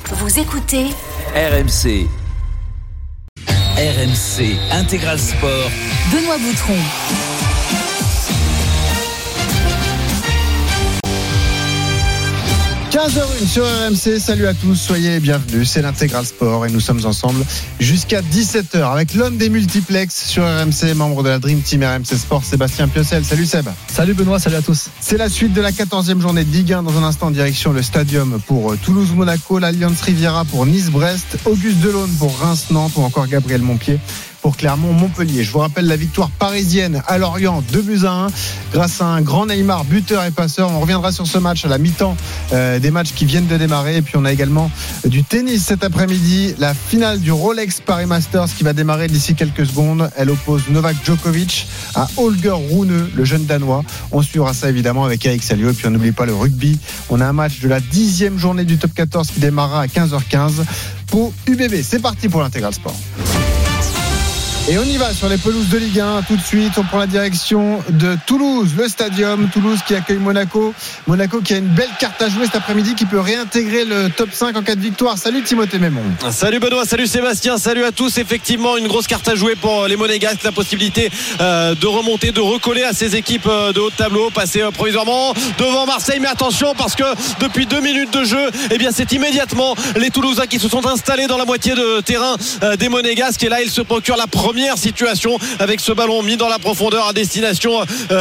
Vous écoutez RMC. RMC Intégral Sport. Benoît Boutron. – 15h01 sur RMC, salut à tous, soyez bienvenus, c'est l'Intégral Sport et nous sommes ensemble jusqu'à 17h avec l'homme des multiplex sur RMC, membre de la Dream Team RMC Sport, Sébastien Piocel. Salut Seb. Salut Benoît, salut à tous. C'est la suite de la 14e journée de Ligue 1 dans un instant en direction le Stadium pour Toulouse-Monaco, l'Alliance Riviera pour Nice-Brest, Auguste Delaune pour Reims-Nantes ou encore Gabriel Montpied pour Clermont-Montpellier. Je vous rappelle la victoire parisienne à Lorient, 2-1 grâce à un grand Neymar, buteur et passeur. On reviendra sur ce match à la mi-temps des matchs qui viennent de démarrer. Et puis on a également du tennis cet après-midi, la finale du Rolex Paris Masters qui va démarrer d'ici quelques secondes. Elle oppose Novak Djokovic à Holger Rune, le jeune Danois. On suivra ça évidemment avec Eric Salio. Et puis on n'oublie pas le rugby. On a un match de la 10e journée du top 14 qui démarrera à 15h15 pour UBB. C'est parti pour l'Intégral Sport. Et on y va sur les pelouses de Ligue 1 tout de suite. On prend la direction de Toulouse, le Stadium. Toulouse qui accueille Monaco. Monaco qui a une belle carte à jouer cet après-midi, qui peut réintégrer le top 5 en cas de victoire. Salut Timothée Mémon. Salut Benoît, salut Sébastien, salut à tous. Effectivement, une grosse carte à jouer pour les Monégasques. La possibilité de remonter, de recoller à ces équipes de haut de tableau, passer provisoirement devant Marseille. Mais attention, parce que depuis 2 minutes de jeu, eh bien, c'est immédiatement les Toulousains qui se sont installés dans la moitié de terrain des Monégasques. Et là, ils se procurent la première situation avec ce ballon mis dans la profondeur à destination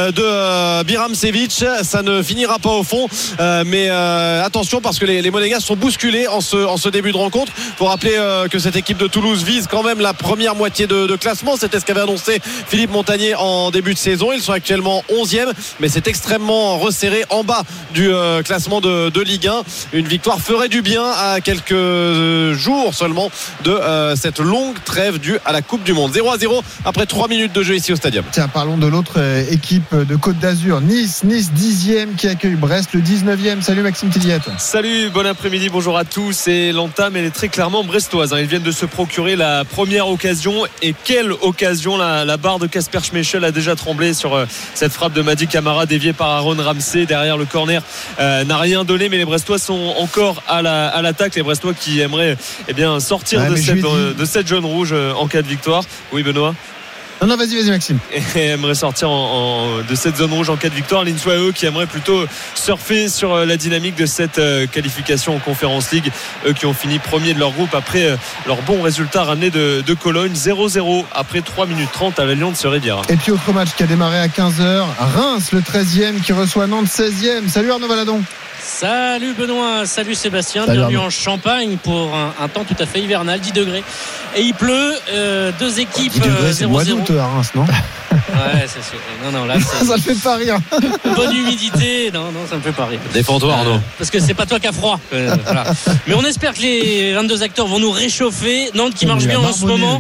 de Biramcevic. Ça ne finira pas au fond, mais attention, parce que les Monégasques sont bousculés en ce début de rencontre. Il faut rappeler que cette équipe de Toulouse vise quand même la première moitié de classement. C'était ce qu'avait annoncé Philippe Montagnier en début de saison. Ils sont actuellement 11e, mais c'est extrêmement resserré en bas du classement de Ligue 1. Une victoire ferait du bien à quelques jours seulement de cette longue trêve due à la Coupe du Monde. 0-0 après 3 minutes de jeu ici au Stadium. Tiens, parlons de l'autre équipe de Côte d'Azur, Nice 10e qui accueille Brest, le 19e. Salut Maxime Tilliette. Salut, bon après-midi, bonjour à tous. Et l'entame, elle est très clairement brestoise. Ils viennent de se procurer la première occasion. Et quelle occasion! La barre de Kasper Schmeichel a déjà tremblé sur cette frappe de Mady Camara déviée par Aaron Ramsey. Derrière le corner n'a rien donné, mais les Brestois sont encore à l'attaque. Les Brestois qui aimeraient sortir de cette jaune rouge en cas de victoire. Oui Benoît. Non, vas-y Maxime. Et aimerait sortir de cette zone rouge en cas de victoire. Linsois, eux, qui aimeraient plutôt surfer sur la dynamique de cette qualification en Conference League. Eux qui ont fini premier de leur groupe après leur bon résultat ramené de Cologne. 0-0 après 3 minutes 30 à l'Alliance Riviera. Et puis autre match qui a démarré à 15h. Reims, le 13e, qui reçoit Nantes 16e. Salut Arnaud Valadon. Salut Benoît, salut Sébastien. Bienvenue en Champagne pour un temps tout à fait hivernal, 10 degrés. Et il pleut, deux équipes 10 degrés, c'est 0-0. le mois d'août à Reims, non? Ouais, c'est sûr. Non, là, ça ne fait pas rire. Bonne humidité. Non, ça me fait pas rire. Défends-toi Arnaud. Parce que c'est pas toi qui as froid. Voilà. Mais on espère que les 22 acteurs vont nous réchauffer. Nantes qui marche bien en ce moment.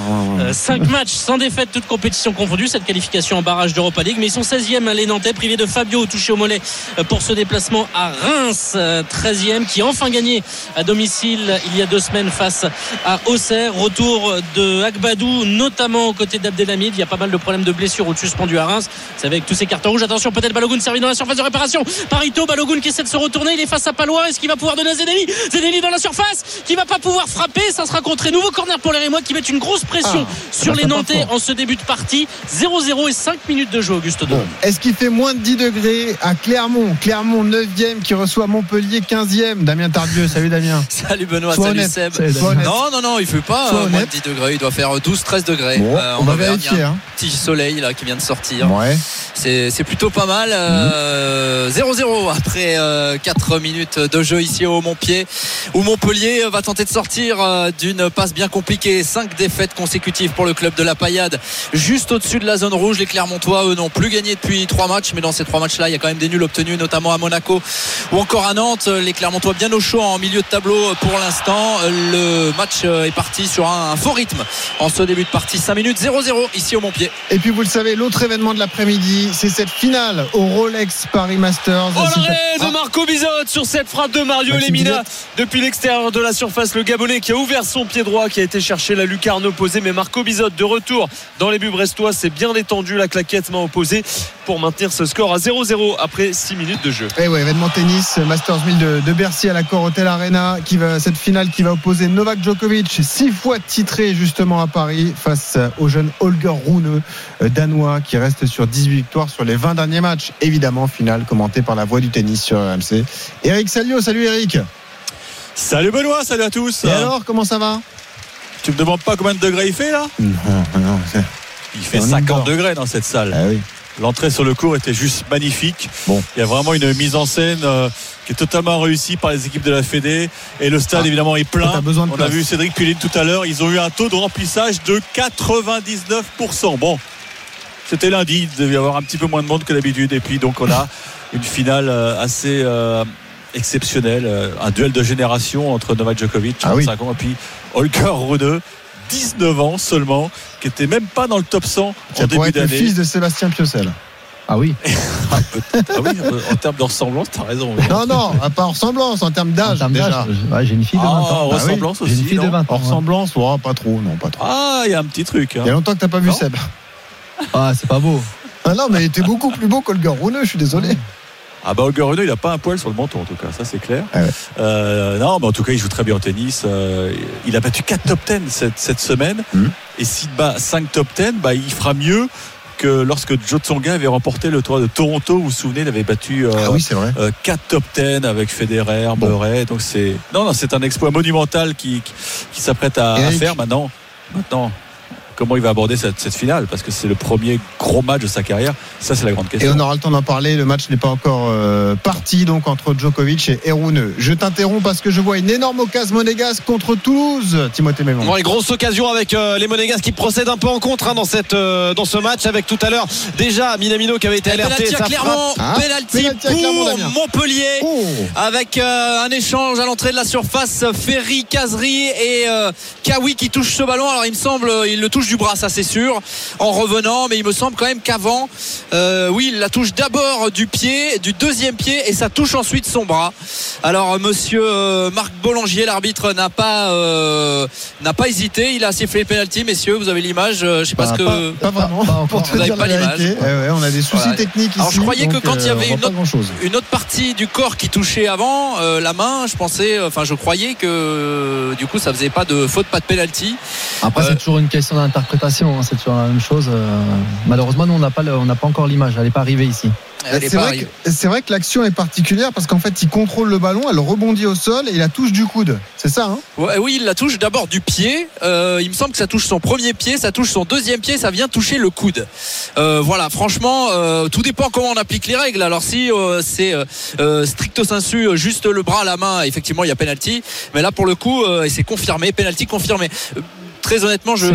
5 matchs sans défaite, toutes compétitions confondues. Cette qualification en barrage d'Europa League. Mais ils sont 16e, les Nantais, privés de Fabio, touché au mollet pour ce déplacement à Reims, 13e, qui a enfin gagné à domicile il y a 2 semaines face à Auxerre. Retour de Agbadou, notamment aux côtés d'Abdelhamid. Il y a pas mal de problèmes de blessures ou de suspendus à Reims. C'est avec tous ces cartons rouges. Attention, peut-être Balogun servi dans la surface de réparation par Ito. Balogun qui essaie de se retourner. Il est face à Palois. Est-ce qu'il va pouvoir donner à Zedeli dans la surface, qui va pas pouvoir frapper? Ça sera contré. Nouveau corner pour les Rémois qui mettent une grosse pression sur les Nantais en ce début de partie. 0-0 et 5 minutes de jeu, Auguste Delaune. Est-ce qu'il fait moins de 10 degrés à Clermont 9e qui reçoit Montpellier 15e? Damien Tardieu, salut Damien. Salut Benoît, Sois salut honnête. Seb. Non, il fait pas moins de 10 degrés, il doit faire 12-13 degrés. Bon, on va vérifier. Petit soleil là qui vient de sortir. Ouais. C'est plutôt pas mal. 0-0 après 4 minutes de jeu ici au Montpied, où Montpellier va tenter de sortir d'une passe bien compliquée. 5 défaites consécutives pour le club de la Paillade, juste au-dessus de la zone rouge. Les Clermontois, eux, n'ont plus gagné depuis 3 matchs, mais dans ces 3 matchs là il y a quand même des nuls obtenus, notamment à Monaco ou encore à Nantes. Les Clermontois bien au chaud en milieu de tableau pour l'instant. Le match est parti sur un faux rythme en ce début de partie. 5 minutes 0-0 ici au Montpied. pied. Et puis vous le savez, l'autre événement de l'après-midi, c'est cette finale au Rolex Paris Masters. Oh, l'arrêt de Marco Bizotte sur cette frappe de Mario Lemina depuis l'extérieur de la surface. Le Gabonais qui a ouvert son pied droit, qui a été chercher la lucarne opposée. Mais Marco Bizotte de retour dans les buts brestois, s'est bien détendu la claquette main opposée pour maintenir ce score à 0-0 après 6 minutes de jeu. Et ouais, événement tennis, Masters 1000 de Bercy à l'Accor Hotel Arena, cette finale qui va opposer Novak Djokovic, 6 fois titré justement à Paris, face au jeune Holger Rune, danois, qui reste sur 18 victoires sur les 20 derniers matchs. Évidemment, finale commentée par la voix du tennis sur RMC. Eric Salio, salut Eric. Salut Benoît, salut à tous. Et alors, comment ça va? Tu me demandes pas combien de degrés il fait là? Non, il fait 50 degrés dans cette salle. Ah oui. L'entrée sur le court était juste magnifique. Bon. Il y a vraiment une mise en scène qui est totalement réussie par les équipes de la Fédé. Et le stade évidemment est plein. On a vu Cédric Pullin tout à l'heure. Ils ont eu un taux de remplissage de 99%. Bon, c'était lundi. Il devait y avoir un petit peu moins de monde que d'habitude. Et puis donc on a une finale assez exceptionnelle. Un duel de génération entre Novak Djokovic, 35 ans, et puis Holger Rune, 19 ans seulement, qui était même pas dans le top 100 en début d'année. Le fils de Sébastien Piocel. Ah oui. En termes de ressemblance, t'as raison. Non, pas en ressemblance, en termes d'âge. Déjà. J'ai une fille de 20 ans. Ressemblance aussi. J'ai une fille de 20 ans. En ressemblance, pas trop. Ah, il y a un petit truc. Il y a longtemps que t'as pas vu Seb. Ah, c'est pas beau. Ah non, mais il était beaucoup plus beau qu'Holger Rune, je suis désolé. Ah bah Holger Rune, il a pas un poil sur le menton en tout cas, ça c'est clair. Ah ouais. Non, mais en tout cas il joue très bien au tennis. Il a battu 4 top 10 cette semaine. Et s'il bat 5 top 10, il fera mieux que lorsque Joe Tsonga avait remporté le tournoi de Toronto. Vous vous souvenez, il avait battu 4 top 10 avec Federer, Murray. Donc c'est un exploit monumental qui s'apprête à faire maintenant. Comment il va aborder cette finale, parce que c'est le premier gros match de sa carrière. Ça, c'est la grande question. Et on aura le temps d'en parler. Le match n'est pas encore parti, donc entre Djokovic et Rune. Je t'interromps parce que je vois une énorme occasion monégasque contre Toulouse. Timothée Mémon. Une grosse occasion avec les Monégasques qui procèdent un peu en contre dans ce match, avec tout à l'heure déjà Minamino qui avait été alerté. Penalty pour Montpellier, avec un échange à l'entrée de la surface. Ferry, Kazri et Kawi qui touchent ce ballon. Alors il me semble il le touche du bras, ça c'est sûr, en revenant, mais il me semble quand même qu'avant il la touche d'abord du deuxième pied, et ça touche ensuite son bras. Alors monsieur Marc Bollangier, l'arbitre, n'a pas hésité, il a sifflé le penalty. Messieurs, vous avez l'image, je sais pas ce que pas vraiment, vous n'avez pas l'image. On a des soucis techniques ici. Alors je croyais que quand il y avait une autre partie du corps qui touchait avant, la main, je croyais que du coup ça faisait pas de faute, pas de penalty. Après c'est toujours une question d'interprétation, c'est toujours la même chose. Malheureusement, nous on n'a pas encore l'image, elle n'est pas arrivée ici. C'est vrai que l'action est particulière parce qu'en fait il contrôle le ballon, elle rebondit au sol et il la touche du coude, c'est ça hein? Oui, il la touche d'abord du pied, il me semble que ça touche son premier pied, ça touche son deuxième pied, ça vient toucher le coude. Voilà, franchement tout dépend comment on applique les règles. Alors si c'est stricto sensu juste le bras, la main, effectivement il y a penalty, mais là pour le coup c'est confirmé, penalty confirmé. Très honnêtement, j'ai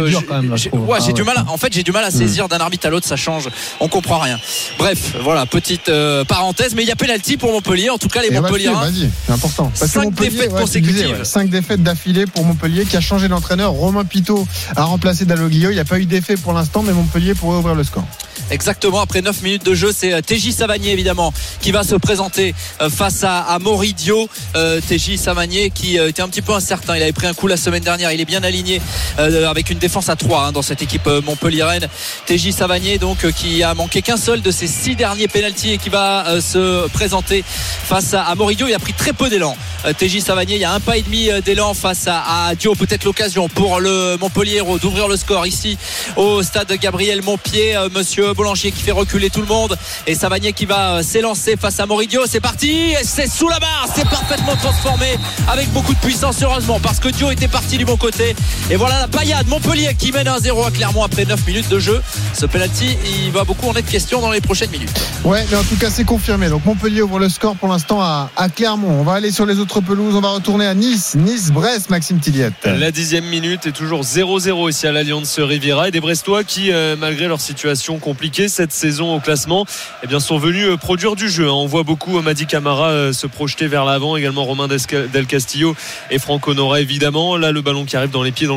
du mal. En fait, j'ai du mal à saisir d'un arbitre à l'autre, ça change. On comprend rien. Bref, voilà, petite parenthèse, mais il y a penalty pour Montpellier. En tout cas, les Montpelliérains. C'est important. 5 défaites consécutives. 5 défaites d'affilée pour Montpellier, qui a changé d'entraîneur. Romain Pitot a remplacé Dalloglio. Il n'y a pas eu d'effet pour l'instant, mais Montpellier pourrait ouvrir le score. Exactement, après 9 minutes de jeu, c'est TJ Savanier évidemment qui va se présenter face à Moridio. TJ Savanier qui était un petit peu incertain, il avait pris un coup la semaine dernière, il est bien aligné avec une défense à 3 dans cette équipe montpelliéraine. TJ Savanier donc qui a manqué qu'un seul de ses 6 derniers pénaltys et qui va se présenter face à Moridio. Il a pris très peu d'élan, TJ Savanier, il y a un pas et demi d'élan face à Dio. Peut-être l'occasion pour le Montpellier d'ouvrir le score ici au stade Gabriel Montpied. Monsieur Bollangier qui fait reculer tout le monde, et Savanier qui va s'élancer face à Moridio. C'est parti, c'est sous la barre, c'est parfaitement transformé avec beaucoup de puissance, heureusement, parce que Dio était parti du bon côté. Et voilà la paillade, Montpellier qui mène 1-0 à Clermont après 9 minutes de jeu. Ce penalty, il va beaucoup en être question dans les prochaines minutes. Ouais, mais en tout cas c'est confirmé, donc Montpellier ouvre le score pour l'instant à Clermont. On va aller sur les autres pelouses, on va retourner à Nice-Brest. Maxime Tilliette. La 10e minute est toujours 0-0 ici à l'Alliance Riviera, et des Brestois qui malgré leur situation compliquée cette saison au classement, sont venus produire du jeu. On voit beaucoup Madi Camara se projeter vers l'avant, également Romain Del Castillo et Franco Nora évidemment. Là le ballon qui arrive dans les pieds dans le couloir gauche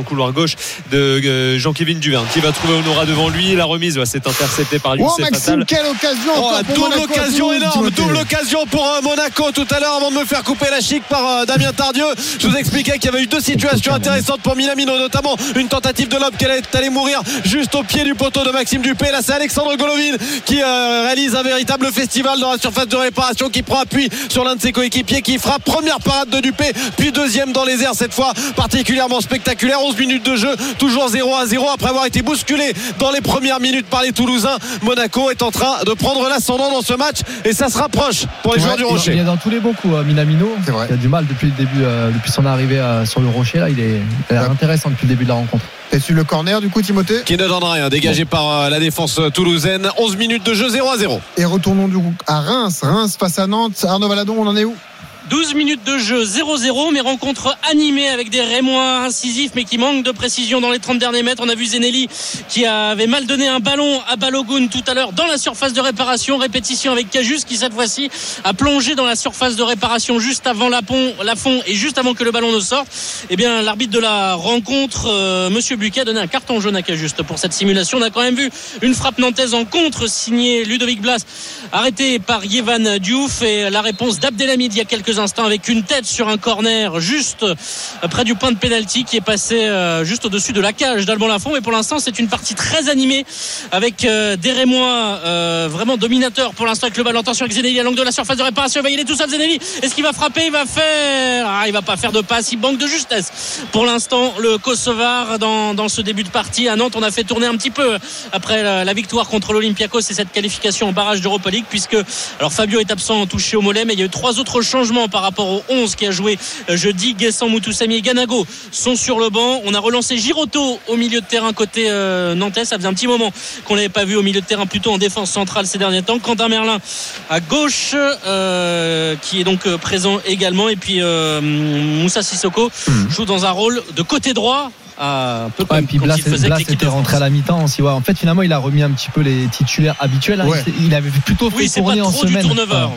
gauche de Jean-Kévin Duverne qui va trouver Honora devant lui. La remise c'est intercepté par Youssef Attal. Quelle occasion, double occasion énorme, double occasion pour Monaco tout à l'heure avant de me faire couper la chic par Damien Tardieu. Je vous expliquais qu'il y avait eu deux situations intéressantes pour Minamino, notamment une tentative de lob qui allait aller mourir juste au pied du poteau de Maxime Dupé. Là c'est Alexandre Golovin qui réalise un véritable festival dans la surface de réparation, qui prend appui sur l'un de ses coéquipiers, qui frappe. Première parade de Dupé, puis deuxième dans les airs, cette fois particulièrement spectaculaire. 11 minutes de jeu, toujours 0-0 après avoir été bousculé dans les premières minutes par les Toulousains. Monaco est en train de prendre l'ascendant dans ce match et ça se rapproche pour les joueurs du Rocher. Il est dans tous les bons coups, Minamino. Il a du mal depuis le début, depuis son arrivée sur le Rocher. Là, il est intéressant depuis le début de la rencontre. Et sur le corner du coup, Timothée, qui ne donne rien, dégagé par la défense toulousaine. 11 minutes de jeu, 0-0. Et retournons du coup à Reims face à Nantes. Arnaud Valadon, on en est où? 12 minutes de jeu, 0-0, mais rencontre animée avec des Rémois incisifs mais qui manquent de précision dans les 30 derniers mètres. On a vu Zenelli qui avait mal donné un ballon à Balogun tout à l'heure dans la surface de réparation. Répétition avec Cajus qui cette fois-ci a plongé dans la surface de réparation juste avant Lafont et juste avant que le ballon ne sorte. Eh bien, l'arbitre de la rencontre, Monsieur Buquet, a donné un carton jaune à Cajus pour cette simulation. On a quand même vu une frappe nantaise en contre signée Ludovic Blas, arrêté par Yévan Diouf, et la réponse d'Abdelhamid il y a quelques instants avec une tête sur un corner juste près du point de pénalty qui est passé juste au-dessus de la cage d'Alban Lafont. Mais pour l'instant c'est une partie très animée avec des Rémois vraiment dominateurs pour l'instant avec le ballon. Attention avec Zenelli à l'angle de la surface de réparation, il est tout seul Zenelli. Est-ce qu'il va frapper? Il va pas faire de passe, il manque de justesse pour l'instant le Kosovar dans ce début de partie. À Nantes on a fait tourner un petit peu après la victoire contre l'Olympiakos et cette qualification en barrage d'Europa League, puisque alors Fabio est absent, touché au mollet, mais il y a eu 3 autres changements par rapport au 11 qui a joué jeudi. Guessant, Moutoussamy et Ganago sont sur le banc. On a relancé Girotto au milieu de terrain côté nantais. Ça faisait un petit moment qu'on l'avait pas vu au milieu de terrain, plutôt en défense centrale ces derniers temps. Quentin Merlin à gauche qui est donc présent également, et puis Moussa Sissoko joue dans un rôle de côté droit. Un peu comme puis Blas était rentré à la mi-temps aussi. En fait finalement il a remis un petit peu les titulaires habituels. Il avait plutôt fait tourner en semaine.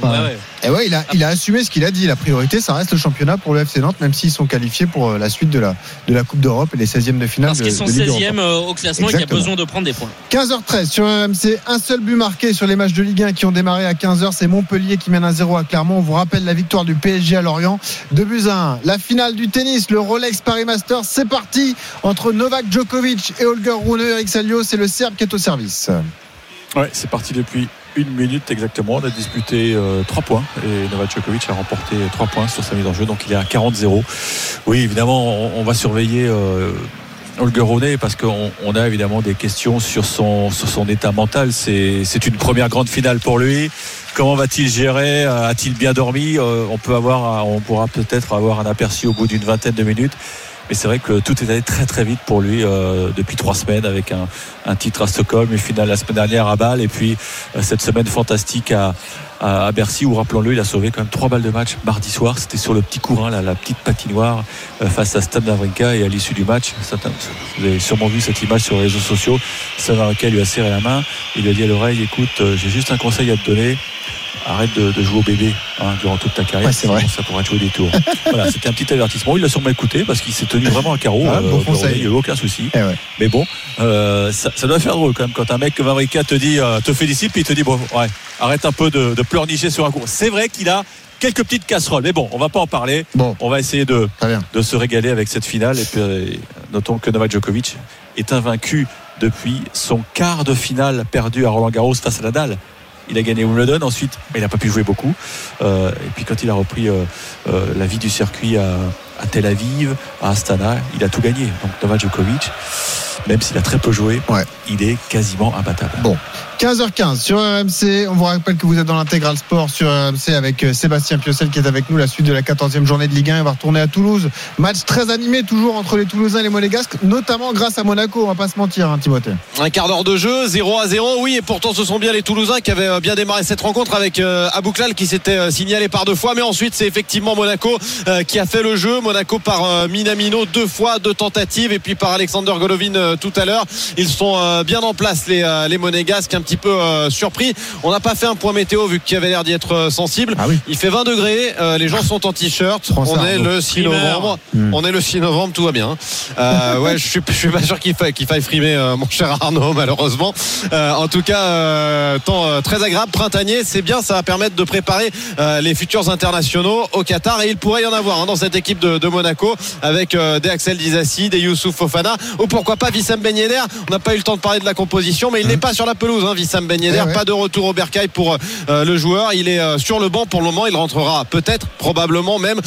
Il a assumé ce qu'il a dit. La priorité ça reste le championnat pour le FC Nantes, même s'ils sont qualifiés pour la suite de la Coupe d'Europe et les 16e de finale. Parce qu'ils sont 16e au classement. Exactement. Et qu'il y a besoin de prendre des points. 15h13 sur RMC, un seul but marqué sur les matchs de Ligue 1 qui ont démarré à 15h. C'est Montpellier qui mène 1-0 à Clermont. On vous rappelle la victoire du PSG à Lorient, 2-1. La finale du tennis, le Rolex Paris Masters, c'est parti entre Novak Djokovic et Holger Rune. Eric Salio, c'est le Serbe qui est au service. Ouais, c'est parti depuis 1 minute exactement. On a disputé 3 points et Novak Djokovic a remporté 3 points sur sa mise en jeu, donc il est à 40-0. Oui, évidemment, on va surveiller Holger Rune parce qu'on a évidemment des questions sur son état mental. C'est une première grande finale pour lui. Comment va-t-il gérer? A-t-il bien dormi? On pourra peut-être avoir un aperçu au bout d'une vingtaine de minutes. Mais c'est vrai que tout est allé très très vite pour lui depuis 3 semaines, avec un titre à Stockholm, une finale la semaine dernière à Bâle, et puis cette semaine fantastique à Bercy, où rappelons-le, il a sauvé quand même 3 balles de match mardi soir. C'était sur le petit courant, la petite patinoire face à Stade Wawrinka, et à l'issue du match, vous avez sûrement vu cette image sur les réseaux sociaux, Stade Wawrinka lui a serré la main, il lui a dit à l'oreille: écoute, j'ai juste un conseil à te donner, arrête de jouer au bébé durant toute ta carrière, c'est vrai. Ça pourra te jouer des tours. Voilà, c'était un petit avertissement. Il l'a sûrement écouté parce qu'il s'est tenu vraiment à carreau. Bon conseil. Il n'y a eu aucun souci. Mais bon, ça doit faire drôle quand même quand un mec comme Wawrinka te dit, te félicite, puis il te dit arrête un peu de pleurnicher sur un cours. C'est vrai qu'il a quelques petites casseroles, mais bon, on va pas en parler. On va essayer de se régaler avec cette finale. Et puis notons que Novak Djokovic est invaincu depuis son quart de finale perdu à Roland-Garros face à Nadal. Il a gagné Wimbledon ensuite, mais il n'a pas pu jouer beaucoup. Et puis quand il a repris la vie du circuit à Tel Aviv, à Astana, il a tout gagné. Donc Novak Djokovic, même s'il a très peu joué, il est quasiment imbattable. 15h15 sur RMC. On vous rappelle que vous êtes dans l'intégral sport sur RMC avec Sébastien Piocel qui est avec nous. La suite de la 14e journée de Ligue 1. Il va retourner à Toulouse. Match très animé toujours entre les Toulousains et les Monégasques, notamment grâce à Monaco. On va pas se mentir, Timothée. Un quart d'heure de jeu, 0-0. Oui, et pourtant ce sont bien les Toulousains qui avaient bien démarré cette rencontre avec Abouklal qui s'était signalé par 2 fois. Mais ensuite c'est effectivement Monaco qui a fait le jeu. Monaco par Minamino 2 fois, 2 tentatives, et puis par Alexander Golovin tout à l'heure. Ils sont bien en place, les Monégasques, un petit peu surpris. On n'a pas fait un point météo vu qu'il avait l'air d'y être sensible. Il fait 20 degrés, les gens sont en t-shirt. On est le 6 novembre. On est le 6 novembre, tout va bien. Je suis pas sûr qu'il faille frimer mon cher Arnaud, malheureusement. En tout cas, temps très agréable, printanier, c'est bien, ça va permettre de préparer les futurs internationaux au Qatar, et il pourrait y en avoir dans cette équipe de Monaco avec des Axel Disasi, des Youssouf Fofana, ou pourquoi pas Wissam Ben Yedder. On n'a pas eu le temps de parler de la composition, mais il n'est pas sur la pelouse, Wissam Ben Yedder. Pas de retour au bercail pour le joueur, il est sur le banc pour le moment. Il rentrera peut-être, probablement même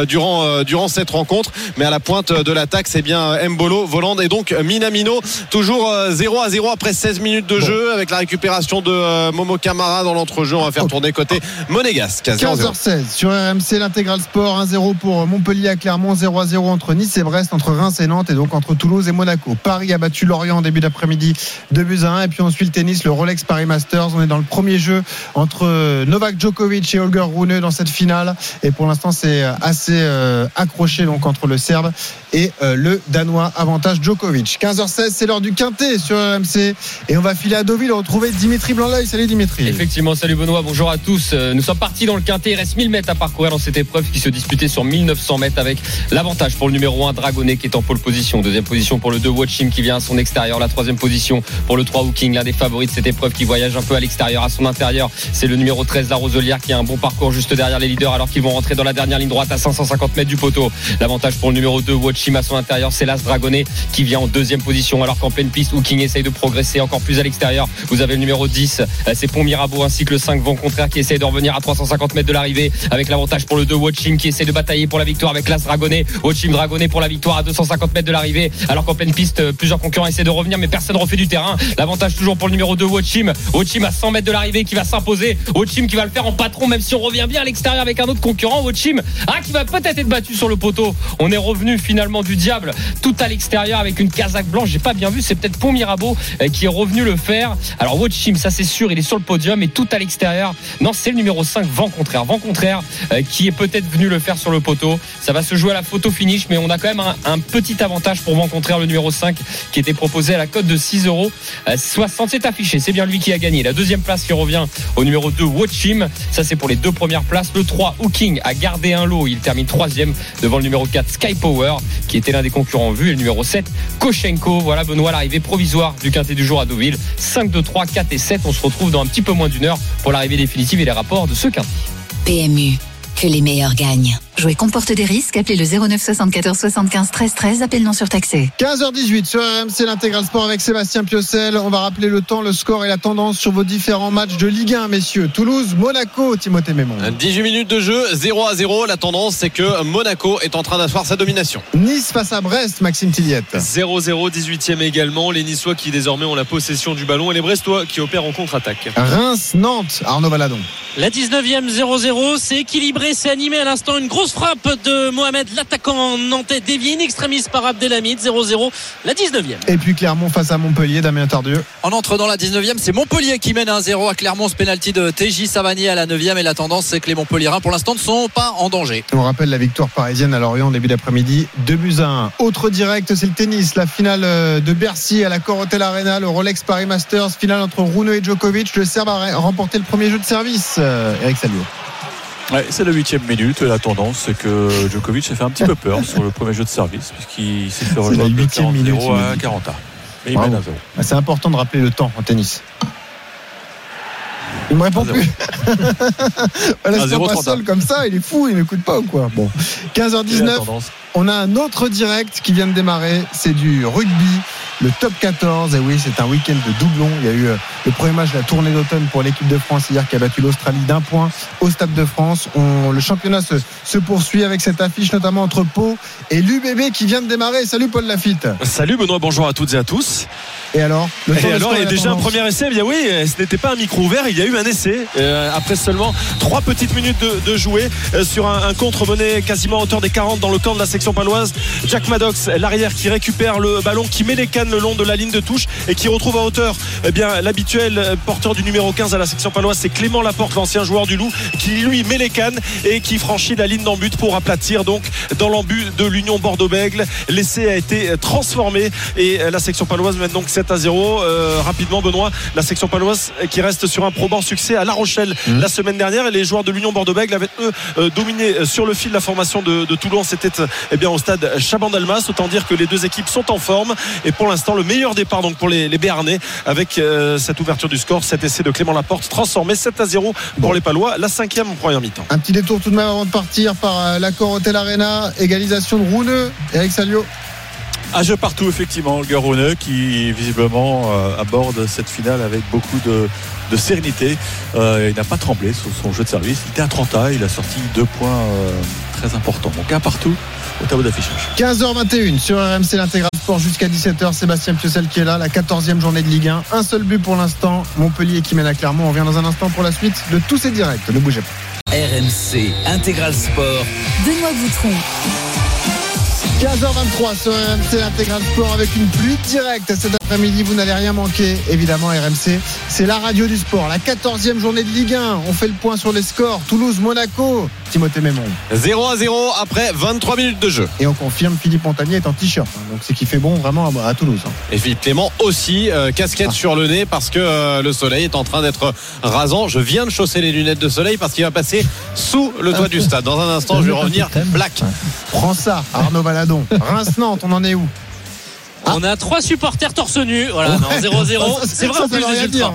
durant cette rencontre, mais à la pointe de l'attaque, c'est bien Mbolo, Voland et donc Minamino. Toujours 0-0 après 16 minutes de jeu, avec la récupération de Momo Camara dans l'entrejeu. On va faire tourner côté monégasque. 15h16 sur RMC, l'intégral sport. 1-0 pour Montpellier à Clermont, 0-0 entre Nice et Brest, entre Reims et Nantes, et donc entre Toulouse et Monaco. Paris a battu Lorient en début d'après-midi, 2-1, et puis on suit le tennis, le Rolex Paris Masters. On est dans le premier jeu entre Novak Djokovic et Holger Rune dans cette finale, et pour l'instant c'est assez accroché donc entre le Serbe et le Danois, avantage Djokovic. 15h16, c'est l'heure du quintet sur RMC, et on va filer à Deauville retrouver Dimitri Blanc-L'Oeil. Salut Dimitri. Effectivement, salut Benoît, bonjour à tous. Nous sommes partis dans le quintet, il reste 1000 mètres à parcourir dans cette épreuve qui se disputait sur 1900 mètres, avec l'avantage pour le numéro 1 Dragonnet qui est en pole position, deuxième position pour le 2 Watchim qui vient à son extérieur, la troisième position pour le 3 Hooking, l'un des favoris de cette épreuve qui voyage un peu à l'extérieur. À son intérieur, c'est le numéro 13 La Roselière qui a un bon parcours juste derrière les leaders, alors qu'ils vont rentrer dans la dernière ligne droite à 550 mètres du poteau. L'avantage pour le numéro 2 Watchim à son intérieur, c'est l'As Dragonnet qui vient en deuxième position, alors qu'en pleine piste Hooking essaye de progresser encore plus à l'extérieur. Vous avez le numéro 10, c'est Pont Mirabeau, ainsi que le 5 Vent Contraire qui essaye de revenir à 350 mètres de l'arrivée, avec l'avantage pour le 2 Watchim qui essaie de batailler pour la victoire avec l'As Dragonnet. Watchim Dragonnet pour la victoire à 250 mètres de l'arrivée, alors qu'en pleine piste plusieurs concurrents essaient de revenir, mais personne refait du terrain. L'avantage toujours pour le numéro 2 Watchim à 100 mètres de l'arrivée qui va s'imposer. Watchim qui va le faire en patron, même si on revient bien à l'extérieur avec un autre concurrent. Watchim qui va peut-être être battu sur le poteau. On est revenu finalement du diable tout à l'extérieur avec une casaque blanche, j'ai pas bien vu, c'est peut-être Pont Mirabeau qui est revenu le faire. Alors Watchim, ça c'est sûr, il est sur le podium, et tout à l'extérieur, non, c'est le numéro 5 Vent Contraire qui est peut-être venu le faire sur le poteau. Ça va se jouer à la photo finish, mais on a quand même un petit avantage pour Vent Contraire, le numéro 5 qui était proposé à la cote de 6,60€. C'est affiché, c'est bien lui qui a gagné. La deuxième place qui revient au numéro 2 Watchim, ça c'est pour les deux premières places. Le 3 Hooking a gardé un lot, il termine 3e devant le numéro 4 Sky Power qui était l'un des concurrents en vue, et le numéro 7 Koshenko. Voilà Benoît, l'arrivée provisoire du quintet du jour à Deauville. 5, 2, 3, 4 et 7. On se retrouve dans un petit peu moins d'une heure pour l'arrivée définitive et les rapports de ce quintet. PMU, que les meilleurs gagnent. Jouer comporte des risques. Appelez le 09 74 75 13 13. Appel non surtaxé. 15h18 sur RMC, l'intégral sport avec Sébastien Piocel. On va rappeler le temps, le score et la tendance sur vos différents matchs de Ligue 1, messieurs. Toulouse, Monaco, Timothée Mémon. 18 minutes de jeu, 0-0. La tendance, c'est que Monaco est en train d'asseoir sa domination. Nice face à Brest, Maxime Tilliette. 0-0, 18e également. Les Niçois qui désormais ont la possession du ballon, et les Brestois qui opèrent en contre-attaque. Reims, Nantes, Arnaud Valadon. La 19e, 0-0, c'est équilibré, c'est animé à l'instant. Une grosse frappe de Mohamed, l'attaquant nantais, dévié in extremis par Abdelhamid. 0-0, la 19e. Et puis Clermont face à Montpellier, Damien Tardieu. On entre dans la 19e, c'est Montpellier qui mène 1-0 à Clermont. Ce pénalty de TJ Savanier à la 9e, et la tendance, c'est que les Montpelliérains pour l'instant ne sont pas en danger. On rappelle la victoire parisienne à Lorient en début d'après-midi, 2-1. Autre direct, c'est le tennis, la finale de Bercy à la Corotel Arena, le Rolex Paris Masters, finale entre Rune et Djokovic. Le Serbe a remporté le premier jeu de service. Eric Salio. Ouais, c'est la 8e minute. La tendance, c'est que Djokovic a fait un petit peu peur sur le premier jeu de service, puisqu'il s'est fait rejoindre de 40-0 à 40. Et il mène à 0. C'est important de rappeler le temps en tennis. Il me répond plus. Voilà, c'est pas seul comme ça, il est fou, il m'écoute pas ou quoi. Bon, 15h19. On a un autre direct qui vient de démarrer, c'est du rugby, le top 14. Et oui, c'est un week-end de doublons. Il y a eu le premier match de la tournée d'automne pour l'équipe de France hier qui a battu l'Australie d'1 point au Stade de France. Le championnat se poursuit avec cette affiche notamment entre Pau et l'UBB qui vient de démarrer. Salut Paul Lafitte. Salut Benoît, bonjour à toutes et à tous. Et alors il y a déjà un premier essai. Bien oui, ce n'était pas un micro ouvert, il y a eu un essai après seulement 3 petites minutes de jouer sur un contre mené quasiment à hauteur des 40 dans le camp de la section paloise. Jack Maddox, l'arrière, qui récupère le ballon, qui met les cannes le long de la ligne de touche et qui retrouve à hauteur l'habituel porteur du numéro 15 à la section paloise, c'est Clément Laporte, l'ancien joueur du Loup, qui lui met les cannes et qui franchit la ligne d'en-but pour aplatir donc dans l'embut de l'Union Bordeaux-Bègles. L'essai a été transformé et la section paloise mène donc 7-0. Rapidement, Benoît, la section paloise qui reste sur un probant succès à La Rochelle la semaine dernière, et les joueurs de l'Union Bordeaux-Bègles avaient dominé sur le fil la formation de Toulon. C'était au stade Chaban-Delmas. Autant dire que les deux équipes sont en forme, et pour l'instant le meilleur départ donc pour les Béarnais avec cette ouverture du score, cet essai de Clément Laporte transformé 7-0 pour les Palois, la 5e en première mi-temps. Un petit détour tout de même avant de partir par l'Accor Hotel Arena, égalisation de Rouneux. Eric Salio. Un jeu partout, effectivement, le Garoneux qui visiblement aborde cette finale avec beaucoup de sérénité. Il n'a pas tremblé sur son jeu de service. Il était à 30 ans, il a sorti 2 points très importants. Donc un partout au tableau d'affichage. 15h21 sur RMC, l'intégral sport jusqu'à 17h. Sébastien Piocel qui est là, la 14e journée de Ligue 1. Un seul but pour l'instant, Montpellier qui mène à Clermont. On revient dans un instant pour la suite de tous ces directs. Ne bougez pas. RMC Intégral Sport. Benoît Boutron. 15h23 sur RMC Intégral Sport avec une pluie directe cet après-midi. Vous n'allez rien manquer. Évidemment, RMC, c'est la radio du sport. La 14e journée de Ligue 1. On fait le point sur les scores. Toulouse, Monaco. Timothée Mémon. 0-0 après 23 minutes de jeu. Et on confirme, Philippe Montagnier est en t-shirt. Donc c'est qu'il fait bon vraiment à Toulouse. Et Philippe Clément aussi, casquette sur le nez parce que le soleil est en train d'être rasant. Je viens de chausser les lunettes de soleil parce qu'il va passer sous le toit du stade. Dans un instant, je vais revenir black. Prends ça, Arnaud Valadon. Reims-Nantes, on en est où? On a 3 supporters torse nu. Voilà, 0-0. C'est vrai en plus les ultras.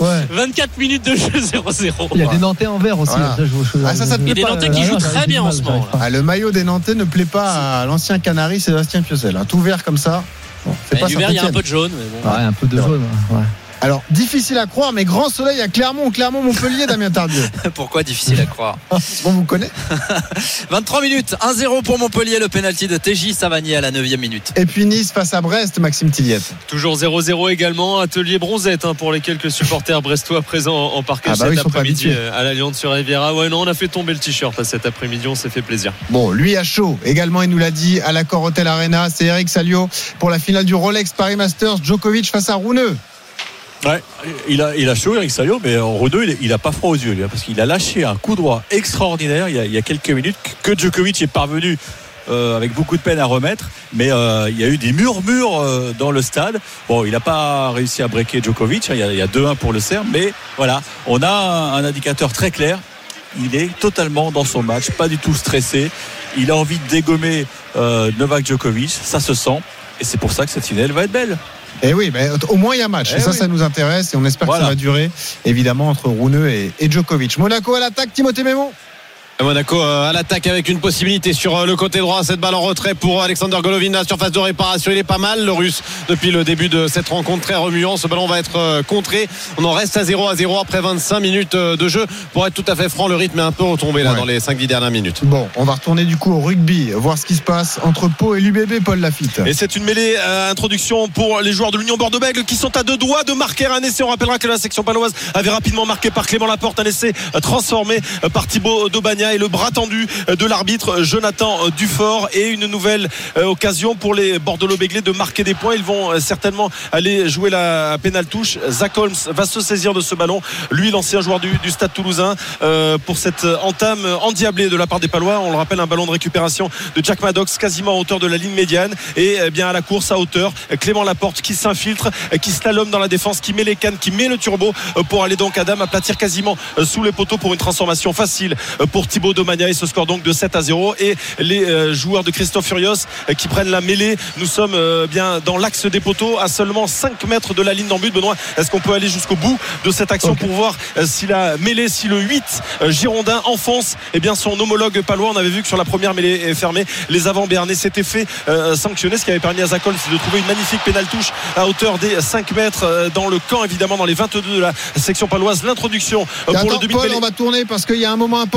24 minutes de jeu, 0-0. Il y a des Nantais en vert aussi. Voilà. Ça te plaît pas? Il y a des Nantais qui jouent très bien en ce moment. Le maillot des Nantais ne plaît pas à l'ancien Canari Sébastien Piocel. Tout vert comme ça. Bon, c'est pas du vert, il y a un peu de jaune. Mais bon. Ouais, un peu de jaune. Ouais. Alors, difficile à croire, mais grand soleil à Clermont-Montpellier, Damien Tardieu. Pourquoi difficile à croire? On vous connaît. 23 minutes, 1-0 pour Montpellier, le pénalty de TJ Savanier à la 9e minute. Et puis Nice face à Brest, Maxime Tilliette. Toujours 0-0 également, atelier bronzette pour les quelques supporters brestois présents en parc cet après-midi à l'Alliance sur Riviera. Ouais, non, on a fait tomber le t-shirt cet après-midi, on s'est fait plaisir. Bon, lui a chaud également, il nous l'a dit, à l'Accor Hotel Arena. C'est Eric Salio pour la finale du Rolex Paris Masters, Djokovic face à Rouneux. Ouais, il a chaud, Eric Salio, mais en Rouneux, il a pas froid aux yeux, lui, parce qu'il a lâché un coup droit extraordinaire il y a quelques minutes que Djokovic est parvenu avec beaucoup de peine à remettre, mais il y a eu des murmures dans le stade. Bon, il n'a pas réussi à breaker Djokovic, il y a 2-1 pour le Serbe, mais voilà, on a un indicateur très clair. Il est totalement dans son match, pas du tout stressé. Il a envie de dégommer Novak Djokovic, ça se sent, et c'est pour ça que cette finale va être belle. Et oui, mais au moins il y a match. Et ça nous intéresse et on espère que ça va durer, évidemment, entre Rouneux et Djokovic. Monaco à l'attaque, Timothée Mémon. Monaco à l'attaque avec une possibilité sur le côté droit. Cette balle en retrait pour Alexander Golovin à la surface de réparation. Il est pas mal, le Russe, depuis le début de cette rencontre, très remuant. Ce ballon va être contré. On en reste à 0-0 après 25 minutes de jeu. Pour être tout à fait franc, le rythme est un peu retombé là dans les 5-10 dernières minutes. Bon, on va retourner du coup au rugby, voir ce qui se passe entre Pau et l'UBB, Paul Lafitte. Et c'est une mêlée introduction pour les joueurs de l'Union Bordeaux-Bègles qui sont à 2 doigts de marquer un essai. On rappellera que la section paloise avait rapidement marqué par Clément Laporte, un essai transformé par Thibaut Daubagna, et le bras tendu de l'arbitre Jonathan Dufort, et une nouvelle occasion pour les Bordeaux-Béglés de marquer des points. Ils vont certainement aller jouer la pénale touche. Zach Holmes va se saisir de ce ballon, lui l'ancien joueur du Stade Toulousain, pour cette entame endiablée de la part des Palois. On le rappelle, un ballon de récupération de Jack Maddox quasiment à hauteur de la ligne médiane, et bien à la course à hauteur Clément Laporte qui s'infiltre, qui slalome dans la défense, qui met les cannes, qui met le turbo pour aller donc Adam aplatir quasiment sous les poteaux pour une transformation facile pour Thibaut Daubagna. Et ce score donc de 7-0, et les joueurs de Christophe Furios qui prennent la mêlée. Nous sommes bien dans l'axe des poteaux, à seulement 5 mètres de la ligne d'en but. Benoît, est-ce qu'on peut aller jusqu'au bout de cette action pour voir si la mêlée, si le 8 girondin enfonce bien son homologue palois? On avait vu que sur la première mêlée fermée, les avants béarnais s'étaient fait sanctionner, ce qui avait permis à Zach Holmes de trouver une magnifique pénale touche à hauteur des 5 mètres dans le camp, évidemment dans les 22 de la section paloise. L'introduction pour le demi-mêlée. Paul, on va tourner parce qu'il y a un moment important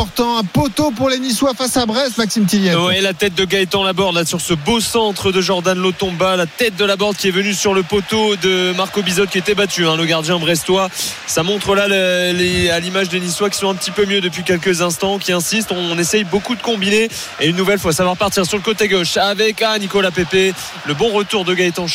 poteau pour les Niçois face à Brest, Maxime Tilliette. Ouais, la tête de Gaëtan Laborde là sur ce beau centre de Jordan Lotomba, la tête de Laborde qui est venue sur le poteau de Marco Bizot qui était battu, le gardien brestois. Ça montre là à l'image des Niçois qui sont un petit peu mieux depuis quelques instants, qui insistent. On essaye beaucoup de combiner et une nouvelle fois ça va repartir sur le côté gauche avec Nicolas Pépé. Le bon retour de Gaëtan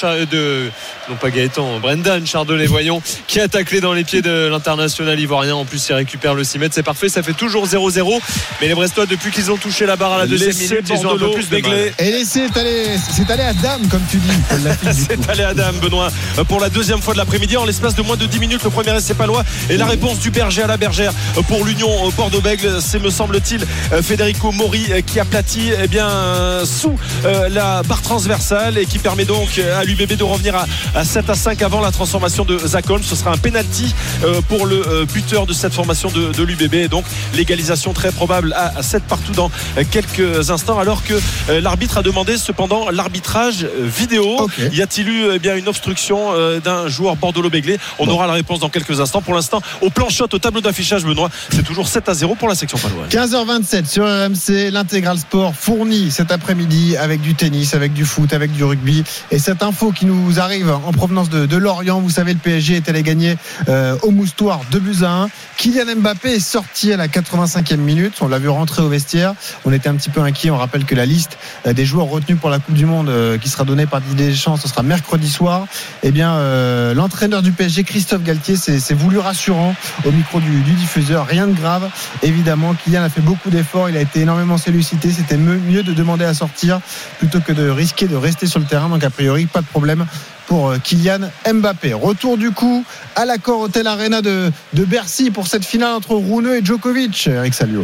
Brendan Chardonnay, voyons, qui a taclé dans les pieds de l'international ivoirien. En plus il récupère le 6 mètres, c'est parfait, ça fait toujours 0-0, mais les Brestois depuis qu'ils ont touché la barre à la deuxième minute, ils ont un peu plus de mal. Et l'essai c'est allé à Dame, comme tu dis. C'est allé à Dame, Benoît, pour la deuxième fois de l'après-midi en l'espace de moins de 10 minutes. Le premier essai palois et la réponse du berger à la bergère pour l'Union Bordeaux-Bègles. C'est, me semble-t-il, Federico Mori qui aplatit sous la barre transversale et qui permet donc à l'UBB de revenir à 7-5 avant la transformation de Zach Holmes. Ce sera un penalty pour le buteur de cette formation de l'UBB, et donc l'égalisation très probable à 7 partout dans quelques instants, alors que l'arbitre a demandé cependant l'arbitrage vidéo. Y a-t-il eu une obstruction d'un joueur bordelot-béglé? On aura la réponse dans quelques instants. Pour l'instant, au plan shot, au tableau d'affichage, Benoît, c'est toujours 7-0 pour la section paloise. 15h27 sur RMC, l'intégral sport fourni cet après-midi avec du tennis, avec du foot, avec du rugby. Et cette info qui nous arrive en provenance de Lorient, vous savez, le PSG est allé gagner au Moustoir 2-1. Kylian Mbappé est sorti à la 85e minute. On l'a vu rentrer au vestiaire. On était un petit peu inquiet. On rappelle que la liste des joueurs retenus pour la Coupe du Monde qui sera donnée par Didier Deschamps, ce sera mercredi soir. L'entraîneur du PSG, Christophe Galtier, s'est voulu rassurant au micro du diffuseur. Rien de grave, évidemment. Kylian a fait beaucoup d'efforts. Il a été énormément sollicité. C'était mieux de demander à sortir plutôt que de risquer de rester sur le terrain. Donc a priori, pas de problème pour Kylian Mbappé. Retour du coup à l'Accor Hotel Arena de Bercy pour cette finale entre Rouneux et Djokovic. Eric Salio.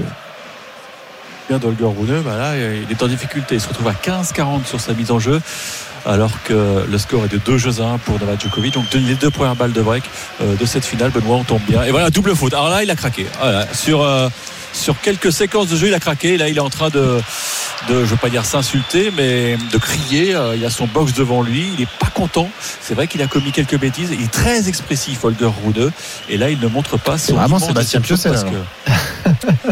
Bien d'Holger Rune, là, il est en difficulté. Il se retrouve à 15-40 sur sa mise en jeu, alors que le score est de 2-1 pour Novak Djokovic. Donc les deux premières balles de break de cette finale, Benoît, on tombe bien. Et voilà, double faute. Alors là, il a craqué. Voilà, sur quelques séquences de jeu, il a craqué. Et là, il est en train de je ne veux pas dire s'insulter, mais de crier. Il y a son box devant lui. Il n'est pas content. C'est vrai qu'il a commis quelques bêtises. Il est très expressif, Holger Rune. Et là, il ne montre pas son vraiment Sébastien Piocet, parce que...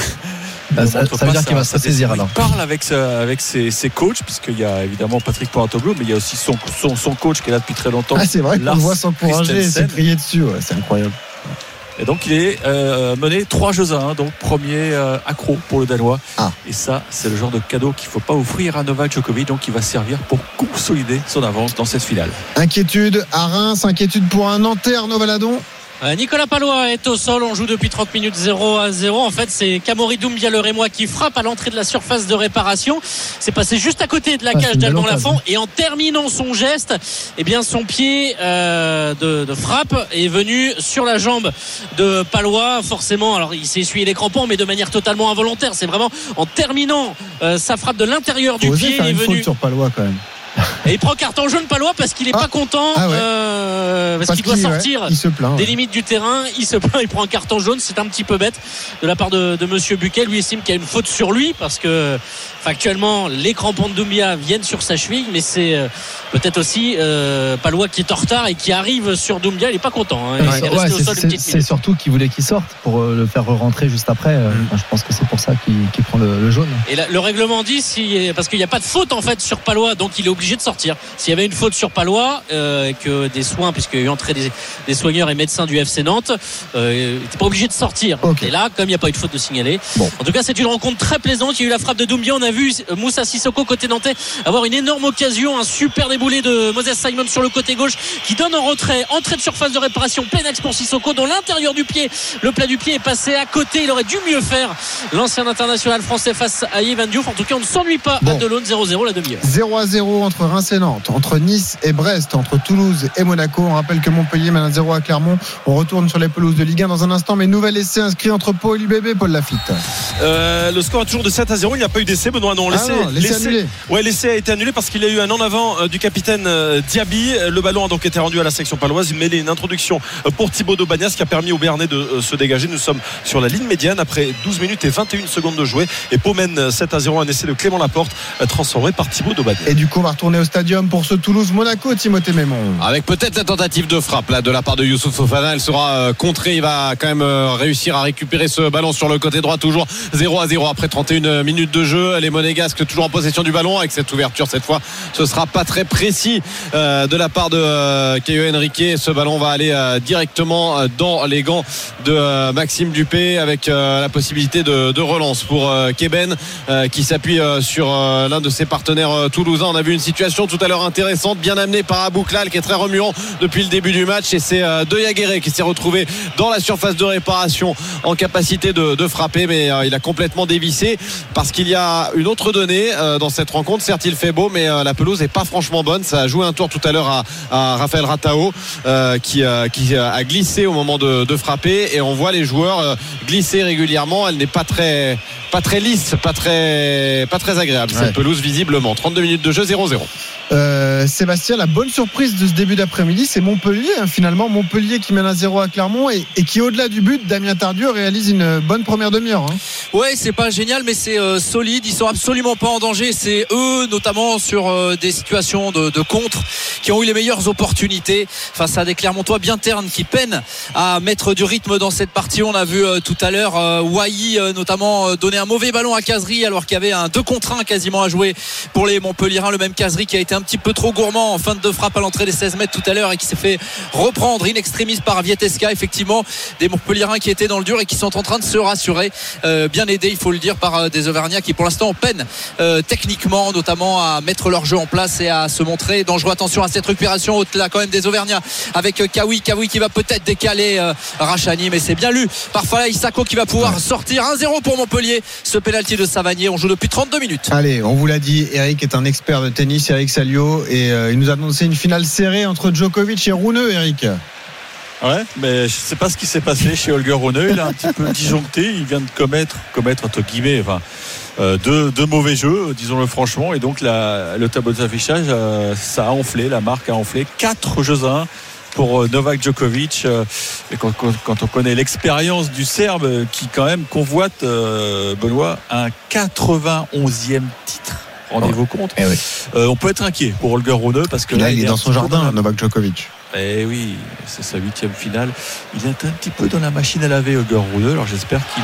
ça veut dire qu'il va se saisir alors. Il parle avec ses coachs, puisqu'il y a évidemment Patrick Pointoglou, mais il y a aussi son coach qui est là depuis très longtemps. C'est vrai qu'on le voit s'encourager et se crier dessus, c'est incroyable. Et donc il est mené 3-1, donc premier accro pour le Danois. Et ça, c'est le genre de cadeau qu'il ne faut pas offrir à Novak Djokovic, donc il va servir pour consolider son avance dans cette finale. Inquiétude à Reims, inquiétude pour un Nantais, Arnaud Valadon. Nicolas Palois est au sol, on joue depuis 30 minutes 0-0. En fait, c'est Kamori Doumbia le Rémois qui frappe à l'entrée de la surface de réparation. C'est passé juste à côté de la cage d'Alban Lafont, et en terminant son geste, son pied de frappe est venu sur la jambe de Palois. Forcément, alors il s'est essuyé les crampons, mais de manière totalement involontaire. C'est vraiment en terminant sa frappe de l'intérieur du pied, il est venu. Faute sur Palois quand même. Et il prend carton jaune Palois parce qu'il est pas content, parce qu'il doit sortir des limites du terrain. Il se plaint, il prend un carton jaune. C'est un petit peu bête de la part de Monsieur Buquet. Lui estime qu'il y a une faute sur lui parce que factuellement les crampons de Doumbia viennent sur sa cheville, mais c'est peut-être aussi Palois qui est en retard et qui arrive sur Doumbia. Il est pas content. Il est resté au sol une petite minute. C'est surtout qu'il voulait qu'il sorte pour le faire rentrer juste après. Je pense que c'est pour ça qu'il prend le jaune. Et le règlement dit parce qu'il n'y a pas de faute en fait sur Palois, donc il est obligé de sortir. S'il y avait une faute sur Palois, que des soins, puisqu'il y a eu entrée des soigneurs et médecins du FC Nantes, il n'était pas obligé de sortir. Et là, comme il n'y a pas eu de faute de signaler. En tout cas, c'est une rencontre très plaisante. Il y a eu la frappe de Doumbia. On a vu Moussa Sissoko côté nantais avoir une énorme occasion, un super déboulé de Moses Simon sur le côté gauche qui donne en retrait, entrée de surface de réparation, plein axe pour Sissoko dans l'intérieur du pied. Le plat du pied est passé à côté. Il aurait dû mieux faire, l'ancien international français face à Yvan Diouf. En tout cas, on ne s'ennuie pas à Delaune. 0-0 la demi-heure. 0-0 entre Reims et Nantes, entre Nice et Brest, entre Toulouse et Monaco. On rappelle que Montpellier mène 0 à Clermont. On retourne sur les pelouses de Ligue 1 dans un instant, mais nouvel essai inscrit entre Pau et l'UBB, Paul Lafitte. Le score est toujours de 7-0. Il n'y a pas eu d'essai, Benoît. Non, l'essai annulé. Ouais, l'essai a été annulé parce qu'il y a eu un en avant du capitaine Diaby. Le ballon a donc été rendu à la section paloise. Une mêlée, une introduction pour Thibaut Daubagnas qui a permis au Béarnais de se dégager. Nous sommes sur la ligne médiane après 12 minutes et 21 secondes de jouer. Et Pau mène 7-0. Un essai de Clément Laporte transformé par Thibaut Daubagnas. Et du coup, on va retourner au stade Stadium pour ce Toulouse-Monaco, Timothée Mémon. Avec peut-être la tentative de frappe là de la part de Youssouf Fofana, elle sera contrée. Il va quand même réussir à récupérer ce ballon sur le côté droit, toujours 0-0 après 31 minutes de jeu. Les Monégasques toujours en possession du ballon avec cette ouverture cette fois. Ce sera pas très précis de la part de Caio Henrique. Ce ballon va aller directement dans les gants de Maxime Dupé avec la possibilité de relance pour Keben qui s'appuie sur l'un de ses partenaires toulousains. On a vu une situation tout à l'heure intéressante, bien amenée par Abouklal qui est très remuant depuis le début du match, et c'est De Jaguerre qui s'est retrouvé dans la surface de réparation en capacité de frapper, mais il a complètement dévissé parce qu'il y a une autre donnée dans cette rencontre. Certes il fait beau, mais la pelouse n'est pas franchement bonne. Ça a joué un tour tout à l'heure à Raphaël Ratao qui a glissé au moment de frapper, et on voit les joueurs glisser régulièrement. Elle n'est pas très lisse, pas très agréable cette pelouse visiblement. 32 minutes de jeu, 0-0. Sébastien, la bonne surprise de ce début d'après-midi, c'est Montpellier, finalement. Montpellier qui mène à 0 à Clermont et qui, au-delà du but, Damien Tardieu réalise une bonne première demi-heure. Ouais, c'est pas génial, mais c'est solide. Ils sont absolument pas en danger. C'est eux, notamment sur des situations de contre, qui ont eu les meilleures opportunités face à des Clermontois bien ternes qui peinent à mettre du rythme dans cette partie. On a vu tout à l'heure Wai notamment donner un mauvais ballon à Kazri alors qu'il y avait un 2 contre 1 quasiment à jouer pour les Montpelliérains. Le même Kazri qui a été un petit peu trop gourmand en fin de frappe à l'entrée des 16 mètres tout à l'heure et qui s'est fait reprendre in extremis par Vieteska. Effectivement, des Montpelliérains qui étaient dans le dur et qui sont en train de se rassurer, bien aidés, il faut le dire, par des Auvergnats qui pour l'instant peinent techniquement, notamment à mettre leur jeu en place et à se montrer dangereux. Attention à cette récupération haute là quand même des Auvergnats avec Kawi qui va peut-être décaler Rachani, mais c'est bien lu par Falaï Sako qui va pouvoir sortir. 1-0 pour Montpellier, ce pénalty de Savanier. On joue depuis 32 minutes. Allez, on vous l'a dit, Eric est un expert de tennis, Eric Salio, et il nous a annoncé une finale serrée entre Djokovic et Rune, Eric. Ouais, mais je sais pas ce qui s'est passé chez Holger Rune. Il a un petit peu disjoncté. Il vient de commettre entre guillemets, deux mauvais jeux, disons-le franchement, et donc le tableau d'affichage, ça a enflé, la marque a enflé. 4 jeux à 1 pour Novak Djokovic. Et quand on connaît l'expérience du Serbe qui quand même convoite, Benoît, un 91e titre. Rendez-vous compte. Oui. On peut être inquiet pour Holger Rune parce que là il est dans son jardin, Novak Djokovic. Eh oui, c'est sa 8e finale. Il est un petit peu dans la machine à laver, Holger Rune. Alors j'espère qu'il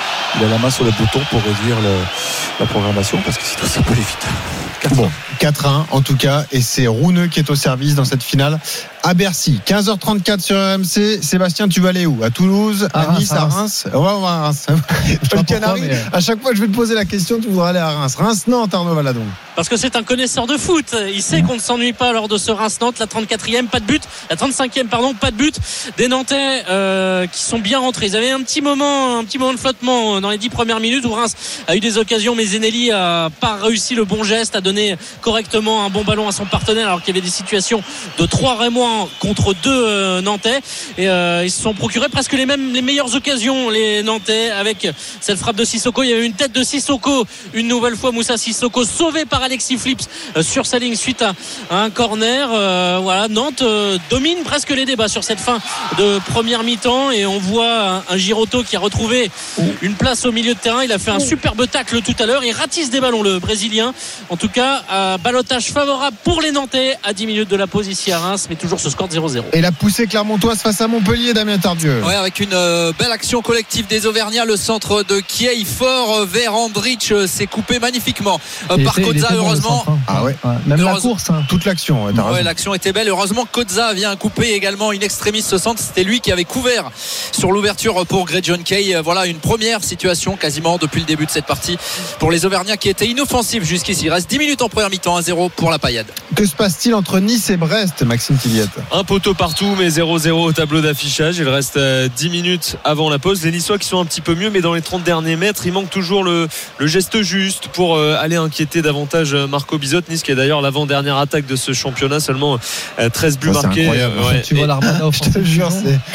a la main sur le bouton pour réduire la programmation, parce que sinon ça peut l'éviter. Bon, 4-1 en tout cas, et c'est Rune qui est au service dans cette finale à Bercy. 15h34 sur RMC. Sébastien, tu vas aller où? À Toulouse, à Nice, à Reims? Ouais, on va à Reims. Le Canari, à chaque fois que je vais te poser la question, tu voudras aller à Reims. Reims-Nantes, Arnaud Valadon. Parce que c'est un connaisseur de foot. Il sait qu'on ne s'ennuie pas lors de ce Reims-Nantes. La 34e, pas de but. La 35e, pardon, pas de but. Des Nantais qui sont bien rentrés. Ils avaient un petit moment de flottement dans les 10 premières minutes où Reims a eu des occasions, mais Zenelli a pas réussi le bon geste, a donné correctement un bon ballon à son partenaire alors qu'il y avait des situations de 3 Rémois contre 2 Nantais, et ils se sont procurés presque les meilleures occasions, les Nantais, avec cette frappe de Sissoko. Il y a eu une tête de Sissoko une nouvelle fois, Moussa Sissoko, sauvé par Alexis Flips sur sa ligne suite à un corner. Voilà, Nantes domine presque les débats sur cette fin de première mi-temps, et on voit un Giroto qui a retrouvé une place au milieu de terrain. Il a fait un superbe tacle tout à l'heure, il ratisse des ballons, le Brésilien. En tout cas, ballottage favorable pour les Nantais à 10 minutes de la pause ici à Reims, mais toujours ce score 0-0. Et la poussée clermontoise face à Montpellier, Damien Tardieu. Ouais, avec une belle action collective des Auvergnats. Le centre de Kiei fort vers Andrich s'est coupé magnifiquement par Kozza, heureusement. Ah ouais. Même la course, toute l'action. Ouais, l'action était belle. Heureusement, Kozza vient couper également in extremis ce centre. C'était lui qui avait couvert sur l'ouverture pour Greg John Kay. Voilà une première situation quasiment depuis le début de cette partie pour les Auvergnats qui étaient inoffensifs jusqu'ici. Il reste 10 minutes en première mi-temps, 1-0 pour la Paillade. Que se passe-t-il entre Nice et Brest, Maxime Tilliette? Un poteau partout, mais 0-0 au tableau d'affichage. Il reste 10 minutes avant la pause. Les Niçois qui sont un petit peu mieux, mais dans les 30 derniers mètres, il manque toujours le geste juste pour aller inquiéter davantage Marco Bizot. Nice qui est d'ailleurs l'avant-dernière attaque de ce championnat, seulement 13 buts marqués. Tu vois l'Armada, je te jure,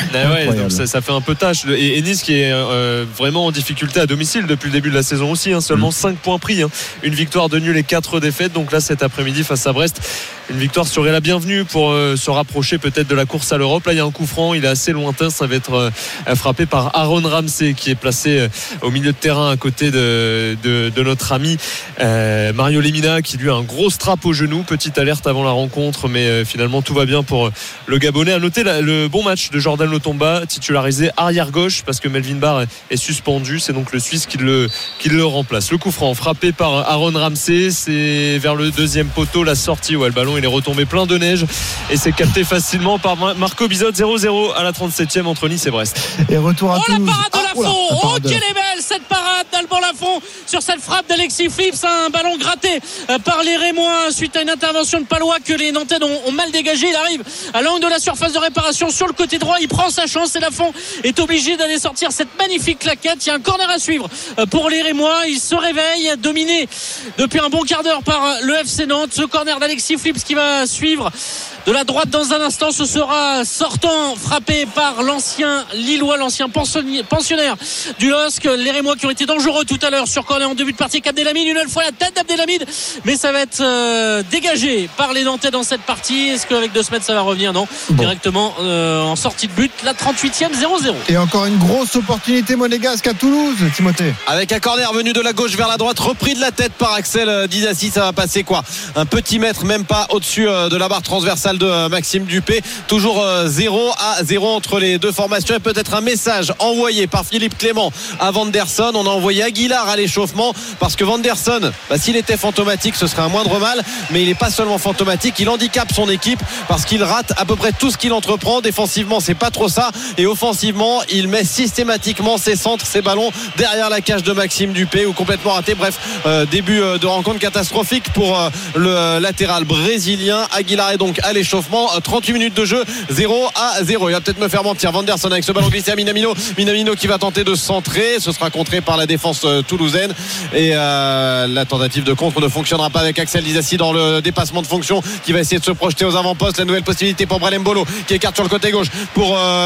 ça fait un peu tâche. Et Nice qui est vraiment en difficulté à domicile depuis le début de la saison aussi, seulement 5 points pris, une victoire de nul et 4 défaites. Donc là cet après-midi face à Brest, une victoire serait la bienvenue pour se rapprocher peut-être de la course à l'Europe. Là il y a un coup franc, il est assez lointain, ça va être frappé par Aaron Ramsey qui est placé au milieu de terrain à côté de notre ami Mario Lemina, qui lui a un gros strap au genou. Petite alerte avant la rencontre, mais finalement tout va bien pour le Gabonais. À noter le bon match de Jordan Lotomba, titularisé arrière gauche parce que Melvin Barr est suspendu. C'est donc le Suisse qui le remplace. Le coup franc frappé par Aaron Ramsey, c'est vers le deuxième poteau, la sortie, le ballon il est retombé plein de neige et c'est capté facilement par Marco Bizot. 0-0 à la 37e entre Nice et Brest. Et retour à Toulouse. La parade de Lafont. Quelle est belle cette parade d'Alban Lafont sur cette frappe d'Alexis Phillips, un ballon gratté par les Rémois suite à une intervention de Palois que les Nantais ont mal dégagé. Il arrive à l'angle de la surface de réparation sur le côté droit, il prend sa chance et Lafont est obligé d'aller sortir cette magnifique claquette. Il y a un corner à suivre pour les Rémois. Il se réveille, dominé depuis un bon quart d'heure par le FC Nantes. Ce corner d'Alexis Phillips qui va suivre de la droite dans un instant. Ce sera sortant, frappé par l'ancien Lillois, l'ancien pensionnaire du LOSC. Les Rémois qui ont été dangereux tout à l'heure sur corner en début de partie. Abdelhamid, une fois la tête d'Abdelhamid, mais ça va être dégagé par les Nantais dans cette partie. Est-ce qu'avec 2 semaines ça va revenir? Non, directement en sortie de but. La 38e, 0-0. Et encore une grosse opportunité monégasque à Toulouse, Timothée. Avec un corner venu de la gauche vers la droite, repris de la tête par Axel Disasi. Ça va passer un petit mètre, même pas au-dessus de la barre transversale de Maxime Dupé. Toujours 0-0 entre les deux formations. Et peut-être un message envoyé par Philippe Clément à Vanderson. On a envoyé Aguilar à l'échauffement parce que Vanderson, s'il était fantomatique, ce serait un moindre mal, mais il n'est pas seulement fantomatique, il handicape son équipe parce qu'il rate à peu près tout ce qu'il entreprend. Défensivement, c'est pas trop ça, et offensivement, il met systématiquement ses centres, ses ballons derrière la cage de Maxime Dupé ou complètement raté. Bref, début de rencontre catastrophique pour le latéral brésilien. Aguilar est donc à l'échauffement. 38 minutes de jeu, 0-0. Il va peut-être me faire mentir Vanderson avec ce ballon glissé à Minamino qui va tenter de centrer. Ce sera contré par la défense toulousaine et la tentative de contre ne fonctionnera pas avec Axel Disasi dans le dépassement de fonction, qui va essayer de se projeter aux avant-postes. La nouvelle possibilité pour Brelem Bolo qui écarte sur le côté gauche pour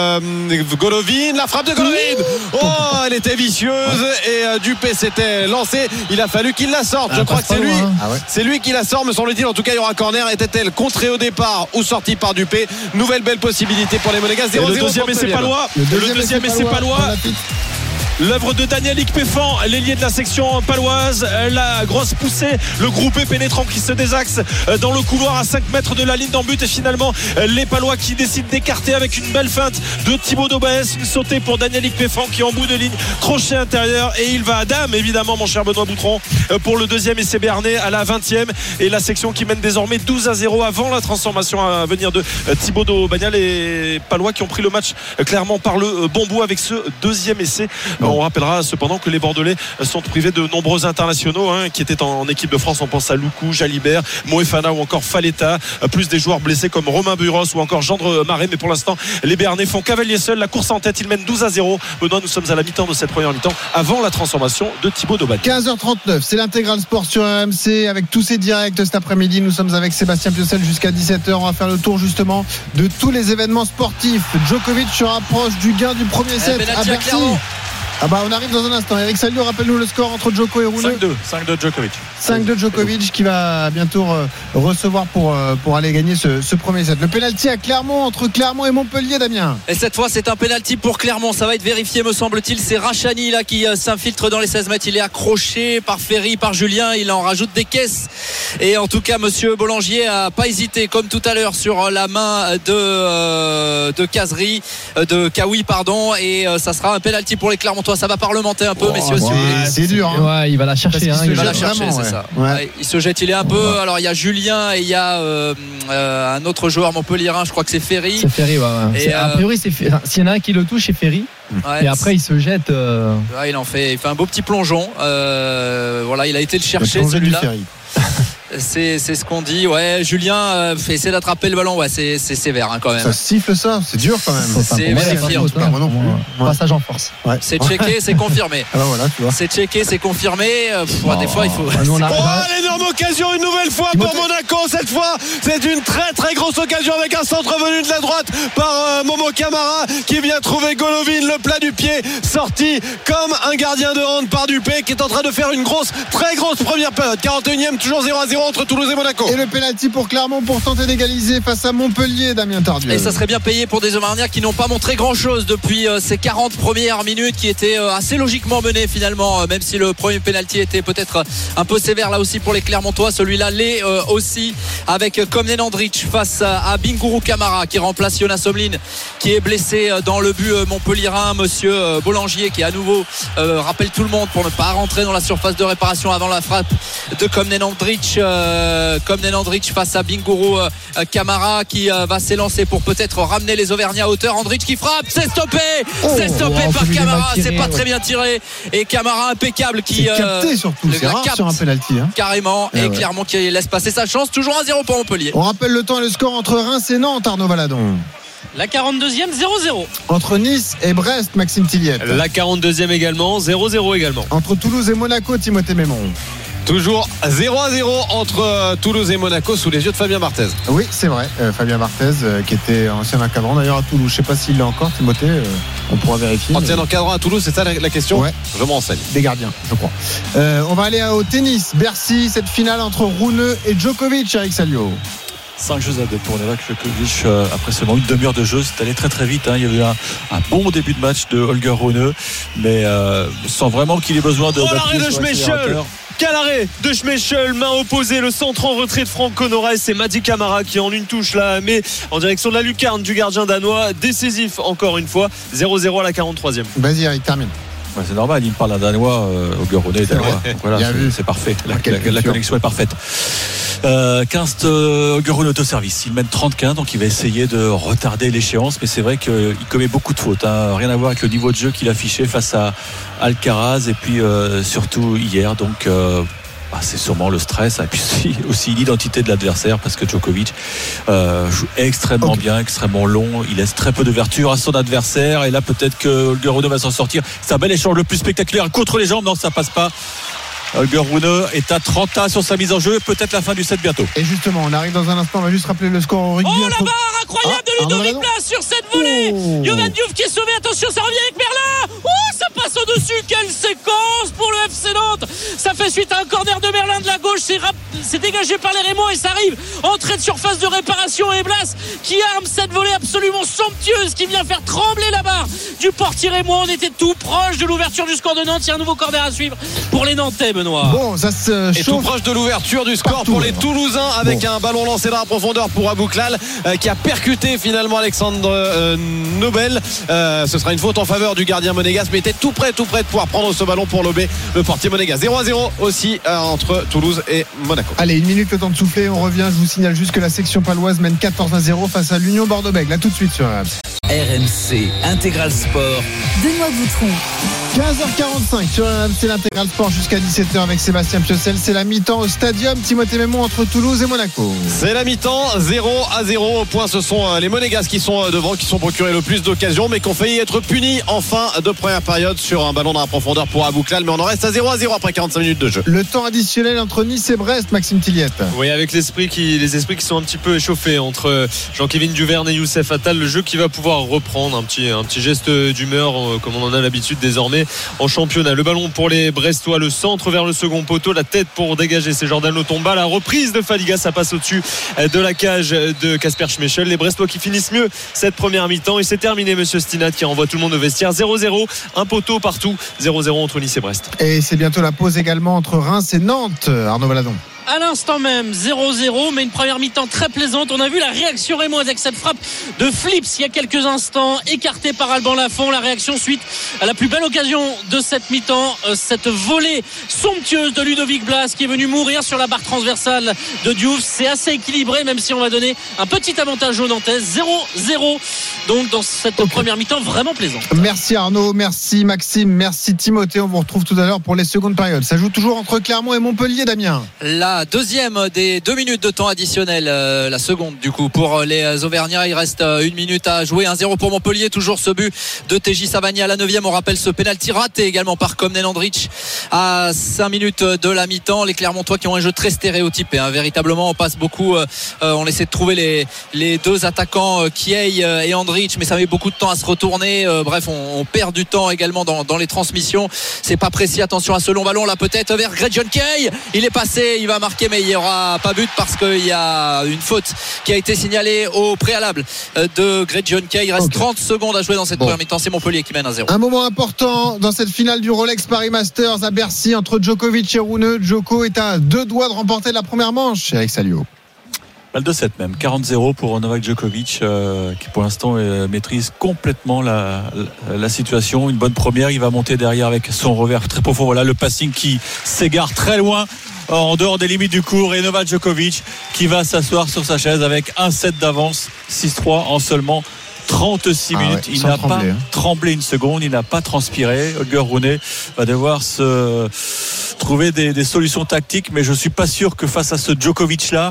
Golovin. La frappe de Golovin, elle était vicieuse et Dupé s'était lancé. Il a fallu qu'il la sorte. Je crois que c'est lui. C'est lui qui la sort, me semble-t-il. En tout cas, il y aura corner. Était-elle contrée au départ ou sortie par Dupé? Nouvelle belle possibilité pour les Monégasques. 0-0. Le deuxième essai palois. Le deuxième essai palois. L'œuvre de Daniel Péfan, l'ailier de la section paloise. La grosse poussée, le groupé pénétrant qui se désaxe dans le couloir à 5 mètres de la ligne d'en but. Et finalement les Palois qui décident d'écarter avec une belle feinte de Thibaut Daubès. Une sautée pour Daniel Péfan qui est en bout de ligne, crochet intérieur, et il va à dame évidemment, mon cher Benoît Boutron, pour le deuxième essai béarnais à la 20e. Et la section qui mène désormais 12-0 avant la transformation à venir de Thibaut Daubès. Les Palois qui ont pris le match clairement par le bon bout avec ce deuxième essai. On rappellera cependant que les Bordelais sont privés de nombreux internationaux qui étaient en équipe de France. On pense à Loukou, Jalibert, Moefana ou encore Faleta, plus des joueurs blessés comme Romain Buros ou encore Gendre Marais. Mais pour l'instant, les Béarnais font cavalier seul. La course en tête, ils mènent 12-0. Benoît, nous sommes à la mi-temps de cette première mi-temps avant la transformation de Thibaut Daubès. 15h39, c'est l'intégral sport sur RMC avec tous ces directs cet après-midi. Nous sommes avec Sébastien Piocel jusqu'à 17h. On va faire le tour justement de tous les événements sportifs. Djokovic se rapproche du gain du premier set à Bercy. On arrive dans un instant. Eric Salio, rappelle-nous le score entre Djoko et Rune. 5-2 Djokovic. 5-2 Djokovic qui va bientôt recevoir pour aller gagner ce premier set. Le pénalty à Clermont, entre Clermont et Montpellier, Damien. Et cette fois c'est un pénalty pour Clermont. Ça va être vérifié me semble-t-il. C'est Rachani là qui s'infiltre dans les 16 mètres. Il est accroché par Ferry, par Julien. Il en rajoute des caisses. Et en tout cas monsieur Bollangier a pas hésité comme tout à l'heure sur la main de Kazri, de Kawi pardon. Et ça sera un pénalty pour les Clermontois. Ça va parlementer un peu messieurs. C'est dur il va la chercher. Il va la chercher, c'est ça. Il se jette, il est un peu. Alors il y a Julien et il y a un autre joueur montpelliérain, je crois que c'est Ferry. C'est Ferry, Et a priori, s'il y en a un qui le touche, c'est Ferry. Et après il se jette. Il fait un beau petit plongeon. Il a été le chercher celui-là. C'est ce qu'on dit. Julien essaie d'attraper le ballon. C'est sévère quand même. Ça siffle ça, c'est dur quand même. C'est vérifié en tout cas. Passage en force. C'est checké, c'est confirmé. C'est checké, c'est confirmé. Des fois il faut. L'énorme occasion une nouvelle fois pour Monaco. Cette fois c'est une très très grosse occasion avec un centre venu de la droite par Momo Camara qui vient trouver Golovin, le plat du pied sorti comme un gardien de hand par Dupé qui est en train de faire une très grosse première période. 41e, toujours 0-0 entre Toulouse et Monaco. Et le pénalty pour Clermont pour tenter d'égaliser face à Montpellier, Damien Tardieu. Et ça serait bien payé pour des Auvergnats qui n'ont pas montré grand chose depuis ces 40 premières minutes qui étaient assez logiquement menées finalement, même si le premier pénalty était peut-être un peu sévère là aussi pour les Clermontois. Celui-là l'est aussi, avec Komnen Andrich face à Bingourou Kamara qui remplace Jonas Omlin qui est blessé dans le but montpellierin. Monsieur Bollangier qui à nouveau rappelle tout le monde pour ne pas rentrer dans la surface de réparation avant la frappe de Komnen Andrich. Komnen Andrich face à Bingourou Kamara qui va s'élancer pour peut-être ramener les Auvergnats à hauteur. Andrich qui frappe, c'est stoppé par Kamara, c'est pas très bien tiré, et Kamara impeccable qui capté surtout, c'est rare sur un penalty carrément, et Clermont qui laisse passer sa chance. Toujours 1-0 pour Montpellier. On rappelle le temps et le score entre Reims et Nantes, Arnaud Valadon. La 42e, 0-0. Entre Nice et Brest, Maxime Tilliette. La 42e également, 0-0 également. Entre Toulouse et Monaco, Timothée Mémon. Toujours 0-0 entre Toulouse et Monaco sous les yeux de Fabien Barthez. Oui, c'est vrai. Fabien Barthez qui était ancien encadrant d'ailleurs à Toulouse. Je ne sais pas s'il l'est encore, Timothée. On pourra vérifier. Ancien encadrant à Toulouse, c'est ça la question? Ouais. Je m'en renseigne. Des gardiens, je crois. On va aller au tennis. Bercy, cette finale entre Rune et Djokovic, Eric Salio. 5 jeux à 2 pour Novak Djokovic. Après seulement une demi-heure de jeu, c'est allé très très vite. Il y avait un bon début de match de Holger Rune, mais sans vraiment qu'il ait besoin de. L'arrêt de Schmeichel. Quel arrêt de Schmeichel, main opposée, le centre en retrait de Franco Norres. C'est Madi Camara qui en une touche là, mais en direction de la lucarne du gardien danois. Décisif encore une fois. 0-0 à la 43e. Vas-y Eric, termine. Ouais, c'est normal, il me parle d'un danois, Holger Rune est danois. Donc voilà, c'est parfait. La connexion est parfaite. 15 Holger Rune autoservice. Il mène 30-15, donc il va essayer de retarder l'échéance, mais c'est vrai qu'il commet beaucoup de fautes. Rien à voir avec le niveau de jeu qu'il affichait face à Alcaraz et puis surtout hier. Donc c'est sûrement le stress et puis aussi l'identité de l'adversaire, parce que Djokovic joue extrêmement bien, extrêmement long, il laisse très peu d'ouverture à son adversaire, et là peut-être que Holger Rune va s'en sortir. C'est un bel échange, le plus spectaculaire contre les jambes. Non, ça passe pas. Holger Rune est à 30 sur sa mise en jeu, peut-être la fin du set bientôt. Et justement, on arrive dans un instant, on va juste rappeler le score au rugby. Oh la barre incroyable de Ludovic Blas sur cette volée. Jovan Diouf qui est sauvé, attention, ça revient avec Merlin. Ça passe au-dessus, quelle séquence pour le FC Nantes. Ça fait suite à un corner de Merlin de la gauche, c'est dégagé par les Rémois et ça arrive. Entrée de surface de réparation, et Blas qui arme cette volée absolument somptueuse qui vient faire trembler la barre du portier Rémois. On était tout proche de l'ouverture du score de Nantes. Il y a un nouveau corner à suivre pour les Nantais, Benoît. Bon, ça se chauffe. Et tout proche de l'ouverture du score partout, pour les Toulousains, avec un ballon lancé dans la profondeur pour Abouklal qui a percuté finalement Alexandre Nobel. Ce sera une faute en faveur du gardien monégasque, mais était tout près de pouvoir prendre ce ballon pour lober le portier monégasque. 0-0 aussi entre Toulouse et Monaco. Allez, une minute, le temps de souffler, on revient. Je vous signale juste que la section paloise mène 14-0 face à l'Union Bordeaux-Bègles. Là tout de suite sur RMC. RMC Intégral Sport. Benoît Boutron. 15h45 sur RMC l'Intégral Sport jusqu'à 17h avec Sébastien Piocel. C'est la mi-temps au Stadium Timothée Mémon entre Toulouse et Monaco. C'est la mi-temps, 0-0 au point. Ce sont les Monégasques qui sont devant, qui sont procurés le plus d'occasions, mais qui ont failli être punis en fin de première période sur un ballon dans la profondeur pour Abouklal. Mais on en reste à 0-0 après 45 minutes de jeu. Le temps additionnel entre Nice et Brest, Maxime Tilliette. Oui, avec les esprits qui sont un petit peu échauffés entre Jean-Kévin Duverne et Youssef Attal. Le jeu qui va pouvoir reprendre un petit geste d'humeur comme on en a l'habitude désormais en championnat. Le ballon pour les Brestois, le centre vers le second poteau, la tête pour dégager, c'est Jordan Lotomba. La reprise de Fadiga, ça passe au-dessus de la cage de Kasper Schmeichel. Les Brestois qui finissent mieux cette première mi-temps, et c'est terminé, monsieur Stinat qui renvoie tout le monde au vestiaire. 0-0, un poteau partout, 0-0 entre Nice et Brest. Et c'est bientôt la pause également entre Reims et Nantes, Arnaud Valadon. À l'instant même 0-0, mais une première mi-temps très plaisante. On a vu la réaction rémoise avec cette frappe de Flips il y a quelques instants, écartée par Alban Lafont. La réaction suite à la plus belle occasion de cette mi-temps, cette volée somptueuse de Ludovic Blas qui est venu mourir sur la barre transversale de Diouf. C'est assez équilibré, même si on va donner un petit avantage aux Nantais. 0-0 donc dans cette première mi-temps vraiment plaisante. Merci Arnaud, merci Maxime, merci Timothée. On vous retrouve tout à l'heure pour les secondes périodes. Ça joue toujours entre Clermont et Montpellier, Damien. La deuxième des 2 minutes de temps additionnel, la seconde du coup pour les Auvergnats. Il reste 1 minute à jouer. 1-0 pour Montpellier, toujours ce but de TJ Savani à la 9e. On rappelle ce pénalty raté également par Komnen Andrich à 5 minutes de la mi-temps. Les Clermontois qui ont un jeu très stéréotypé, véritablement. On passe beaucoup, on essaie de trouver les deux attaquants, Kiei et Andrich, mais ça met beaucoup de temps à se retourner. Bref, on perd du temps également dans les transmissions. C'est pas précis. Attention à ce long ballon là, peut-être vers Gretchen Kay. Il est passé, il va marqué, mais il n'y aura pas but parce qu'il y a une faute qui a été signalée au préalable de Greg Jonquet. Il reste 30 secondes à jouer dans cette première mi-temps. C'est Montpellier qui mène 1-0. Un moment important dans cette finale du Rolex Paris Masters à Bercy entre Djokovic et Rune. Djoko est à 2 doigts de remporter la première manche. Eric Salio. Balle de 7 même, 40-0 pour Novak Djokovic qui pour l'instant maîtrise complètement la situation. Une bonne première, il va monter derrière avec son revers très profond. Voilà le passing qui s'égare très loin en dehors des limites du court, et Novak Djokovic qui va s'asseoir sur sa chaise avec un set d'avance, 6-3 en seulement 36 minutes. Il n'a pas tremblé une seconde, il n'a pas transpiré. Holger Rune va devoir se trouver des solutions tactiques, mais je ne suis pas sûr que face à ce Djokovic là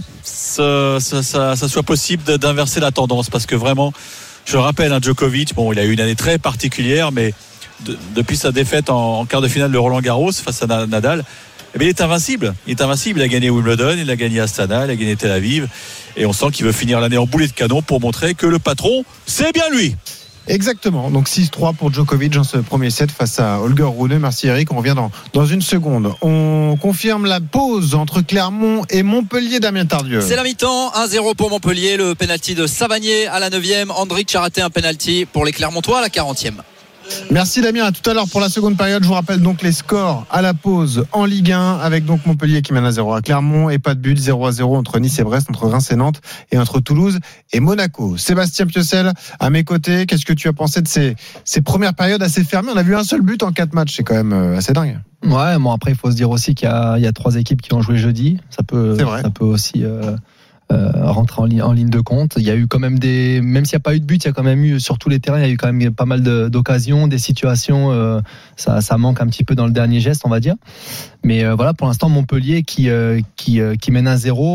ça soit possible d'inverser la tendance, parce que vraiment, je le rappelle, Djokovic, il a eu une année très particulière, mais depuis sa défaite en quart de finale de Roland Garros face à Nadal, il est invincible. Il a gagné Wimbledon, il a gagné Astana, il a gagné Tel Aviv, et on sent qu'il veut finir l'année en boulet de canon pour montrer que le patron, c'est bien lui. Exactement, donc 6-3 pour Djokovic dans ce premier set face à Holger Rune. Merci Eric, on revient dans une seconde. On confirme la pause entre Clermont et Montpellier, Damien Tardieu. C'est la mi-temps, 1-0 pour Montpellier, le pénalty de Savanier à la 9e, Andrić a raté un pénalty pour les Clermontois à la 40e. Merci Damien, à tout à l'heure pour la seconde période. Je vous rappelle donc les scores à la pause en Ligue 1 avec donc Montpellier qui mène à 0 à Clermont et pas de but, 0-0 entre Nice et Brest, entre Reims et Nantes et entre Toulouse et Monaco. Sébastien Piocel à mes côtés, qu'est-ce que tu as pensé de ces premières périodes assez fermées? On a vu un seul but en 4 matchs, c'est quand même assez dingue. Ouais, bon après il faut se dire aussi qu'il y a 3 équipes qui ont joué jeudi, ça peut aussi rentrer en ligne de compte. Il y a eu quand même même s'il n'y a pas eu de but, il y a quand même eu sur tous les terrains, il y a eu quand même pas mal d'occasions, des situations. Ça manque un petit peu dans le dernier geste, on va dire. Mais voilà, pour l'instant Montpellier qui mène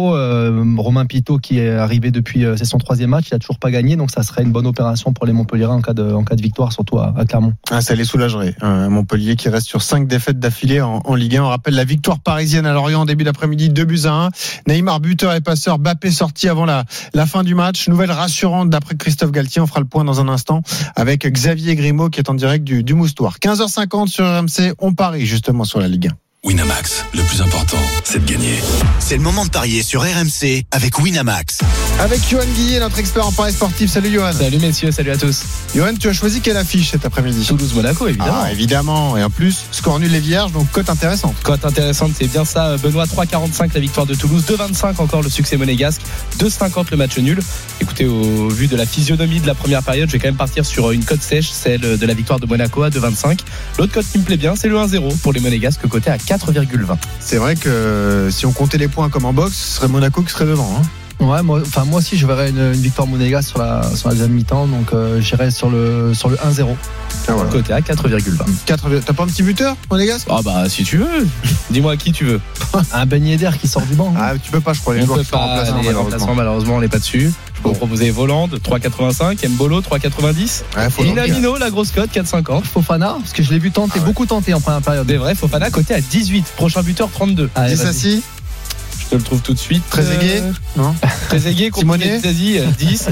1-0. Romain Pitot qui est arrivé depuis c'est son 3e match, il a toujours pas gagné, donc ça serait une bonne opération pour les Montpelliérains en cas de victoire, surtout à Clermont. Ça les soulagerait. Montpellier qui reste sur 5 défaites d'affilée en Ligue 1. On rappelle la victoire parisienne à Lorient en début d'après-midi, 2-1. Neymar buteur et passeur, Mbappé sorti avant la fin du match. Nouvelle rassurante d'après Christophe Galtier. On fera le point dans un instant avec Xavier Grimaud qui est en direct du Moustoir. 15h50 sur RMC, on parie justement sur la Ligue 1. Winamax, le plus important, c'est de gagner. C'est le moment de parier sur RMC avec Winamax. Avec Johan Guillet, notre expert en paris sportif. Salut Johan. Salut messieurs, salut à tous. Johan, tu as choisi quelle affiche cet après-midi? Toulouse-Monaco, évidemment. Évidemment. Et en plus, score nul et vierge, donc cote intéressante. Cote intéressante, c'est bien ça. Benoît, 3,45 la victoire de Toulouse, 2,25 encore le succès monégasque, 2,50 le match nul. Écoutez, au vu de la physionomie de la première période, je vais quand même partir sur une cote sèche, celle de la victoire de Monaco à 2,25. L'autre cote qui me plaît bien, c'est le 1-0 pour les monégasques, coté à 4,20. C'est vrai que si on comptait les points comme en boxe, ce serait Monaco qui serait devant. Ouais, moi aussi je verrais une victoire monégasque sur la deuxième mi-temps, donc j'irais sur le 1-0. Voilà. Côté à 4,20. T'as pas un petit buteur monégasque? Si tu veux. Dis-moi qui tu veux. Un Ben Yedder qui sort du banc. Tu peux pas, je crois. Les joueurs qui sont malheureusement on n'est pas dessus. Je peux vous proposer Volande 3,85, Mbolo 3,90 et Inamino, la grosse cote 4,50. Fofana, parce que je l'ai vu beaucoup tenter en première période. C'est vrai, Fofana côté à 18, prochain buteur 32. Dissassi, je te le trouve tout de suite. Trezeguet, non. Trezeguet, Comboné, 10,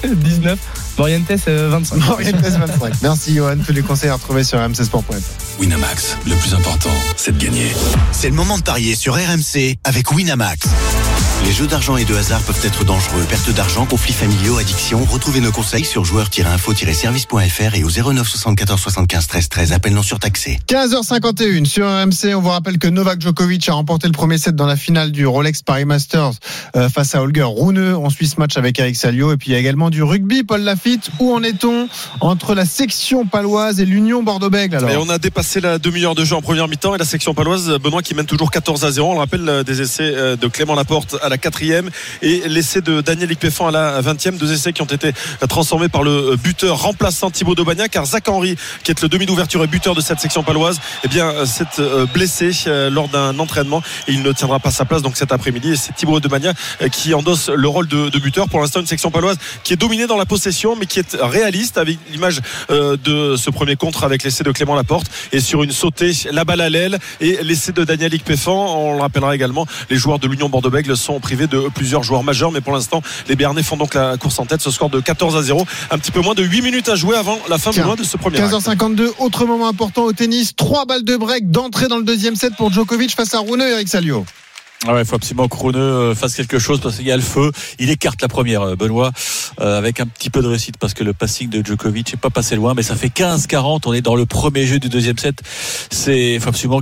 19. Morientes 25. Merci Johan, tous les conseils à retrouver sur rmcsport.fr. Winamax, le plus important, c'est de gagner. C'est le moment de parier sur RMC avec Winamax. Les jeux d'argent et de hasard peuvent être dangereux. Perte d'argent, conflits familiaux, addiction. Retrouvez nos conseils sur joueurs-info-service.fr et au 09 74 75 13 13. Appel non surtaxé. 15h51 sur RMC. On vous rappelle que Novak Djokovic a remporté le premier set dans la finale du Rolex Paris Masters face à Holger Rune. On suit ce match avec Eric Salio. Et puis il y a également du rugby. Paul Lafitte, où en est-on entre la section paloise et l'Union Bordeaux-Bègles? Et on a dépassé la demi-heure de jeu en première mi-temps et la section paloise, Benoît, qui mène toujours 14-0. On le rappelle, des essais de Clément Laporte à la 4e et l'essai de Daniel Icpéfan à la 20e. 2 essais qui ont été transformés par le buteur remplaçant Thibaut Daubagnac, car Zach Henry, qui est le demi d'ouverture et buteur de cette section paloise, s'est blessé lors d'un entraînement et il ne tiendra pas sa place donc cet après-midi. Et c'est Thibaut Daubagnac qui endosse le rôle de buteur. Pour l'instant, une section paloise qui est dominée dans la possession mais qui est réaliste, avec l'image de ce premier contre avec l'essai de Clément Laporte et sur une sautée, la balle à l'aile et l'essai de Daniel Icpéfan. On le rappellera également, les joueurs de l'Union Bordeaux-Bègles sont privés de plusieurs joueurs majeurs, mais pour l'instant les Béarnais font donc la course en tête. Ce score de 14-0, un petit peu moins de 8 minutes à jouer avant la fin de ce premier 15h52, autre moment important au tennis, 3 balles de break d'entrée dans le deuxième set pour Djokovic face à Rune. Eric Salio. Ah ouais, il faut absolument que Rune fasse quelque chose parce qu'il y a le feu. Il écarte la première, Benoît, avec un petit peu de réussite parce que le passing de Djokovic n'est pas passé loin, mais ça fait 15-40. On est dans le premier jeu du deuxième set. Faut absolument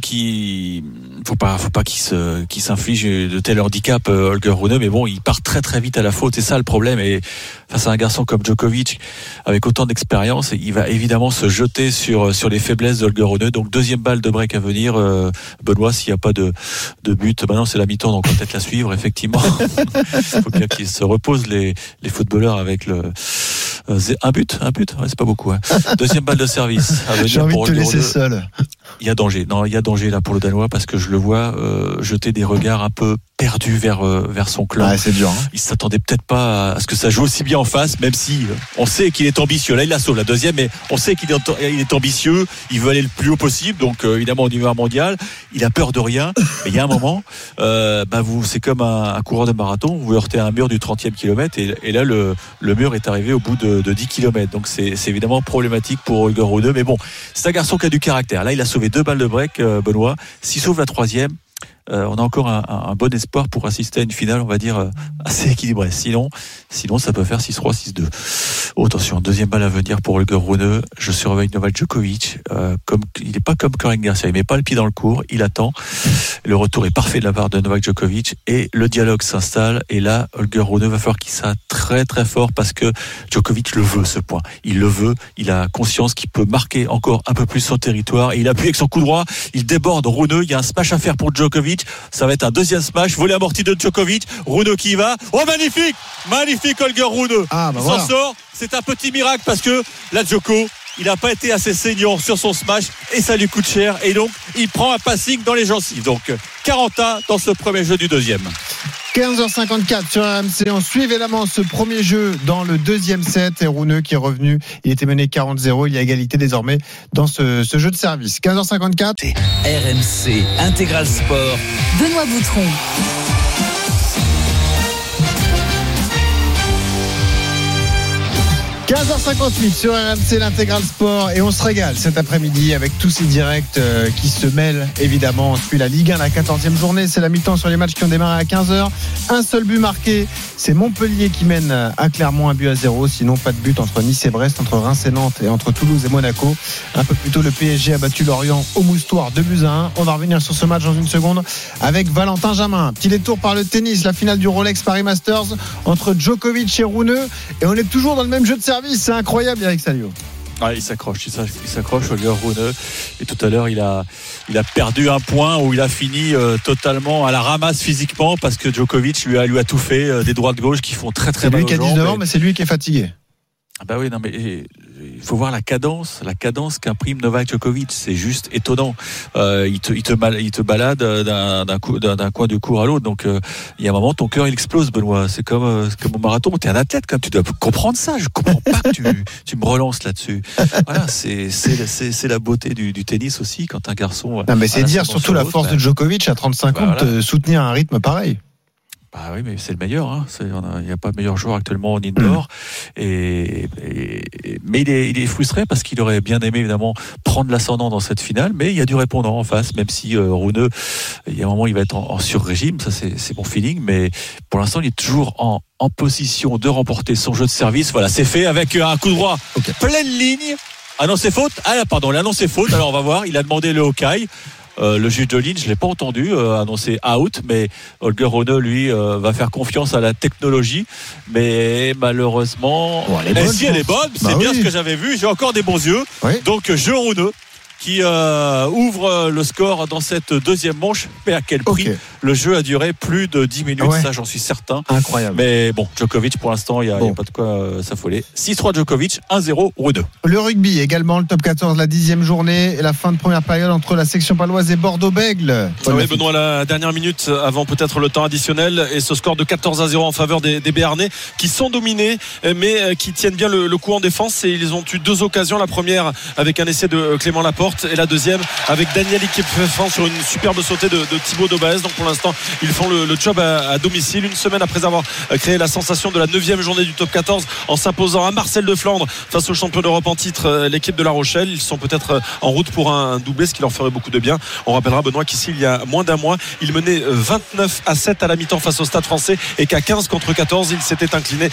faut pas qu'il s'inflige de tel handicap, Holger Rune, mais bon, il part très très vite à la faute. C'est ça le problème. Et face à un garçon comme Djokovic, avec autant d'expérience, il va évidemment se jeter sur les faiblesses de Holger Rune. Donc deuxième balle de break à venir, Benoît, s'il n'y a pas de but, maintenant c'est la mi-temps, donc on va peut-être la suivre, effectivement. Il faut bien qu'ils se reposent les footballeurs avec un but, ouais, c'est pas beaucoup. Hein. Deuxième balle de service à venir. J'ai envie pour de te laisser seul. Il y a danger. Non, il y a danger là pour le Danois parce que je le vois jeter des regards un peu perdus vers son club. Ouais, c'est dur. Hein. Il s'attendait peut-être pas à ce que ça joue aussi bien en face, même si on sait qu'il est ambitieux. Là, il la sauve la deuxième, mais on sait qu'il est ambitieux. Il veut aller le plus haut possible. Donc évidemment au niveau mondial, il a peur de rien. Mais il y a un moment, c'est comme un coureur de marathon. Vous heurtez un mur du 30e kilomètre et là le mur est arrivé au bout de 10 km. Donc c'est évidemment problématique pour Holger Rune. Mais bon, c'est un garçon qui a du caractère. Là, il a sauvé 2 balles de break, Benoît. S'il sauve la troisième, on a encore un bon espoir pour assister à une finale, on va dire, assez équilibrée. Sinon, ça peut faire 6-3, 6-2. Oh, attention, deuxième balle à venir pour Holger Rune. Je surveille Novak Djokovic. Il n'est pas comme Karen Garcia. Il met pas le pied dans le court. Il attend. Le retour est parfait de la part de Novak Djokovic et le dialogue s'installe. Et là, Holger Rune va falloir qu'il soit très très fort parce que Djokovic le veut, ce point. Il le veut. Il a conscience qu'il peut marquer encore un peu plus son territoire. Et il appuie avec son coup droit. Il déborde Rune. Il y a un smash à faire pour Djokovic. Ça va être un deuxième smash, volé amorti de Djokovic. Rune qui y va. Oh, magnifique Holger Rune. Il s'en sort. C'est un petit miracle parce que la Djoko, il n'a pas été assez saignant sur son smash et ça lui coûte cher. Et donc, il prend un passing dans les gencives. Donc, 40 dans ce premier jeu du deuxième. 15h54 sur RMC. On suit évidemment ce premier jeu dans le deuxième set. Et Rune qui est revenu. Il était mené 40-0. Il y a égalité désormais dans ce jeu de service. 15h54. RMC Intégral Sport. Benoît Boutron. 15h58 sur RMC l'Intégral Sport et on se régale cet après-midi avec tous ces directs qui se mêlent évidemment. On suit la Ligue 1, la 14e journée, c'est la mi-temps sur les matchs qui ont démarré à 15h. Un seul but marqué, c'est Montpellier qui mène à Clermont 1-0. Sinon pas de but entre Nice et Brest, entre Reims et Nantes et entre Toulouse et Monaco. Un peu plus tôt le PSG a battu Lorient au Moustoir 2-1. On va revenir sur ce match dans une seconde avec Valentin Jamin. Petit détour par le tennis, la finale du Rolex Paris Masters entre Djokovic et Rune et on est toujours dans le même jeu de service. C'est incroyable, Eric Salio. Ah, il s'accroche, Holger Rune. Et tout à l'heure, il a perdu un point où il a fini totalement à la ramasse physiquement parce que Djokovic lui a tout fait, des droites gauche qui font très très mal. C'est lui qui a 19 ans, mais c'est lui qui est fatigué. Bah oui, non mais il faut voir la cadence qu'imprime Novak Djokovic, c'est juste étonnant. Il te balade d'un coin du court à l'autre. Donc il y a un moment ton cœur il explose, Benoît. C'est comme au marathon, tu es un athlète comme tu dois comprendre ça. Je comprends pas que tu me relances là-dessus. Voilà, c'est la beauté du tennis aussi quand un garçon. Non mais c'est dire surtout la force de Djokovic à 35 ans de soutenir un rythme pareil. Ah oui, mais c'est le meilleur. Hein. Il n'y a pas de meilleur joueur actuellement en indoor. Mais il est frustré parce qu'il aurait bien aimé évidemment prendre l'ascendant dans cette finale. Mais il y a du répondant en face, même si Rune, il y a un moment il va être en sur-régime. Ça c'est mon feeling. Mais pour l'instant, il est toujours en position de remporter son jeu de service. Voilà, c'est fait avec un coup droit pleine ligne. Ah non, c'est faute. Ah pardon, là non, c'est faute. Alors on va voir. Il a demandé le Hawkeye. Le juge de ligne, je l'ai pas entendu annoncer out, mais Holger Rune lui va faire confiance à la technologie, mais malheureusement, elle est bonne, c'est bien ce que j'avais vu. J'ai encore des bons yeux, donc jeu Rune qui ouvre le score dans cette deuxième manche. Mais à quel prix? Le jeu a duré plus de 10 minutes, ça j'en suis certain. Incroyable. Mais bon, Djokovic pour l'instant, il n'y a pas de quoi s'affoler. 6-3 Djokovic, 1-0 Rune. Le rugby également, le top 14, la 10e journée et la fin de première période entre la section paloise et Bordeaux-Bègles. Oui, Benoît, la dernière minute avant peut-être le temps additionnel et ce score de 14-0 en faveur des Béarnais qui sont dominés mais qui tiennent bien le coup en défense et ils ont eu 2 occasions. La première avec un essai de Clément Laporte et la deuxième avec Daniel qui est fait fin sur une superbe sautée de Thibaut Daubaez. Donc pour l'instant l'instant, ils font le job à domicile. Une semaine après avoir créé la sensation de la 9e journée du top 14 en s'imposant à Marcel de Flandre face au champion d'Europe en titre, l'équipe de La Rochelle. Ils sont peut-être en route pour un doublé, ce qui leur ferait beaucoup de bien. On rappellera, Benoît, qu'ici, il y a moins d'un mois, ils menaient 29-7 à la mi-temps face au Stade Français et qu'à 15 contre 14, ils s'étaient inclinés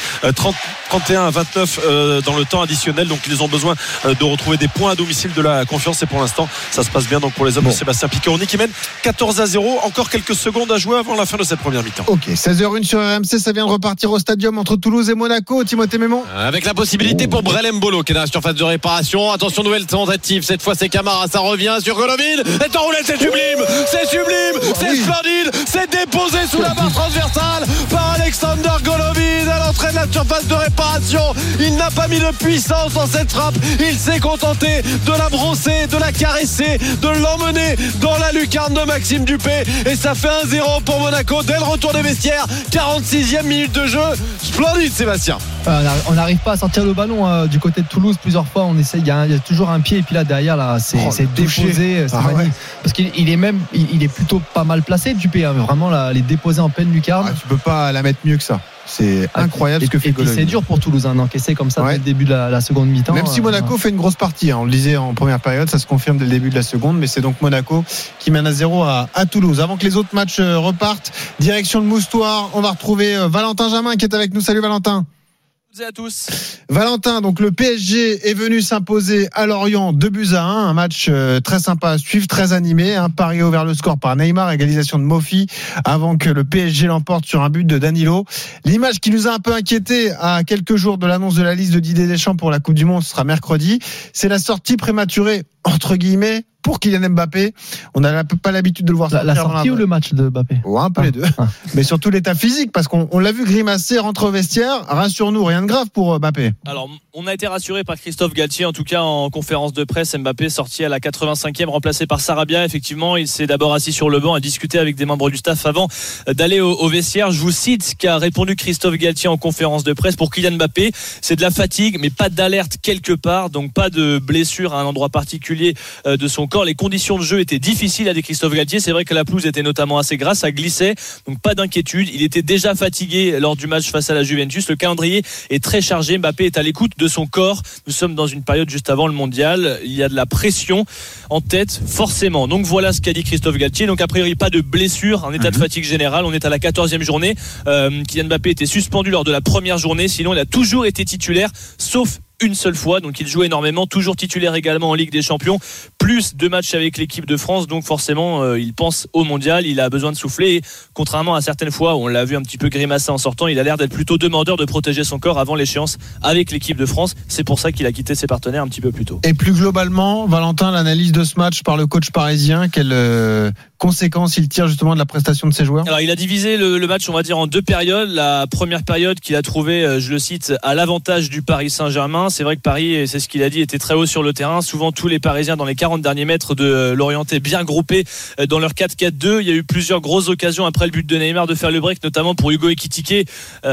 31-29 dans le temps additionnel. Donc, ils ont besoin de retrouver des points à domicile, de la confiance, et pour l'instant, ça se passe bien donc pour les hommes de Sébastien Piccioni qui mène 14-0. Encore quelques secondes à jouer avant la fin de cette première mi-temps. Ok, 16h01 sur RMC, ça vient de repartir au stadium entre Toulouse et Monaco. Timothée Mémon. Avec la possibilité pour Brel Mbolo qui est dans la surface de réparation. Attention, nouvelle tentative. Cette fois, c'est Camara. Ça revient sur Golovin. Et en roulette, c'est sublime. C'est sublime. C'est splendide. C'est déposé sous la barre transversale par Alexander Golovin à l'entrée de la surface de réparation. Il n'a pas mis de puissance dans cette frappe. Il s'est contenté de la brosser, de la caresser, de l'emmener dans la lucarne de Maxime Dupé. Et ça fait 1-0 pour Monaco dès le retour des vestiaires. 46e minute de jeu. Splendide, Sébastien. On n'arrive pas à sortir le ballon du côté de Toulouse. Plusieurs fois on essaye, il y a toujours un pied, et puis là derrière là, c'est déposé, c'est magnifique. Parce qu'il est plutôt pas mal placé, Dupé, hein, vraiment là, les déposer en pleine lucarne. Tu peux pas la mettre mieux que ça. C'est incroyable ce que fait Golovin. C'est dur pour Toulouse d'encaisser comme ça dès le début de la seconde mi-temps. Même si Monaco fait une grosse partie, on le disait en première période, ça se confirme dès le début de la seconde, mais c'est donc Monaco qui mène à 0 à Toulouse. Avant que les autres matchs repartent, direction le Moustoir, on va retrouver Valentin Jamin qui est avec nous. Salut Valentin. À tous. Valentin, donc le PSG est venu s'imposer à Lorient 2-1, un match très sympa à suivre, très animé, pari ouvert le score par Neymar, égalisation de Mofi avant que le PSG l'emporte sur un but de Danilo. L'image qui nous a un peu inquiété à quelques jours de l'annonce de la liste de Didier Deschamps pour la Coupe du Monde, ce sera mercredi, c'est la sortie prématurée entre guillemets pour Kylian Mbappé. On n'a pas l'habitude de le voir la sortie ou le match de Mbappé? Un peu les deux. Mais surtout l'état physique, parce qu'on l'a vu grimacer, rentrer au vestiaire. Rassure-nous, rien de grave pour Mbappé. Alors, on a été rassuré par Christophe Galtier, en tout cas en conférence de presse. Mbappé sorti à la 85e, remplacé par Sarabia. Effectivement, il s'est d'abord assis sur le banc, a discuté avec des membres du staff avant d'aller au vestiaire. Je vous cite ce qu'a répondu Christophe Galtier en conférence de presse. Pour Kylian Mbappé, c'est de la fatigue, mais pas d'alerte quelque part, donc pas de blessure à un endroit particulier de son corps. Les conditions de jeu étaient difficiles, a dit Christophe Galtier. C'est vrai que la pelouse était notamment assez grasse, ça glissait, donc pas d'inquiétude. Il était déjà fatigué lors du match face à la Juventus. Le calendrier est très chargé. Mbappé est à l'écoute de son corps. Nous sommes dans une période juste avant le mondial. Il y a de la pression en tête, forcément. Donc voilà ce qu'a dit Christophe Galtier. Donc a priori pas de blessure, un état de fatigue générale. On est à la 14e journée. Kylian Mbappé était suspendu lors de la première journée. Sinon, il a toujours été titulaire, sauf une seule fois, donc il joue énormément, toujours titulaire également en Ligue des Champions, plus 2 matchs avec l'équipe de France, donc forcément il pense au mondial, il a besoin de souffler, et contrairement à certaines fois où on l'a vu un petit peu grimacer en sortant, il a l'air d'être plutôt demandeur de protéger son corps avant l'échéance avec l'équipe de France. C'est pour ça qu'il a quitté ses partenaires un petit peu plus tôt. Et plus globalement, Valentin, l'analyse de ce match par le coach parisien, quelles conséquences il tire justement de la prestation de ses joueurs? Alors il a divisé le match, on va dire, en 2 périodes. La première période qu'il a trouvé, je le cite, à l'avantage du Paris Saint-Germain. C'est vrai que Paris, et c'est ce qu'il a dit, était très haut sur le terrain. Souvent tous les Parisiens dans les 40 derniers mètres de l'Orientais, bien groupés dans leur 4-4-2. Il y a eu plusieurs grosses occasions après le but de Neymar de faire le break, notamment pour Hugo Ekitike,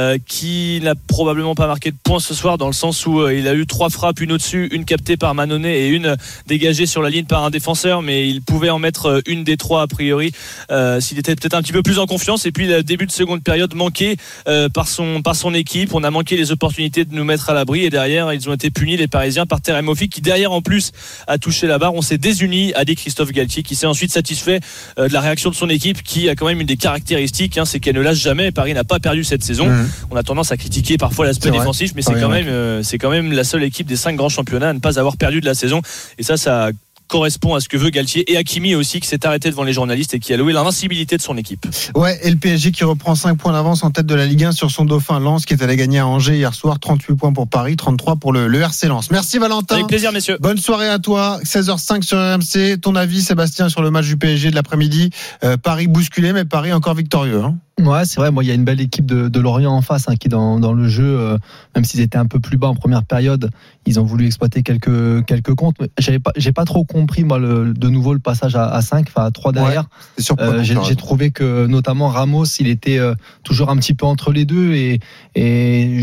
qui n'a probablement pas marqué de points ce soir, dans le sens où il a eu 3 frappes, une au-dessus, une captée par Mannonnet et une dégagée sur la ligne par un défenseur, mais il pouvait en mettre une des 3 a priori s'il était peut-être un petit peu plus en confiance. Et puis le début de seconde période manqué par son équipe. On a manqué les opportunités de nous mettre à l'abri, et derrière ils ont été punis, les Parisiens, par Terem Moffi, qui derrière en plus a touché la barre. On s'est désunis, a dit Christophe Galtier, qui s'est ensuite satisfait de la réaction de son équipe, qui a quand même une des caractéristiques, c'est qu'elle ne lâche jamais. Paris n'a pas perdu cette saison. On a tendance à critiquer parfois l'aspect défensif, mais c'est quand même la seule équipe des 5 grands championnats à ne pas avoir perdu de la saison, et ça correspond à ce que veut Galtier, et Hakimi aussi, qui s'est arrêté devant les journalistes et qui a loué l'invincibilité de son équipe. Ouais, et le PSG qui reprend 5 points d'avance en tête de la Ligue 1 sur son dauphin Lens, qui est allé gagner à Angers hier soir. 38 points pour Paris, 33 pour le RC Lens. Merci Valentin. Avec plaisir, messieurs. Bonne soirée à toi. 16h05 sur RMC. Ton avis, Sébastien, sur le match du PSG de l'après-midi? Paris bousculé, mais Paris encore victorieux. Ouais, c'est vrai. Moi, il y a une belle équipe de Lorient en face, qui dans le jeu, même s'ils étaient un peu plus bas en première période, ils ont voulu exploiter quelques comptes. J'ai pas trop compris, moi, de nouveau le passage à 5, enfin à 3 derrière. Ouais, j'ai trouvé que notamment Ramos, il était toujours un petit peu entre les deux, et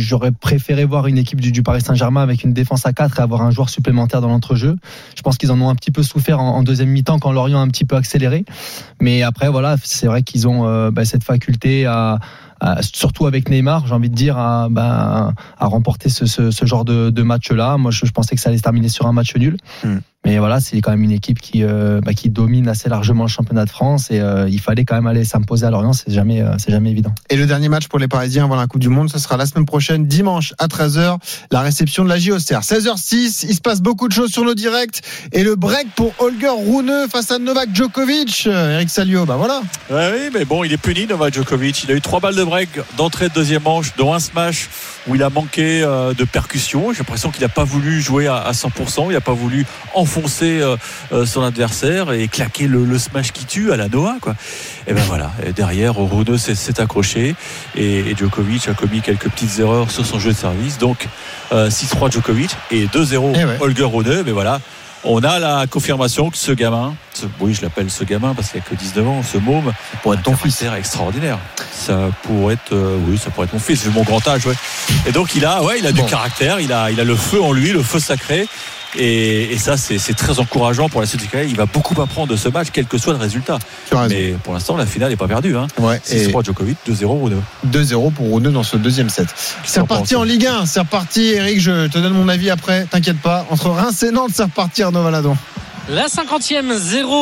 j'aurais préféré voir une équipe du Paris Saint-Germain avec une défense à 4 et avoir un joueur supplémentaire dans l'entrejeu. Je pense qu'ils en ont un petit peu souffert en deuxième mi-temps quand Lorient a un petit peu accéléré. Mais après, voilà, c'est vrai qu'ils ont cette faculté surtout avec Neymar, j'ai envie de dire, à remporter ce genre de match-là. Moi, je pensais que ça allait se terminer sur un match nul. Mais voilà, c'est quand même une équipe qui domine assez largement le championnat de France et il fallait quand même aller s'imposer à Lorient, c'est jamais évident. Et le dernier match pour les Parisiens avant la Coupe du Monde, ce sera la semaine prochaine, dimanche à 13h, la réception de la JOCR. 16h06, il se passe beaucoup de choses sur nos directs et le break pour Holger Rune face à Novak Djokovic. Eric Salio, voilà. Oui, mais bon, il est puni, Novak Djokovic. Il a eu 3 balles de break d'entrée de deuxième manche, dont un smash où il a manqué de percussion. J'ai l'impression qu'il n'a pas voulu jouer à 100%, il n'a pas voulu enfoncer son adversaire et claquer le smash qui tue à la Noah, quoi. Et ben voilà, et derrière Rune s'est accroché et Djokovic a commis quelques petites erreurs sur son jeu de service. Donc 6-3 Djokovic et 2-0 Holger Rune. Mais voilà, on a la confirmation que ce gamin, oui, je l'appelle ce gamin parce qu'il n'y a que 19 ans, ce môme, pour être ton fils, c'est extraordinaire. Ça pourrait être mon fils, vu mon grand âge, Et donc il a du caractère, il a le feu en lui, le feu sacré. Et ça, c'est très encourageant pour la suite. Il va beaucoup apprendre de ce match, quel que soit le résultat. Mais pour l'instant, la finale n'est pas perdue. 6-3 Djokovic, 2-0 Rune. 2-0 pour Rune dans ce deuxième set. C'est reparti en Ligue 1. C'est reparti, Eric. Je te donne mon avis après. T'inquiète pas. Entre Reims et Nantes, c'est reparti, Arnaud Valadon. La 50e,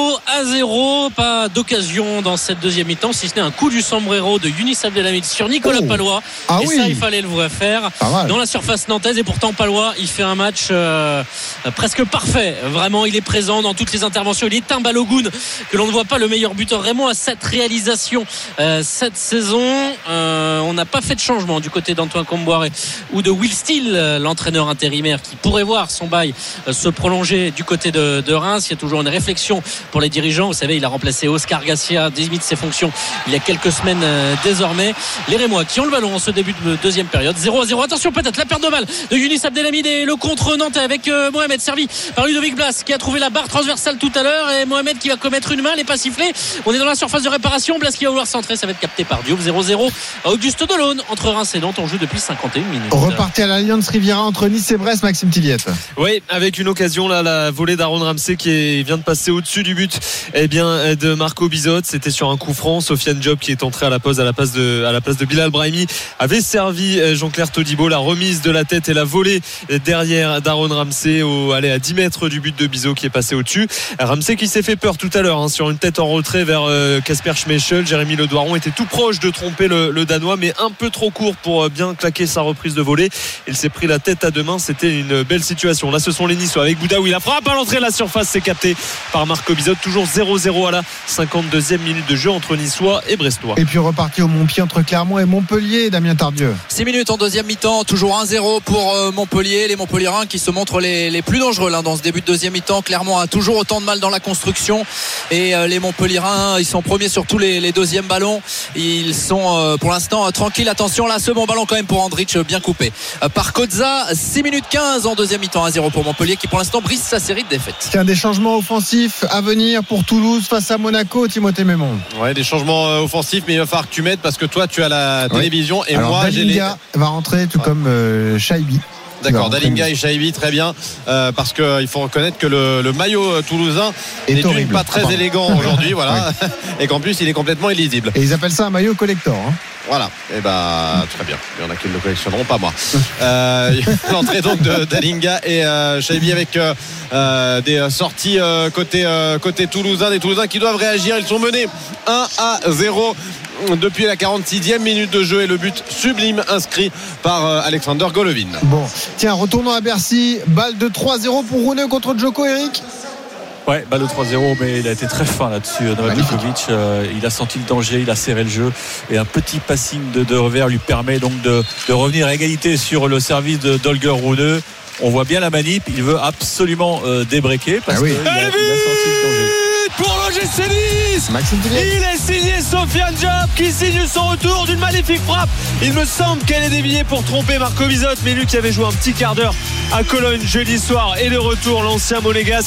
0-0, pas d'occasion dans cette deuxième mi-temps, si ce n'est un coup du sombrero de Younis Abdelhamid sur Nicolas Palois. Ça, il fallait le faire dans la surface nantaise. Et pourtant, Palois, il fait un match presque parfait. Vraiment, il est présent dans toutes les interventions. Il est un Balogun que l'on ne voit pas, le meilleur buteur. Raymond a 7 réalisations cette saison. On n'a pas fait de changement du côté d'Antoine Comboiré ou de Will Steele, l'entraîneur intérimaire qui pourrait voir son bail se prolonger du côté de Reims. Il y a toujours une réflexion pour les dirigeants. Vous savez, il a remplacé Oscar Garcia, démis de ses fonctions il y a quelques semaines désormais. Les Rémois qui ont le ballon en ce début de deuxième période. 0-0. Attention, peut-être la perte de balle de Younis Abdelhamid et le contre nantais avec Mohamed, servi par Ludovic Blas qui a trouvé la barre transversale tout à l'heure. Et Mohamed qui va commettre une main, elle n'est pas sifflée. On est dans la surface de réparation. Blas qui va vouloir centrer, ça va être capté par Diop. 0-0 à Auguste Delaune entre Reims et Nantes. On joue depuis 51 minutes. Reparti à l'Alliance Riviera entre Nice et Brest, Maxime Tilliette. Oui, avec une occasion là, la volée d'Aaron Ramsey qui vient de passer au-dessus du but de Marco Bizot. C'était sur un coup franc. Sofiane Diop qui est entré à la place de Bilal Brahimi avait servi Jean-Claire Todibo. La remise de la tête et la volée derrière d'Aaron Ramsey à 10 mètres du but de Bizot qui est passé au-dessus. Ramsey qui s'est fait peur tout à l'heure sur une tête en retrait vers Kasper Schmeichel. Jérémy Ledoiron était tout proche de tromper le Danois, mais un peu trop court pour bien claquer sa reprise de volée. Il s'est pris la tête à deux mains. C'était une belle situation. Là, ce sont les Niçois avec Boudaoui. La frappe à l'entrée de la surface, c'est capté par Marco Bizot. Toujours 0-0 à la 52e minute de jeu entre Niçois et Brestois. Et puis reparti au Montpied entre Clermont et Montpellier, Damien Tardieu. 6 minutes en deuxième mi-temps, toujours 1-0 pour Montpellier. Les Montpelliérains qui se montrent les plus dangereux dans ce début de deuxième mi-temps. Clermont a toujours autant de mal dans la construction et les Montpelliérains, ils sont premiers sur tous les deuxièmes ballons. Ils sont pour l'instant tranquilles. Attention là, ce bon ballon quand même pour Andrich, bien coupé par Kozza. 6 minutes 15 en deuxième mi-temps, 1-0 pour Montpellier qui pour l'instant brise sa série de défaites. Tiens, des changements offensifs à venir pour Toulouse face à Monaco, Timothée Mémon. Ouais, des changements offensifs, mais il va falloir que tu m'aides parce que toi tu as la télévision et alors, moi Dalinga va rentrer tout comme Chaibi. D'accord, Dalinga et Chaibi, très bien, parce qu'il faut reconnaître que le maillot toulousain n'est pas très élégant aujourd'hui, voilà, et qu'en plus il est complètement illisible. Et ils appellent ça un maillot collector. Voilà, et très bien. Il y en a qui ne le collectionneront, pas moi. L'entrée donc de Dalinga et Chaibi avec des sorties côté toulousain, des Toulousains qui doivent réagir. Ils sont menés 1-0 depuis la 46e minute de jeu et le but sublime inscrit par Alexander Golovin. Bon, tiens, retournons à Bercy. Balle de 3-0 pour Rune contre Djoko, Eric. Ouais, balle de 3-0, mais il a été très fin là-dessus. Novak Djokovic, il a senti le danger, il a serré le jeu et un petit passing de revers lui permet donc de revenir à égalité sur le service d'Holger Rune. On voit bien la manip, il veut absolument débreaker parce qu'il a senti le danger. Pour l'OGC Nice, il est signé Sofiane Diop qui signe son retour d'une magnifique frappe. Il me semble qu'elle est déviée pour tromper Marco Bizot, mais lui qui avait joué un petit quart d'heure à Cologne jeudi soir et le retour, l'ancien monégasque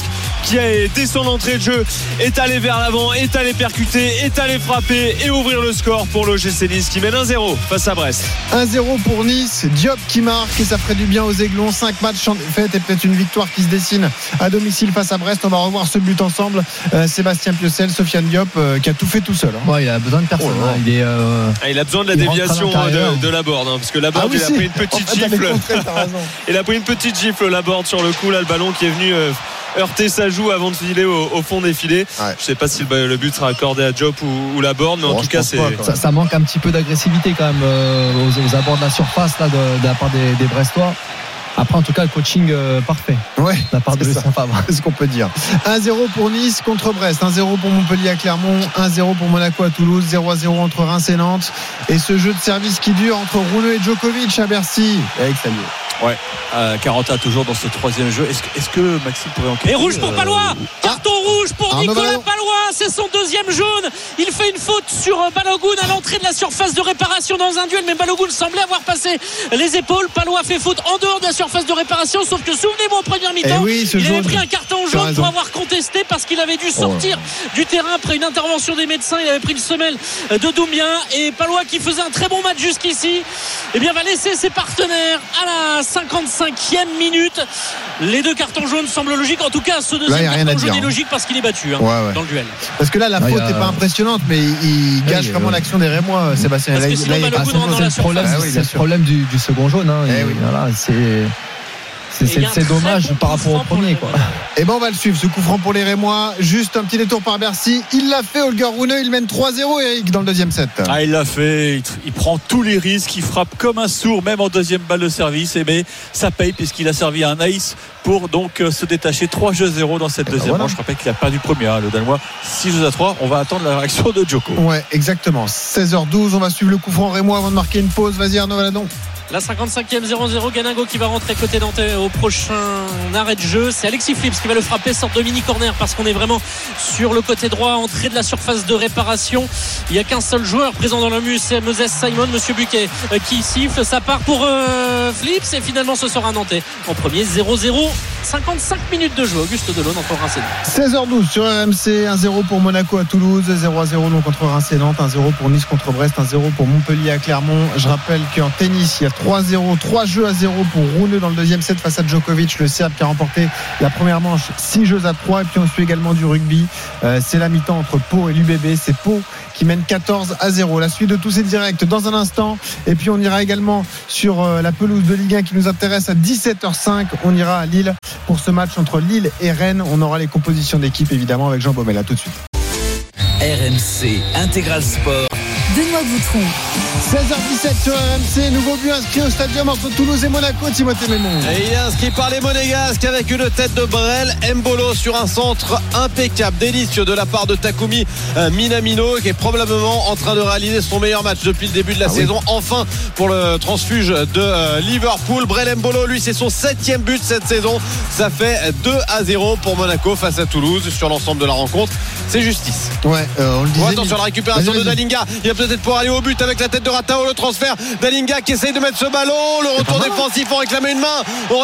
qui dès son entrée de jeu est allé vers l'avant, est allé percuter, est allé frapper et ouvrir le score pour l'OGC Nice qui mène 1-0 face à Brest. 1-0 pour Nice, Diop qui marque et ça ferait du bien aux Aiglons. 5 matchs en défaite et peut-être une victoire qui se dessine à domicile face à Brest. On va revoir ce but ensemble. Sébastien Piocel, Sofiane Diop qui a tout fait tout seul. Ouais, il a besoin de personne. Il a besoin de la déviation de Laborde, parce que Laborde il a pris une petite gifle. Il a pris une petite gifle Laborde sur le coup là, le ballon qui est venu heurter sa joue avant de filer au fond des filets. Ouais. Je sais pas si le but sera accordé à Diop ou Laborde, mais en tout cas ça manque un petit peu d'agressivité quand même aux abords de la surface là, de la part des Brestois. Après, en tout cas, le coaching parfait. Ouais, de la part de Lucien Favre. C'est ce qu'on peut dire. 1-0 pour Nice contre Brest, 1-0 pour Montpellier à Clermont, 1-0 pour Monaco à Toulouse, 0-0 entre Reims et Nantes. Et ce jeu de service qui dure entre Rouneux et Djokovic à Bercy. Avec Samuel. Ouais, Caranta toujours dans ce troisième jeu. Est-ce que Maxime pourrait enquêter? Et rouge pour Palois. Carton rouge pour Nicolas Palois. C'est son deuxième jaune. Il fait une faute sur Balogun à l'entrée de la surface de réparation dans un duel, mais Balogun semblait avoir passé les épaules. Palois fait faute en dehors de la surface de réparation, sauf que souvenez-vous en première mi-temps, il avait pris un carton jaune pour avoir contesté parce qu'il avait dû sortir du terrain après une intervention des médecins. Il avait pris une semelle de Doumbia et Palois qui faisait un très bon match jusqu'ici, va laisser ses partenaires à la 55e minute. Les deux cartons jaunes semblent logiques. En tout cas, ce deuxième carton jaune est logique parce qu'il est battu dans le duel. Parce que là, la faute n'est pas impressionnante, mais il gâche vraiment l'action des Rémois, Sébastien. Parce que sinon, Balogun rentre dans la surface. C'est le problème du second jaune. Voilà, c'est dommage par rapport au premier, quoi. Et on va le suivre, ce coup franc pour les Rémois. Juste un petit détour par Bercy. Il l'a fait, Holger Rune. Il mène 3-0, Eric, dans le deuxième set. Il l'a fait. Il prend tous les risques. Il frappe comme un sourd, même en deuxième balle de service. Mais ça paye puisqu'il a servi un ace pour donc se détacher. 3-0 dans cette deuxième manche. Je rappelle qu'il a perdu le premier, le Danois. 6-3. On va attendre la réaction de Djoko. Ouais, exactement. 16h12. On va suivre le coup franc Rémois avant de marquer une pause. Vas-y, Arnaud Valadon. La 55e 0-0, Ganingo qui va rentrer côté nantais au prochain arrêt de jeu. C'est Alexis Flips qui va le frapper, sorte de mini corner parce qu'on est vraiment sur le côté droit, entrée de la surface de réparation. Il n'y a qu'un seul joueur présent dans le mur, c'est Moses Simon, Monsieur Buquet qui siffle. Ça part pour Flips et finalement ce sera un nantais en premier. 0-0, 55 minutes de jeu. Auguste Delon entre Reims et Nantes. 16h12 sur RMC, 1-0 pour Monaco à Toulouse, 0-0 donc contre Reims et Nantes, 1-0 pour Nice contre Brest, 1-0 pour Montpellier à Clermont. Je rappelle qu'en tennis, il y a 3-0, 3 jeux à 0 pour Rouneux dans le deuxième set face à Djokovic, le Serbe qui a remporté la première manche 6 jeux à 3. Et puis on suit également du rugby. C'est la mi-temps entre Pau et l'UBB. C'est Pau qui mène 14-0. La suite de tous ces directs dans un instant. Et puis on ira également sur la pelouse de Ligue 1 qui nous intéresse à 17h05. On ira à Lille pour ce match entre Lille et Rennes. On aura les compositions d'équipe évidemment avec Jean Baumel. À tout de suite. RMC Intégral Sport. Benoît Boutron. 16h17 sur RMC, nouveau but inscrit au stadium entre Toulouse et Monaco, Timothée Mémon. Et il est inscrit par les Monégasques avec une tête de Brel Mbolo sur un centre impeccable, délicieux de la part de Takumi Minamino qui est probablement en train de réaliser son meilleur match depuis le début de la saison. Enfin pour le transfuge de Liverpool, Brel Mbolo, lui c'est son 7e but cette saison. Ça fait 2-0 pour Monaco face à Toulouse sur l'ensemble de la rencontre. C'est justice. Ouais, on le disait. Attention à la récupération de Dalinga. Il va peut-être pouvoir aller au but avec la tête de Ratao. Le transfert Dalinga qui essaye de mettre ce ballon. Le retour défensif. On réclame une main.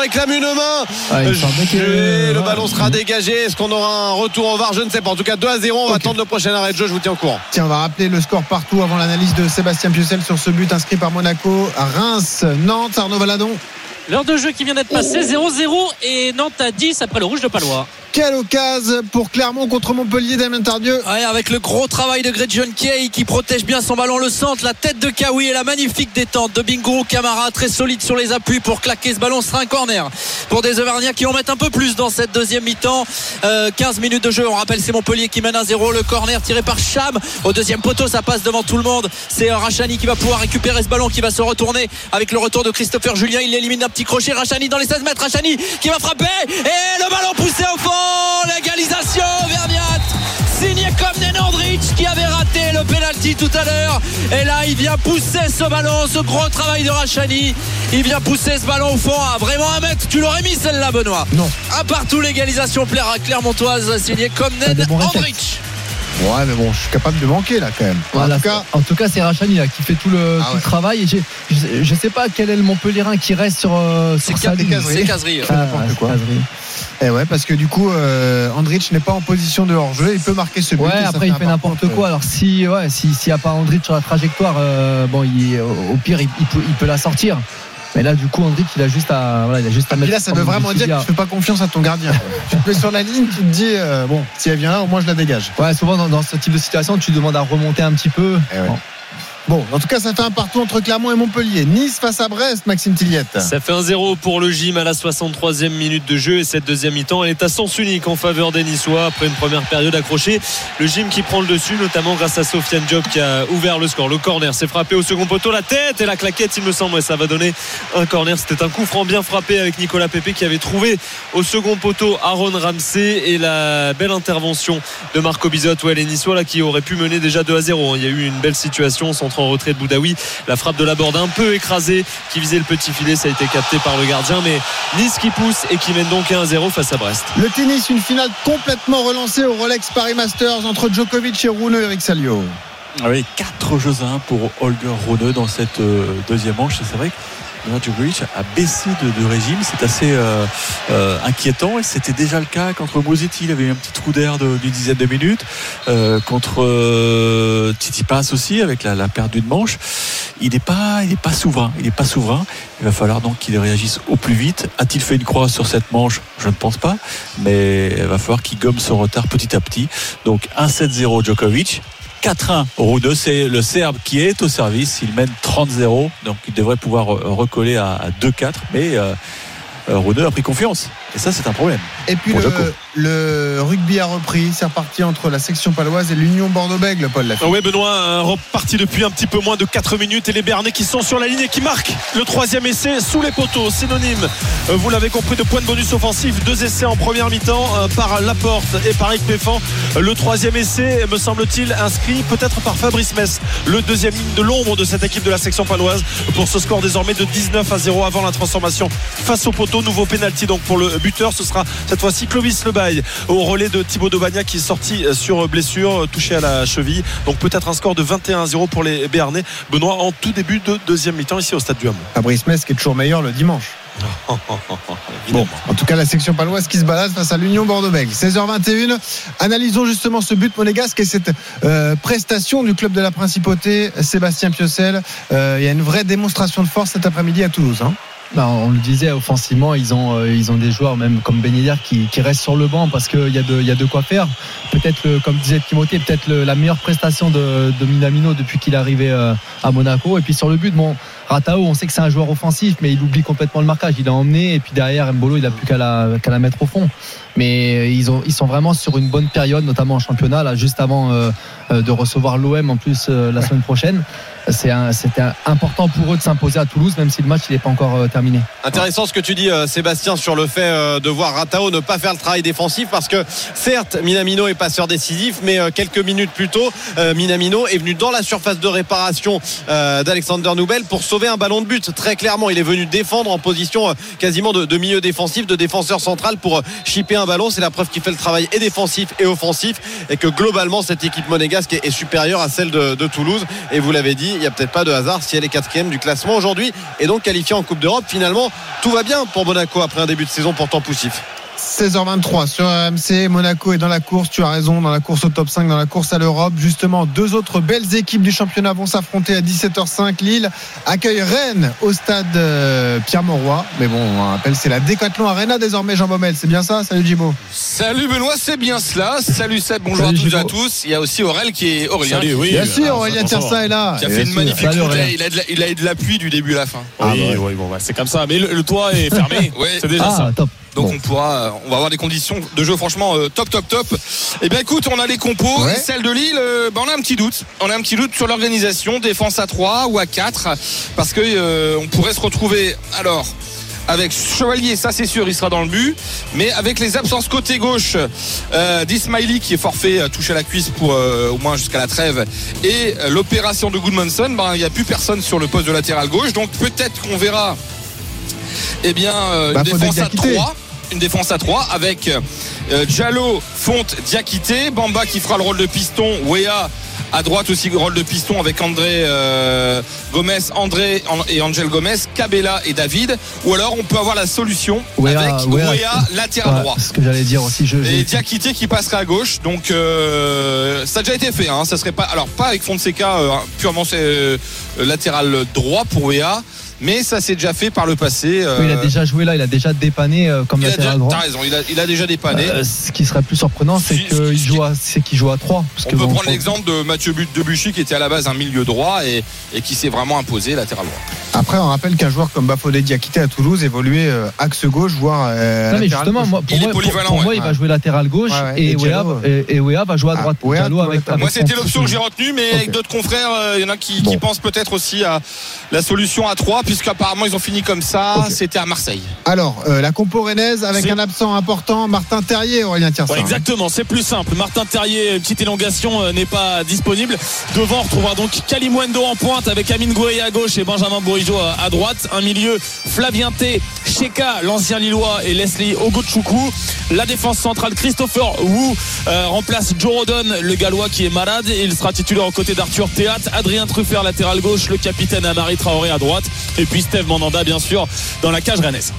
Le ballon sera dégagé. Est-ce qu'on aura un retour au VAR? Je ne sais pas. En tout cas 2-0. On va attendre le prochain arrêt de jeu. Je vous tiens au courant. Tiens, on va rappeler le score partout avant l'analyse de Sébastien Piocel sur ce but inscrit par Monaco. Reims, Nantes, Arnaud Valadon. L'heure de jeu qui vient d'être passée, 0-0 et Nantes à 10 après le rouge de Palois. Quelle occasion pour Clermont contre Montpellier, Damien Tardieu. Ouais, avec le gros travail de Gretchen Kay qui protège bien son ballon, le centre, la tête de Kawi et la magnifique détente de Bingourou Camara, très solide sur les appuis pour claquer ce ballon. Ce sera un corner pour des Auvergnats qui en mettent un peu plus dans cette deuxième mi-temps. 15 minutes de jeu, on rappelle c'est Montpellier qui mène 1-0. Le corner tiré par Cham au deuxième poteau, ça passe devant tout le monde. C'est Rachani qui va pouvoir récupérer ce ballon, qui va se retourner avec le retour de Christopher Julien. Il élimine un petit crochet. Rachani dans les 16 mètres, Rachani qui va frapper et le ballon poussé au fond. L'égalisation Verniat signé comme Nenandric qui avait raté le pénalty tout à l'heure, et là il vient pousser ce ballon, ce gros travail de Rachani, il vient pousser ce ballon au fond à vraiment 1 mètre. Tu l'aurais mis celle-là, Benoît? Non. À partout l'égalisation clermontoise signée comme Nenandric. Ouais, mais bon, je suis capable de manquer là quand même. Voilà, en tout cas, c'est Rachani là, qui fait tout le travail. Et je sais pas quel est le Montpellierin qui reste sur c'est Casery. Et ouais, parce que du coup, Andrich n'est pas en position de hors-jeu, il peut marquer ce but. Ouais, après il fait n'importe quoi. Alors s'il n'y a pas Andrich sur la trajectoire, au pire il peut la sortir. Mais là, du coup, Andrich, il a juste à mettre. Et là, ça veut vraiment dire que tu fais pas confiance à ton gardien. Tu te mets sur la ligne, tu te dis, si elle vient là, au moins je la dégage. Ouais, souvent dans ce type de situation, tu demandes à remonter un petit peu. Bon, en tout cas, ça fait un partout entre Clermont et Montpellier. Nice face à Brest, Maxime Tilliette. Ça fait 1-0 pour le gym à la 63e minute de jeu. Et cette deuxième mi-temps, elle est à sens unique en faveur des Niçois après une première période accrochée. Le gym qui prend le dessus, notamment grâce à Sofiane Diop qui a ouvert le score. Le corner s'est frappé au second poteau, la tête et la claquette, il me semble. Ça va donner un corner. C'était un coup franc bien frappé avec Nicolas Pépé qui avait trouvé au second poteau Aaron Ramsey. Et la belle intervention de Marco Bizot, les Niçois là, qui auraient pu mener déjà 2-0. Il y a eu une belle situation, centre en retrait de Boudaoui, la frappe de Laborde un peu écrasée qui visait le petit filet, ça a été capté par le gardien, mais Nice qui pousse et qui mène donc 1-0 face à Brest. Le tennis, une finale complètement relancée au Rolex Paris Masters entre Djokovic et Rune, Eric Salio. Oui, 4 jeux à 1 pour Holger Rune dans cette deuxième manche. C'est vrai que Djokovic a baissé de régime, c'est assez inquiétant, et c'était déjà le cas contre Musetti. Il avait eu un petit trou d'air d'une dizaine de minutes contre Tsitsipas aussi avec la perte d'une manche. Il n'est pas souverain. Il va falloir donc qu'il réagisse au plus vite. A-t-il fait une croix sur cette manche? Je ne pense pas, mais il va falloir qu'il gomme son retard petit à petit. Donc 1-7-0 Djokovic, 4-1 Rune, c'est le Serbe qui est au service. Il mène 30-0, donc il devrait pouvoir recoller à 2-4, mais Rune a pris confiance, et ça c'est un problème. Et puis le rugby a repris, c'est reparti entre la section paloise et l'Union Bordeaux-Bègles, Paul Lafite. Oui, Benoît, reparti depuis un petit peu moins de 4 minutes, et les Béarnais qui sont sur la ligne et qui marquent le troisième essai sous les poteaux, synonyme, vous l'avez compris, de points de bonus offensif. 2 essais en première mi-temps par Laporte et par Ekpefan. Le troisième essai, me semble-t-il, inscrit peut-être par Fabrice Mess, le deuxième ligne de l'ombre de cette équipe de la section paloise, pour ce score désormais de 19-0 avant la transformation face au poteau. Nouveau pénalty donc pour le buteur, ce sera cette fois-ci Clovis Lebaille au relais de Thibaut Daubagna qui est sorti sur blessure, touché à la cheville. Donc peut-être un score de 21-0 pour les Béarnais, Benoît, en tout début de deuxième mi-temps ici au Stade du Hamon. Fabrice Mess qui est toujours meilleur le dimanche. Bon, en tout cas la section paloise qui se balade face à l'Union Bordeaux-Bègles. 16h21, analysons justement ce but monégasque et cette prestation du club de la Principauté, Sébastien Piocel. Il y a une vraie démonstration de force cet après-midi à Toulouse, hein. On le disait, offensivement ils ont des joueurs même comme Ben Yedder qui restent sur le banc parce qu'il y a de quoi faire. Peut-être comme disait Timothée, peut-être la meilleure prestation de Minamino depuis qu'il est arrivé à Monaco. Et puis sur le but, Ratao, on sait que c'est un joueur offensif, mais il oublie complètement le marquage. Il a emmené, et puis derrière Mbolo, il n'a plus qu'à la mettre au fond. Mais ils sont vraiment sur une bonne période, notamment en championnat, là, juste avant de recevoir l'OM en plus la semaine prochaine. C'était important pour eux de s'imposer à Toulouse, même si le match n'est pas encore terminé. Intéressant ce que tu dis, Sébastien, sur le fait de voir Ratao ne pas faire le travail défensif, parce que certes Minamino est passeur décisif, mais quelques minutes plus tôt Minamino est venu dans la surface de réparation d'Alexander Nubel pour sauver un ballon de but. Très clairement, il est venu défendre en position quasiment de milieu défensif, de défenseur central, pour chipper un ballon. C'est la preuve qu'il fait le travail et défensif et offensif, et que globalement cette équipe monégasque est supérieure à celle de Toulouse. Et vous l'avez dit, il n'y a peut-être pas de hasard si elle est 4e du classement aujourd'hui et donc qualifiée en Coupe d'Europe. Finalement, tout va bien pour Monaco après un début de saison pourtant poussif. 16h23 sur RMC, Monaco est dans la course, tu as raison, dans la course au top 5, dans la course à l'Europe. Justement, 2 autres belles équipes du championnat vont s'affronter à 17h05. Lille accueille Rennes au stade Pierre-Mauroy. Mais bon, on rappelle, c'est la Décathlon Arena désormais, Jean Baumel. C'est bien ça? Salut Djibo. Salut Benoît, c'est bien cela. Salut Seb, bonjour Salut à toutes Djibo. et à tous. Il y a aussi Aurélien qui est Aurélien. Salut, oui. Bien sûr, Aurélien Tiersin est là. Qui a fait une magnifique Salut, route. Aurélien. Il a eu de la pluie du début à la fin. Oui, bon, c'est comme ça. Mais le toit est fermé. Ouais. C'est déjà ça. Top. Donc on va avoir des conditions de jeu franchement top. Et bien écoute, on a les compos. Ouais. Et celle de Lille, on a un petit doute. On a un petit doute sur l'organisation, défense à 3 ou à 4, parce que on pourrait se retrouver alors avec Chevalier, ça c'est sûr, il sera dans le but, mais avec les absences côté gauche d'Ismaili qui est forfait, touché à la cuisse pour au moins jusqu'à la trêve, et l'opération de Goodmanson, il n'y a plus personne sur le poste de latéral gauche, donc peut-être qu'on verra une défense à 3 avec Diallo, Fonte, Diakité, Bamba qui fera le rôle de piston, Wea À droite aussi, rôle de piston avec André et Angel Gomez, Cabella et David. Ou alors on peut avoir la solution avec Wea latéral droit. C'est ce que j'allais dire aussi. Et Diakité qui passerait à gauche. Donc ça a déjà été fait. Ça serait pas avec Fonseca purement latéral droit pour Wea. Mais ça s'est déjà fait par le passé. Oui, il a déjà joué là, il a déjà dépanné comme latéral droit. T'as raison, il a déjà dépanné. Ce qui serait plus surprenant, c'est qu'il joue à 3. On peut prendre l'exemple de Mathieu Debuchy qui était à la base un milieu droit et qui s'est vraiment imposé latéral droit. Après, on rappelle qu'un joueur comme Bafodé Diakité à Toulouse évoluait axe gauche, voire non, mais justement, pour moi, il va jouer latéral gauche et Wea va jouer à droite. Moi, c'était l'option que j'ai retenue, mais avec d'autres confrères, il y en a qui pensent peut-être aussi à la solution à 3, puisqu'apparemment ils ont fini comme ça. C'était à Marseille. Alors la compo rennaise avec un absent important, Martin Terrier, Aurélien Tiersin. Exactement, c'est plus simple. Martin Terrier, petite élongation, n'est pas disponible. Devant, on retrouvera donc Kalimundo en pointe avec Amine Goué à gauche et Benjamin Bourigeaud à droite. Un milieu, Flavien T, Cheka, l'ancien Lillois, et Leslie Ogochukwu. La défense centrale, Christopher Wu remplace Joe Rodon, le Gallois qui est malade. Il sera titulaire aux côtés d'Arthur Théat. Adrien Truffert latéral gauche, le capitaine Amari Traoré à droite. Et puis Steve Mandanda bien sûr dans la cage rennaise.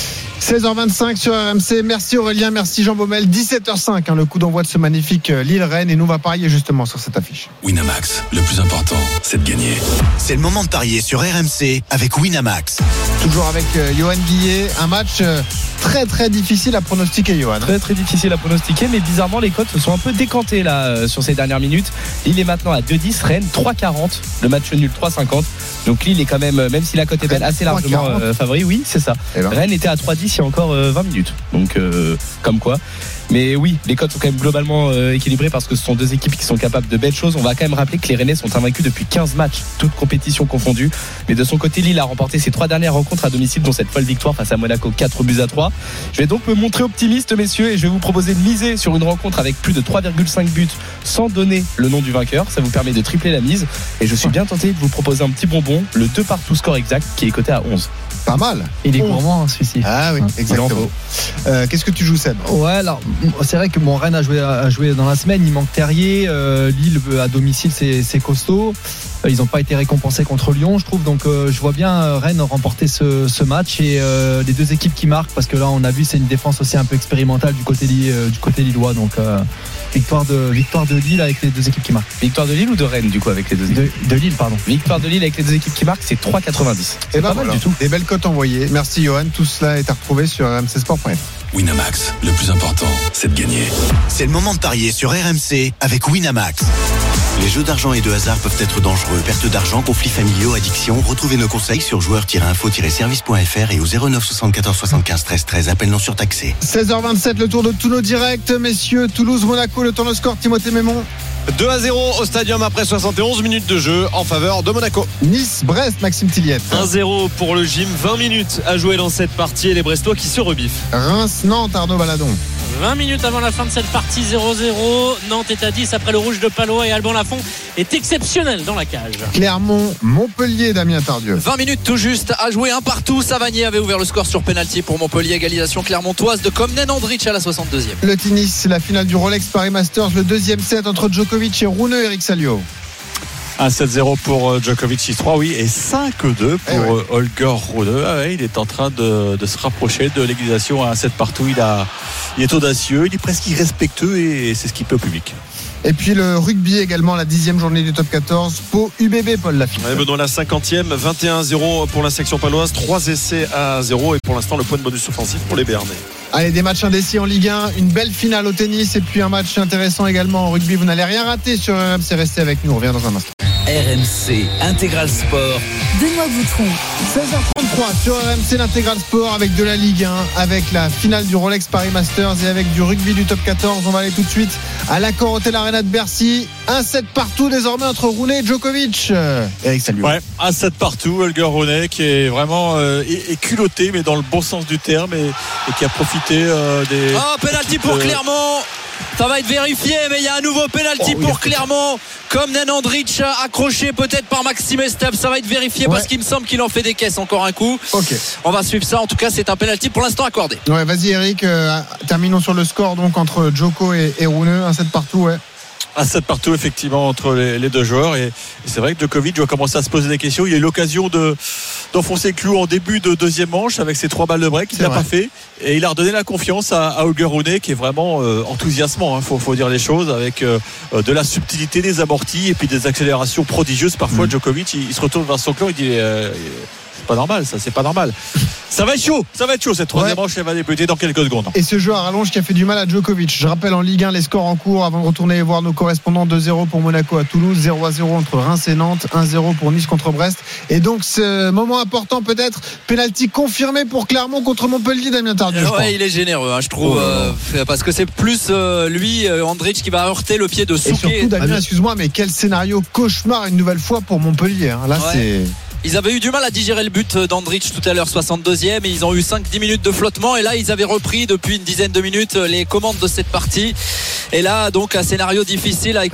16h25 sur RMC. Merci Aurélien, merci Jean Baumel. 17h05, le coup d'envoi de ce magnifique Lille-Rennes, et nous on va parier justement sur cette affiche. Winamax, le plus important, c'est de gagner. C'est le moment de parier sur RMC avec Winamax. Toujours avec Johan Guillet, un match très très difficile à pronostiquer, Johan. Très très difficile à pronostiquer, mais bizarrement les cotes se sont un peu décantées là sur ces dernières minutes. Lille est maintenant à 2,10, Rennes 3,40, le match nul 3,50. Donc Lille est quand même si la cote est belle, assez largement favori. Oui, c'est ça. Rennes était à 3,10 il y a encore 20 minutes. Donc comme quoi. Mais oui, les cotes sont quand même globalement équilibrées parce que ce sont deux équipes qui sont capables de belles choses. On va quand même rappeler que les Rennais sont invaincus depuis 15 matchs, toutes compétitions confondues. Mais de son côté, Lille a remporté ses 3 dernières rencontres à domicile, dont cette folle victoire face à Monaco, 4-3. Je vais donc me montrer optimiste, messieurs, et je vais vous proposer de miser sur une rencontre avec plus de 3,5 buts sans donner le nom du vainqueur. Ça vous permet de tripler la mise. Et je suis bien tenté de vous proposer un petit bonbon, le 2 partout score exact, qui est coté à 11. Pas mal. Il est gourmand, celui-ci. Ah oui, exactement. Qu'est-ce que tu joues, Seb? Ouais, alors c'est vrai que Rennes a joué dans la semaine. Il manque Terrier. Lille à domicile, c'est costaud. Ils n'ont pas été récompensés contre Lyon, je trouve. Donc je vois bien Rennes remporter ce match et les deux équipes qui marquent, parce que là on a vu c'est une défense aussi un peu expérimentale du côté lillois. Donc victoire de Lille avec les deux équipes qui marquent. Victoire de Lille ou de Rennes du coup avec les deux équipes de Lille, pardon. Victoire de Lille avec les deux équipes qui marquent, c'est 3,90. C'est pas mal du tout. Des belles cotes envoyées. Merci Johan. Tout cela est à retrouver sur rmcsport.fr. Winamax, le plus important, c'est de gagner. C'est le moment de parier sur RMC avec Winamax. Les jeux d'argent et de hasard peuvent être dangereux. Perte d'argent, conflits familiaux, addiction. Retrouvez nos conseils sur joueurs-info-service.fr et au 09 74 75 13 13. Appel non surtaxé. 16h27, le tour de tous nos directs. Messieurs, Toulouse-Monaco, le temps de score, Timothée Mémon. 2-0 au stadium après 71 minutes de jeu en faveur de Monaco. Nice-Brest, Maxime Tilliette. 1-0 pour le gym, 20 minutes à jouer dans cette partie et les Brestois qui se rebiffent. Reims-Nantes, Arnaud Baladon. 20 minutes avant la fin de cette partie, 0-0. Nantes est à 10 après le rouge de Palois et Alban Lafont est exceptionnel dans la cage. Clermont-Montpellier, Damien Tardieu. 20 minutes tout juste à jouer, un partout. Savanier avait ouvert le score sur pénalty pour Montpellier. Égalisation clermontoise de Komnen Andrich à la 62e. Le tennis, la finale du Rolex Paris Masters, le deuxième set entre Djokovic et Rune, Eric Salio. 1-7-0 pour Djokovic 6-3, oui, et 5-2 pour Holger Rune. Ah ouais, il est en train de se rapprocher de l'égalisation à 7 partout. Il est audacieux, il est presque irrespectueux et c'est ce qu'il plaît au public. Et puis le rugby également, la 10e journée du top 14. Pau UBB, Paul Lafitte. Dans la 50e, 21-0 pour la section paloise, 3 essais à 0 et pour l'instant le point de bonus offensif pour les Béarnais. Allez, des matchs indécis en Ligue 1, une belle finale au tennis et puis un match intéressant également en rugby. Vous n'allez rien rater sur RMC, restez avec nous, on revient dans un instant. RMC Intégral Sport. Benoît Boutron. 16h33 sur RMC l'Intégral Sport avec de la Ligue 1, avec la finale du Rolex Paris Masters et avec du rugby du top 14. On va aller tout de suite à l'Accor Hotel Arena de Bercy. 1-7 partout désormais entre Rune et Djokovic. Eric, salut. Ouais, 1-7 partout. Holger Rune qui est vraiment est culotté, mais dans le bon sens du terme et qui a profité des. Oh, pénalty pour Clermont. Ça va être vérifié, mais il y a un nouveau pénalty pour Clermont. Comme Nen Andrich accroché peut-être par Maxime Estep. Ça va être vérifié parce qu'il me semble qu'il en fait des caisses encore un coup. On va suivre ça. En tout cas, c'est un pénalty pour l'instant accordé. Ouais, vas-y Eric. Terminons sur le score donc entre Djoko et Rune. 1-7 partout, ouais. À 7 partout, effectivement, entre les deux joueurs. Et c'est vrai que Djokovic doit commencer à se poser des questions. Il a eu l'occasion d'enfoncer le clou en début de deuxième manche avec ses 3 balles de break. Il l'a pas fait. Et il a redonné la confiance à Holger Rune, qui est vraiment enthousiasmant. Faut dire les choses, avec de la subtilité, des amortis et puis des accélérations prodigieuses. Parfois, Djokovic, il se retourne vers son clan, il dit c'est pas normal, ça, c'est pas normal. Ça va être chaud cette troisième manche, elle va débuter dans quelques secondes. Et ce jeu à rallonge qui a fait du mal à Djokovic. Je rappelle en Ligue 1 les scores en cours avant de retourner voir nos correspondants. 2-0 pour Monaco à Toulouse, 0-0 entre Reims et Nantes, 1-0 pour Nice contre Brest. Et donc ce moment important peut-être, penalty confirmé pour Clermont contre Montpellier, Damien Tardieu. Ouais, il est généreux, je trouve, parce que c'est plus lui, Andrich, qui va heurter le pied de Souquet. Et surtout, Damien, excuse-moi, mais quel scénario cauchemar une nouvelle fois pour Montpellier. Là, c'est... Ils avaient eu du mal à digérer le but d'Andrich tout à l'heure, 62e, et ils ont eu 5-10 minutes de flottement, et là ils avaient repris depuis une dizaine de minutes les commandes de cette partie. Et là donc un scénario difficile avec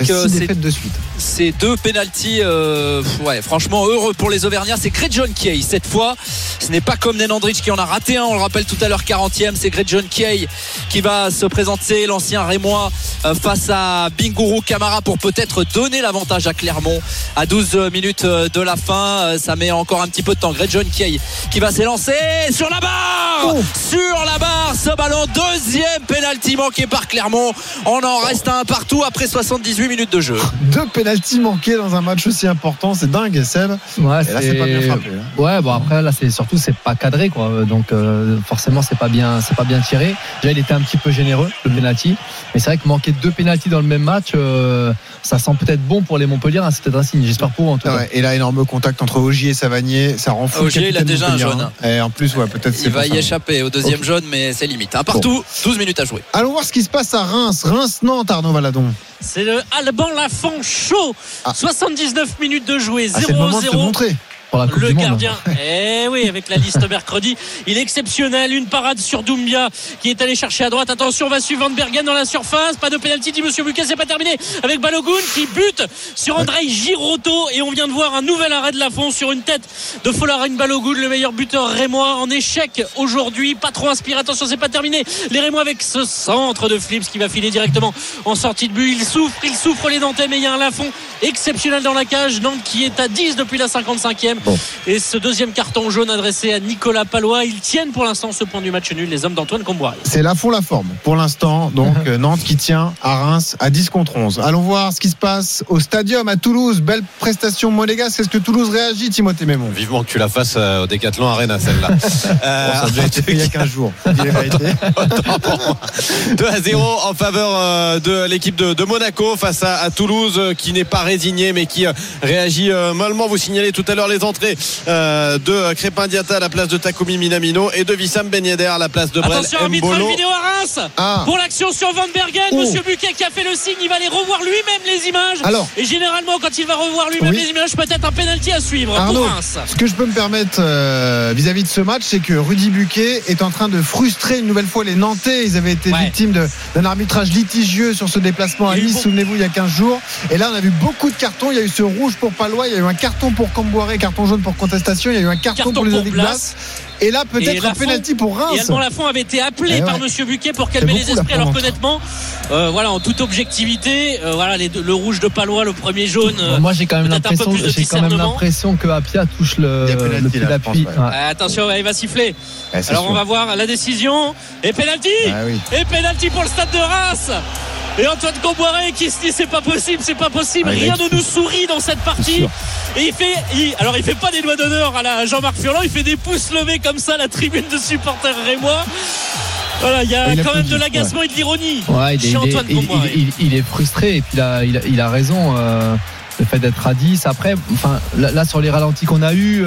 ces 2 pénaltys, franchement heureux pour les Auvergnats. C'est Gretjon Kiei cette fois, ce n'est pas comme Nenandrich qui en a raté un, on le rappelle tout à l'heure, 40e. C'est Gretjon Kiei qui va se présenter, l'ancien Rémois, face à Bingourou Kamara, pour peut-être donner l'avantage à Clermont à 12 minutes de la fin. Ça met encore un petit peu de temps. Gretjon Kiei qui va s'élancer sur la barre, ce ballon, 2e pénalty manqué par Clermont. On en reste un partout après 78 minutes de jeu. 2 pénaltys manqués dans un match aussi important, c'est dingue, Seb. Ouais, et là c'est pas bien frappé. Ouais, bon après là c'est pas cadré quoi. Donc forcément c'est pas bien tiré. Déjà il était un petit peu généreux le pénalty, mais c'est vrai que manquer 2 pénaltys dans le même match, ça sent peut-être bon pour les Montpellier, c'est peut-être un signe, j'espère pour en tout cas. Et là énorme contact entre Ogier et Savanier, ça rend fou. Ogier il a déjà un jaune. Et en plus peut-être il va y échapper au 2e jaune, mais c'est limite. Un partout, 12 minutes à jouer. Allons voir ce qui se passe à Reims-Nantes, Arnaud Valadon. C'est le Alban Lafont chaud. 79 minutes de jouer, 0-0. C'est le moment de se montrer. Le gardien, oui, avec la liste mercredi, il est exceptionnel. Une parade sur Doumbia qui est allé chercher à droite. Attention, on va suivre Van Bergen dans la surface. Pas de pénalty, dit Monsieur Buquet, c'est pas terminé. Avec Balogun qui bute sur Andrei Girotto, et on vient de voir un nouvel arrêt de Lafont sur une tête de Folarin Balogun, le meilleur buteur rémois, en échec aujourd'hui. Pas trop inspiré. Attention, c'est pas terminé. Les Rémois avec ce centre de Flips qui va filer directement en sortie de but. Il souffre les Nantais, mais il y a un Lafont exceptionnel dans la cage. Nantes qui est à 10 depuis la 55e. Et ce 2e carton jaune adressé à Nicolas Palois, ils tiennent pour l'instant ce point du match nul, les hommes d'Antoine Comboiré. C'est Lafont la forme pour l'instant, donc Nantes qui tient à Reims à 10 contre 11. Allons voir ce qui se passe au Stadium à Toulouse. Belle prestation monégasque. Est-ce que Toulouse réagit, Timothée Mémon? Vivement que tu la fasses au Décathlon Arena, celle-là. Ça a déjà été fait il y a 15 jours. 2-0 en faveur de l'équipe de Monaco face à Toulouse, qui n'est pas résigné mais qui réagit mollement. Vous signalez tout à l'heure les entrées de Crépin Diatta à la place de Takumi Minamino et de Wissam Ben Yedder à la place de Brel Attention, arbitrage vidéo à Reims pour l'action sur Van Bergen. Monsieur Buquet qui a fait le signe, il va aller revoir lui-même les images. Et généralement quand il va revoir lui-même les images, peut-être un penalty à suivre, Arnaud, pour Reims. Ce que je peux me permettre vis-à-vis de ce match, c'est que Rudy Buquet est en train de frustrer une nouvelle fois les Nantais. Ils avaient été victimes d'un arbitrage litigieux sur ce déplacement à Nice, souvenez-vous, il y a 15 jours. Et là on a vu beaucoup de cartons. Il y a eu ce rouge pour Palois, il y a eu un carton pour Comboiré, carton jaune pour contestation, il y a eu un carton pour les Adiglas. Et là peut-être un penalty pour Reims. Et Alban Lafont avait été appelé par Monsieur Buquet pour calmer les esprits. Alors qu'honnêtement, en toute objectivité, le rouge de Palois, le premier jaune. Moi j'ai quand même l'impression que Apia touche le pied d'appui. Attention, il va siffler. Alors on va voir la décision. Et penalty. Et penalty pour le stade de Reims. Et Antoine Comboiré qui se dit c'est pas possible, rien ne nous sourit dans cette partie. Et il fait pas des doigts d'honneur à la Jean-Marc Furlan, il fait des pouces levés comme ça à la tribune de supporters rémois. Voilà, il y a quand même de l'agacement et de l'ironie chez Antoine Comboiré. Il est frustré, et puis il a raison, le fait d'être à 10. Après, là sur les ralentis qu'on a eu,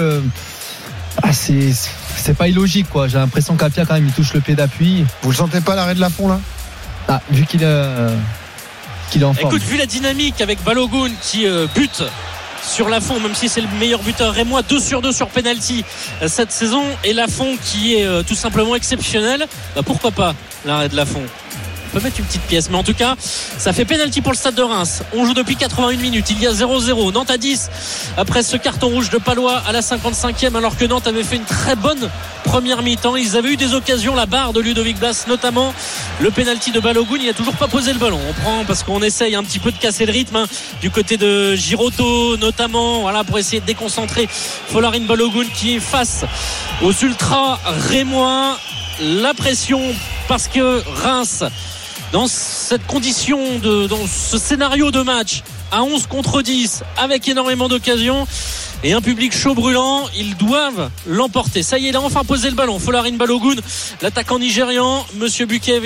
c'est pas illogique quoi. J'ai l'impression qu'Apia quand même il touche le pied d'appui. Vous le sentez pas l'arrêt de Lafont là? Vu qu'il est en forme. Écoute, vu la dynamique avec Balogun qui bute sur Lafont, même si c'est le meilleur buteur rémois, 2 sur 2 sur penalty cette saison, et Lafont qui est tout simplement exceptionnel, pourquoi pas l'arrêt de Lafont? peut mettre une petite pièce. Mais en tout cas, ça fait pénalty pour le Stade de Reims. On joue depuis 81 minutes. Il y a 0-0. Nantes à 10 après ce carton rouge de Palois à la 55e, alors que Nantes avait fait une très bonne première mi-temps. Ils avaient eu des occasions, la barre de Ludovic Blas, notamment le pénalty de Balogun. Il a toujours pas posé le ballon. On prend parce qu'on essaye un petit peu de casser le rythme du côté de Girotto, notamment, voilà, pour essayer de déconcentrer Folarin Balogun qui est face aux ultras rémois. La pression parce que Reims, dans cette condition dans ce scénario de match à 11 contre 10 avec énormément d'occasions et un public chaud brûlant, ils doivent l'emporter. Ça y est, il a enfin posé le ballon. Folarin Balogun, l'attaquant nigérian. Monsieur Buquet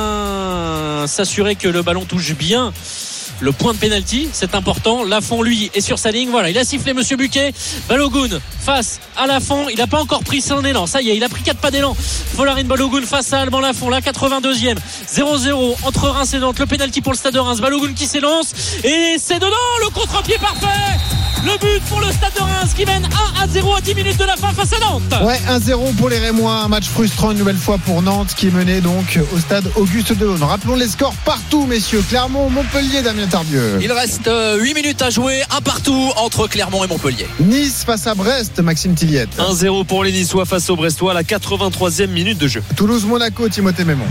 vient s'assurer que le ballon touche bien le point de pénalty, c'est important. Lafont, lui, est sur sa ligne. Voilà, il a sifflé Monsieur Buquet. Balogun face à Lafont. Il n'a pas encore pris son élan. Ça y est, il a pris 4 pas d'élan. Folarin Balogun face à Alban Lafont. La 82e. 0-0 entre Reims et Nantes. Le pénalty pour le Stade de Reims. Balogun qui s'élance. Et c'est dedans. Le contre-pied parfait. Le but pour le Stade de Reims qui mène 1-0 à 10 minutes de la fin face à Nantes. Ouais, 1-0 pour les Rémois. Un match frustrant une nouvelle fois pour Nantes qui est mené donc au stade Auguste Delaune. Rappelons les scores partout, messieurs. Clermont, Montpellier, Damien Tardieu. Il reste 8 minutes à jouer, un partout entre Clermont et Montpellier. Nice face à Brest, Maxime Tilliette. 1-0 pour les Niçois face aux Brestois à la 83e minute de jeu. Toulouse-Monaco, Timothée Mémon.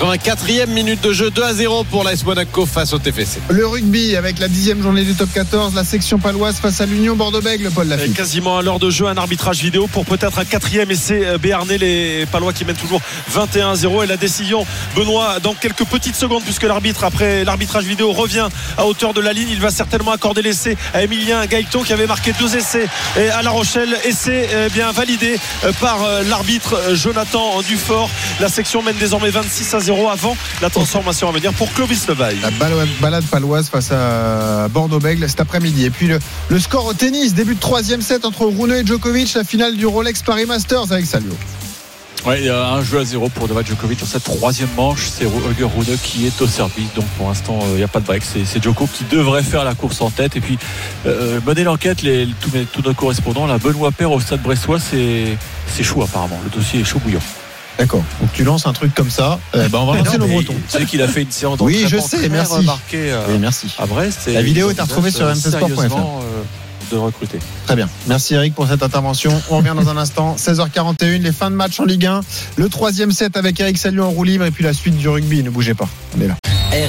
84e minute de jeu, 2-0 pour l'AS Monaco face au TFC. Le rugby avec la 10e journée du top 14, la section paloise face à l'Union Bordeaux-Bègles, Paul Lafitte. Quasiment à l'heure de jeu, un arbitrage vidéo pour peut-être un 4e essai béarnais. Les Palois qui mènent toujours 21-0 et la décision, Benoît, dans quelques petites secondes, puisque l'arbitre, après l'arbitrage vidéo, revient à hauteur de la ligne. Il va certainement accorder l'essai à Emilien Gaëton qui avait marqué 2 essais à La Rochelle. Essai bien validé par l'arbitre Jonathan Dufort. La section mène désormais 26-0 avant la transformation à venir pour Clovis Levaille. La balade paloise face à Bordeaux-Bègles cet après-midi. Et puis le score au tennis, début de 3e set entre Rune et Djokovic, la finale du Rolex Paris Masters avec Salio. Ouais, il y a un jeu à 0 pour Novak Djokovic dans cette 3e manche. C'est Holger Rune qui est au service. Donc pour l'instant, il n'y a pas de break. C'est Djoko qui devrait faire la course en tête. Et puis, mener l'enquête, tous nos correspondants, la Benoît Paire au stade brestois, c'est chaud apparemment. Le dossier est chaud bouillant. D'accord. Donc tu lances un truc comme ça. On va lancer nos Bretons. Tu sais qu'il a fait une séance d'entraînement. Oui, je sais. Merci. Remarqué merci. À Brest. La vidéo est à retrouver sur mcsport.fr. De recruter. Très bien. Merci Eric pour cette intervention. On revient dans un instant. 16h41, les fins de match en Ligue 1. Le 3e set avec Eric Salio en roue libre et puis la suite du rugby. Ne bougez pas. On est là.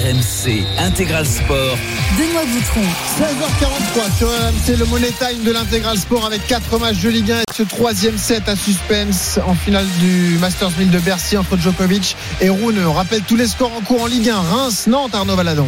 RMC Intégral Sport. Benoît Boutron. 16h43 sur RMC, le Money Time de l'Intégral Sport avec 4 matchs de Ligue 1 et ce 3e set à suspense en finale du Masters 1000 de Bercy entre Djokovic et Rune. On rappelle tous les scores en cours en Ligue 1. Reims, Nantes, Arnaud Valadon.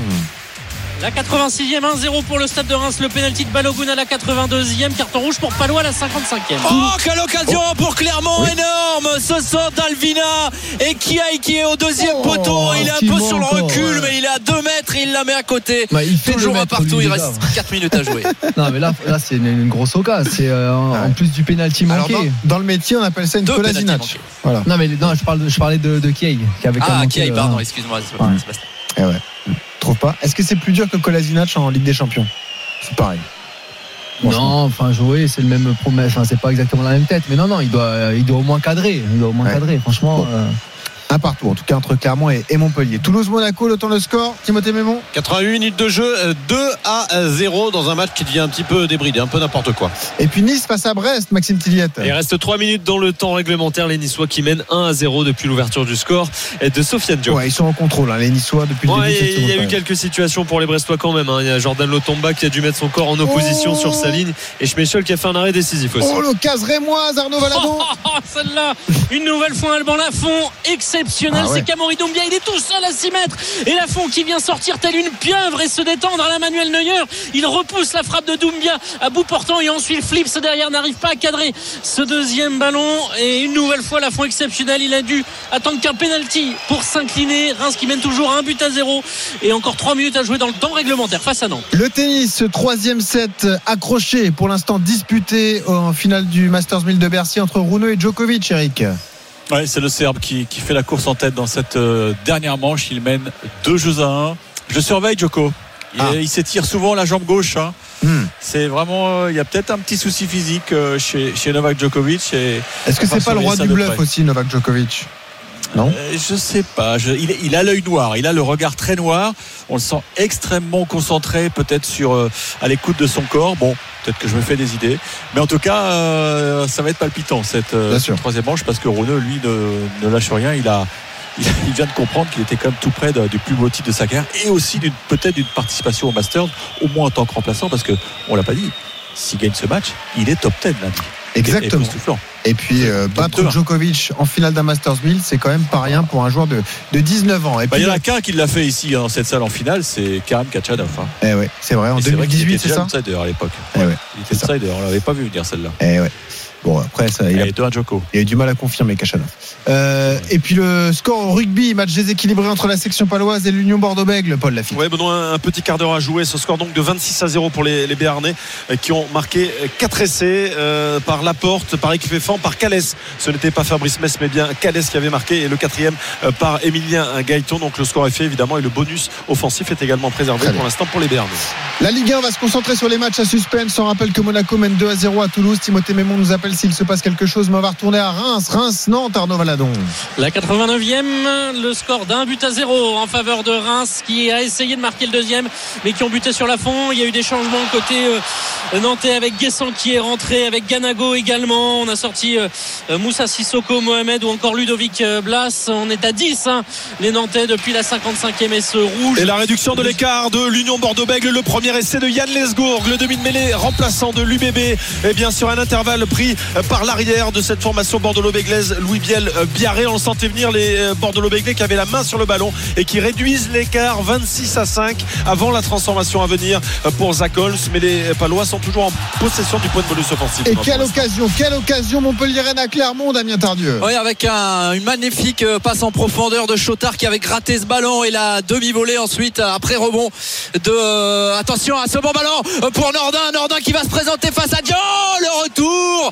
La 86e, 1-0 pour le Stade de Reims. Le pénalty de Balogun à la 82e. Carton rouge pour Palois à la 55e. Oh, quelle occasion pour Clermont, énorme. Ce sort d'Alvina et Kiai qui est au 2e poteau. Il est un peu sur le recul, mais il est à 2 mètres et il la met à côté. Il fait toujours un partout. Il reste 4 minutes à jouer. Non, mais là c'est une grosse occasion. C'est en plus du pénalty manqué. Alors, dans le métier, on appelle ça une Kolasinac. Voilà. Non, mais je parlais de Kiai qui avait Kiai, pardon, excuse-moi. Ouais. Trouve pas. Est-ce que c'est plus dur que Kolasinac en Ligue des Champions? C'est pareil. Non, enfin jouer, c'est le même promesse. Enfin, c'est pas exactement la même tête, mais non, il doit au moins cadrer. Cadrer, franchement. Bon. Un partout, en tout cas entre Clermont et Montpellier. Toulouse-Monaco, le temps de score, Timothée Mémon. 88 minutes de jeu, 2-0 dans un match qui devient un petit peu débridé, un peu n'importe quoi. Et puis Nice face à Brest, Maxime Tilliette. Il reste 3 minutes dans le temps réglementaire. Les Niçois qui mènent 1-0 depuis l'ouverture du score de Sofiane Diop. Ouais, ils sont en contrôle, les Niçois depuis le début. Il y a eu quelques situations pour les Brestois quand même. Il y a Jordan Lotomba qui a dû mettre son corps en opposition sur sa ligne et Schmeichel qui a fait un arrêt décisif aussi. Oh, l'occasion rémoise, Arnaud Valadon. Celle-là, une nouvelle fois Alban Lafont, exceptionnel. C'est Camori Doumbia, il est tout seul à 6 mètres et Lafont qui vient sortir telle une pieuvre et se détendre à la Manuel Neuer. Il repousse la frappe de Doumbia à bout portant et ensuite Flips derrière n'arrive pas à cadrer ce 2e ballon et une nouvelle fois Lafont exceptionnel. Il a dû attendre qu'un penalty pour s'incliner. Reims qui mène toujours 1-0 et encore 3 minutes à jouer dans le temps réglementaire face à Nantes. Le tennis, 3e set accroché pour l'instant disputé en finale du Masters 1000 de Bercy entre Rune et Djokovic, Eric. Ouais, c'est le Serbe qui fait la course en tête dans cette dernière manche. Il mène 2-1. Je surveille Djoko. Il s'étire souvent la jambe gauche. C'est vraiment, il y a peut-être un petit souci physique chez Novak Djokovic. Est-ce que c'est pas le roi du bluff aussi, Novak Djokovic? Non. Je sais pas. Il a l'œil noir. Il a le regard très noir. On le sent extrêmement concentré, peut-être à l'écoute de son corps. Bon, peut-être que je me fais des idées. Mais en tout cas, ça va être palpitant cette troisième manche parce que Runeux, lui, ne lâche rien. Il vient de comprendre qu'il était quand même tout près du plus beau titre de sa carrière et aussi peut-être d'une participation au Masters, au moins en tant que remplaçant, parce qu'on l'a pas dit. S'il gagne ce match, il est top 10 lundi. Exactement. Et puis battre Djokovic en finale d'un Masters 1000, c'est quand même pas rien pour un joueur de 19 ans. Et puis, il y en a qu'un qui l'a fait ici dans cette salle en finale, c'est Karim Khachanov. Eh ouais, c'est vrai, en 2018, c'est ça. Outsider à l'époque. Eh ouais, il était outsider, on l'avait pas vu venir celle-là. Eh ouais. Bon, après, il a eu du mal à confirmer, Khachanov. Et puis le score au rugby, match déséquilibré entre la section paloise et l'Union Bordeaux-Bègles, Paul Lafitte. Ouais, Benoît, un petit quart d'heure à jouer. Ce score donc de 26-0 pour les Béarnais qui ont marqué 4 essais par Laporte, par Ekfefan, par Calès. Ce n'était pas Fabrice Mess, mais bien Calès qui avait marqué. Et le 4e par Emilien Gaëton. Donc le score est fait, évidemment, et le bonus offensif est également préservé pour l'instant pour les Béarnais. La Ligue 1 va se concentrer sur les matchs à suspense. On rappelle que Monaco mène 2-0 à Toulouse. Timothée Mémon nous appelle s'il se passe quelque chose, mais on va retourner à Reims, Nantes, Arnaud Valadon. La 89e, le score d'1-0 en faveur de Reims qui a essayé de marquer le deuxième, mais qui ont buté sur la fond. Il y a eu des changements côté nantais avec Guessant qui est rentré, avec Ganago également. On a sorti Moussa Sissoko Mohamed ou encore Ludovic Blas. On est à 10 les Nantais depuis la 55e essai rouge. Et la réduction de l'écart de l'Union Bordeaux-Bègles, le premier essai de Yann Lesgourg, le demi de mêlée remplaçant de l'UBB, et bien sur un intervalle pris par l'arrière de cette formation bordelot-béglaise, Louis Biarré. On le sentait venir, les bordelot-béglais qui avaient la main sur le ballon et qui réduisent l'écart 26-5 avant la transformation à venir pour Zach Holmes, mais les Palois sont toujours en possession du point de bonus offensif. Et quelle occasion Montpellier-Rennes à Clermont, Damien Tardieu. Oui, avec une magnifique passe en profondeur de Chotard qui avait gratté ce ballon et la demi-volée ensuite après rebond de attention à ce bon ballon pour Nordin qui va se présenter face à Dion. Le retour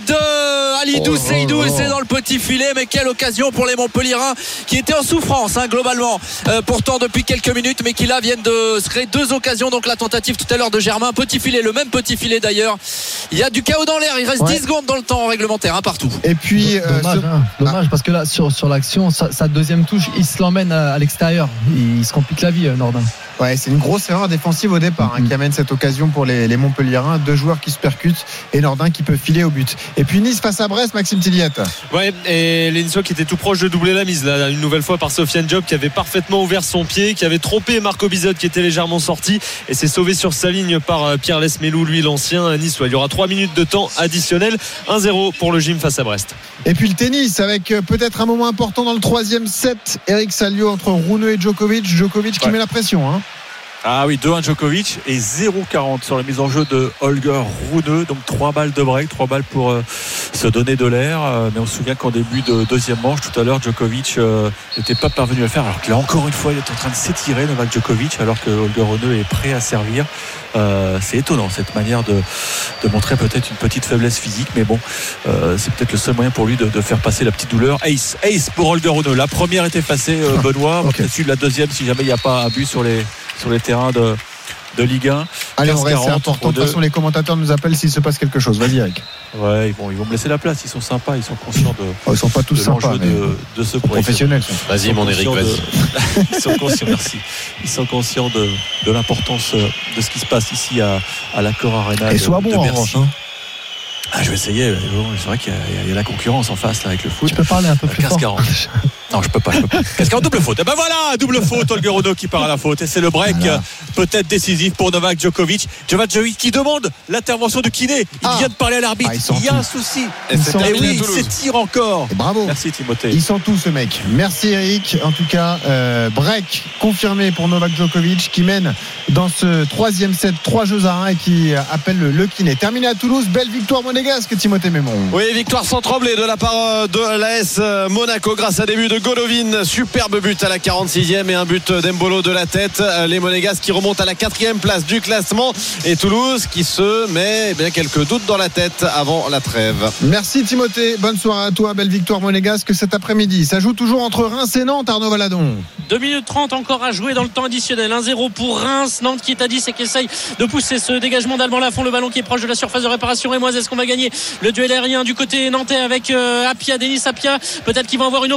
de Alidou Seydou et c'est dans le petit filet, mais quelle occasion pour les Montpelliérains qui étaient en souffrance globalement pourtant depuis quelques minutes, mais qui là viennent de se créer 2 occasions. Donc la tentative tout à l'heure de Germain, petit filet, le même petit filet d'ailleurs. Il y a du chaos dans l'air, il reste 10 secondes dans le temps réglementaire partout. Et puis dommage parce que là sur l'action, sa deuxième touche, il se l'emmène à l'extérieur, il se complique la vie, Nordin. Ouais, c'est une grosse erreur défensive au départ qui amène cette occasion pour les Montpelliérains. 2 joueurs qui se percutent et Nordin qui peut filer au but. Et puis Nice face à Brest, Maxime Tilliette. Ouais, et les Niçois qui étaient tout proches de doubler la mise là, une nouvelle fois par Sofiane Diop qui avait parfaitement ouvert son pied, qui avait trompé Marco Bizot qui était légèrement sorti et s'est sauvé sur sa ligne par Pierre Lesmelou, lui l'ancien niçois. Il y aura 3 minutes de temps additionnel. 1-0 pour le gym face à Brest. Et puis le tennis avec peut-être un moment important dans le 3e set. Eric Salio entre Runeux et Djokovic qui met la pression. Ah oui, 2-1 Djokovic et 0-40 sur la mise en jeu de Holger Rune. Donc 3 balles de break, 3 balles pour se donner de l'air. Mais on se souvient qu'en début de deuxième manche, tout à l'heure, Djokovic n'était pas parvenu à le faire. Alors que là, encore une fois, il est en train de s'étirer, Novak Djokovic, alors que Holger Rune est prêt à servir. C'est étonnant cette manière de montrer peut-être une petite faiblesse physique, mais bon, c'est peut-être le seul moyen pour lui de faire passer la petite douleur. Ace pour Holger Rune. La première est effacée, Benoît. Okay. Peut-être suivre la deuxième si jamais il n'y a pas abus sur les terrains de Ligue 1. Allez, on reste, c'est important. De toute façon, les commentateurs nous appellent s'il se passe quelque chose. Vas-y, Eric. Ouais, ils vont me laisser la place. Ils sont sympas, ils sont conscients de. Ils sont pas tous sympas, de ce professionnels. Vas-y, mon Eric, vas-y. Ils sont conscients, merci. Ils sont conscients de l'importance de ce qui se passe ici à l'Accor Arena. Et sois bon en revanche. Je vais essayer. C'est vrai qu'il y a la concurrence en face là avec le foot. Tu peux parler un peu plus fort. Non, je peux pas. Cascaron, double faute. Et ben voilà, double faute. Holger Rune qui part à la faute. Et c'est le break peut-être décisif pour Novak Djokovic. Novak Djokovic qui demande l'intervention de kiné. Il vient de parler à l'arbitre. Il y a un souci. Et oui, il s'étire encore. Et bravo. Merci Timothée. Ils sont tous ce mec. Merci Eric. En tout cas, break confirmé pour Novak Djokovic qui mène dans ce 3e set 3-1 et qui appelle le kiné. Terminé à Toulouse, belle victoire monégasque, Timothée Mémon. Oui, victoire sans trembler de la part de l'AS Monaco grâce à des buts de Golovin. Superbe but à la 46e et un but d'Embolo de la tête. Les Monégasques qui remontent à la 4e place du classement et Toulouse qui se met quelques doutes dans la tête avant la trêve. Merci Timothée, bonne soirée à toi. Belle victoire monégasque cet après-midi. Ça joue toujours entre Reims et Nantes, Arnaud Valadon. 2 minutes 30 encore à jouer dans le temps additionnel. 1-0 pour Reims. Nantes qui est à 10 et qui essaye de pousser ce dégagement d'Alban Lafont, le ballon qui est proche de la surface de réparation. Et moi, est-ce qu'on va gagner le duel aérien du côté nantais avec Apia, Denis Apia? Peut-être qu'il va avoir une opportunité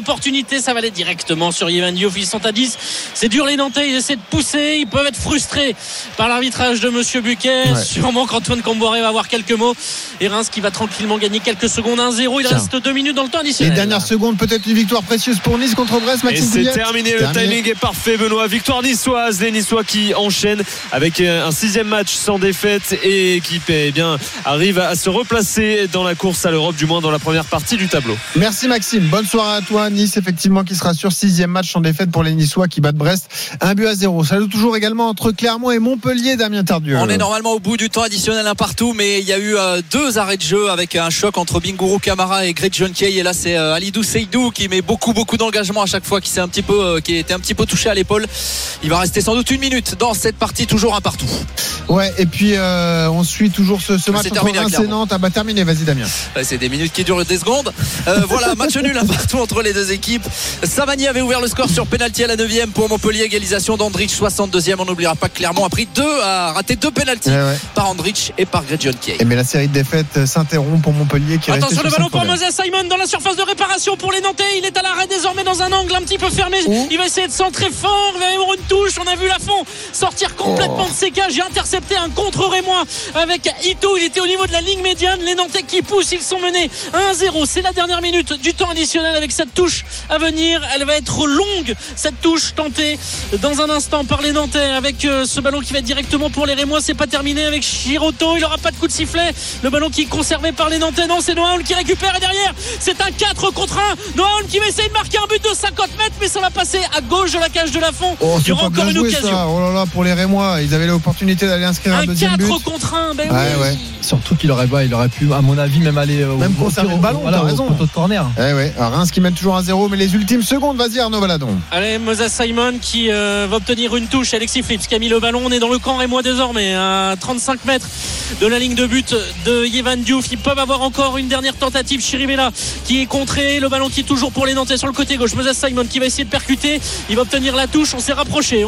pénalité, ça va aller directement sur Yvan Diouf. Ils sont à 10. C'est dur, les Nantais, ils essaient de pousser, ils peuvent être frustrés par l'arbitrage de Monsieur Buquet. Sûrement qu'Antoine Comboiré va avoir quelques mots. Et Reims qui va tranquillement gagner quelques secondes, 1-0. Il reste 2 minutes dans le temps additionnel. Les dernières secondes, peut-être une victoire précieuse pour Nice contre Brest. Et c'est terminé, le timing est parfait, Benoît. Victoire niçoise, les Niçois qui enchaînent avec un 6e match sans défaite et qui arrive à se replacer dans la course à l'Europe, du moins dans la première partie du tableau. Merci Maxime, bonne soirée à toi. Nice effectivement qui sera sur 6e match sans défaite pour les Niçois qui battent Brest 1-0. Ça joue toujours également entre Clermont et Montpellier, Damien Tardieu. On est normalement au bout du temps additionnel, un partout, mais il y a eu 2 arrêts de jeu avec un choc entre Bingourou Kamara et Greg John Kay, et là c'est Alidou Seydou qui met beaucoup d'engagement à chaque fois, qui était un petit peu touché à l'épaule. Il va rester sans doute 1 minute dans cette partie, toujours un partout. Ouais, et puis on suit toujours ce match entre Reims et Nantes. Terminé, vas-y Damien. C'est des minutes qui durent des secondes. Voilà, match nul un partout entre les deux équipes. Savani avait ouvert le score sur pénalty à la 9e pour Montpellier, égalisation d'Andrich 62e. On n'oubliera pas que Clermont a raté 2 pénaltys par Andrich et par Greg John Kay. Mais la série de défaites s'interrompt pour Montpellier qui reste sur le ballon pour Moses Simon dans la surface de réparation pour les Nantais. Il est à l'arrêt désormais dans un angle un petit peu fermé. Il va essayer de centrer fort, il va y avoir une touche. On a vu Lafont sortir complètement de ses cages. J'ai intercepté un contre-Rémois avec Ito. Il était au niveau de la ligne médiane. Les Nantais qui poussent, ils sont menés 1-0. C'est la dernière minute du temps additionnel avec cette touche à venir. Elle va être longue, cette touche tentée dans un instant par les Nantais avec ce ballon qui va être directement pour les Rémois. C'est pas terminé avec Chiroto. Il aura pas de coup de sifflet. Le ballon qui est conservé par les Nantais. Non, c'est Noah Holm qui récupère, et derrière c'est un 4 contre 1. Noah Holm qui va essayer de marquer un but de 50 mètres, mais ça va passer à gauche de la cage de Lafont. Il y aura encore une occasion. Ça. Oh là là, pour les Rémois, ils avaient l'opportunité d'aller inscrire un deuxième but. 4 contre 1, oui. Surtout qu'il aurait pu, à mon avis, même aller conserver le ballon, t'as raison. Au corner. Alors, Reims qui mène toujours 1-0, mais les ultimes secondes, vas-y Arnaud Valadon. Allez, Moses Simon qui va obtenir une touche. Alexis Flips qui a mis le ballon. On est dans le camp Rémois désormais, à 35 mètres de la ligne de but de Yvan Diouf. Ils peuvent avoir encore une dernière tentative. Chirivella qui est contré. Le ballon qui est toujours pour les Nantais sur le côté gauche. Moses Simon qui va essayer de percuter. Il va obtenir la touche. On s'est rapproché.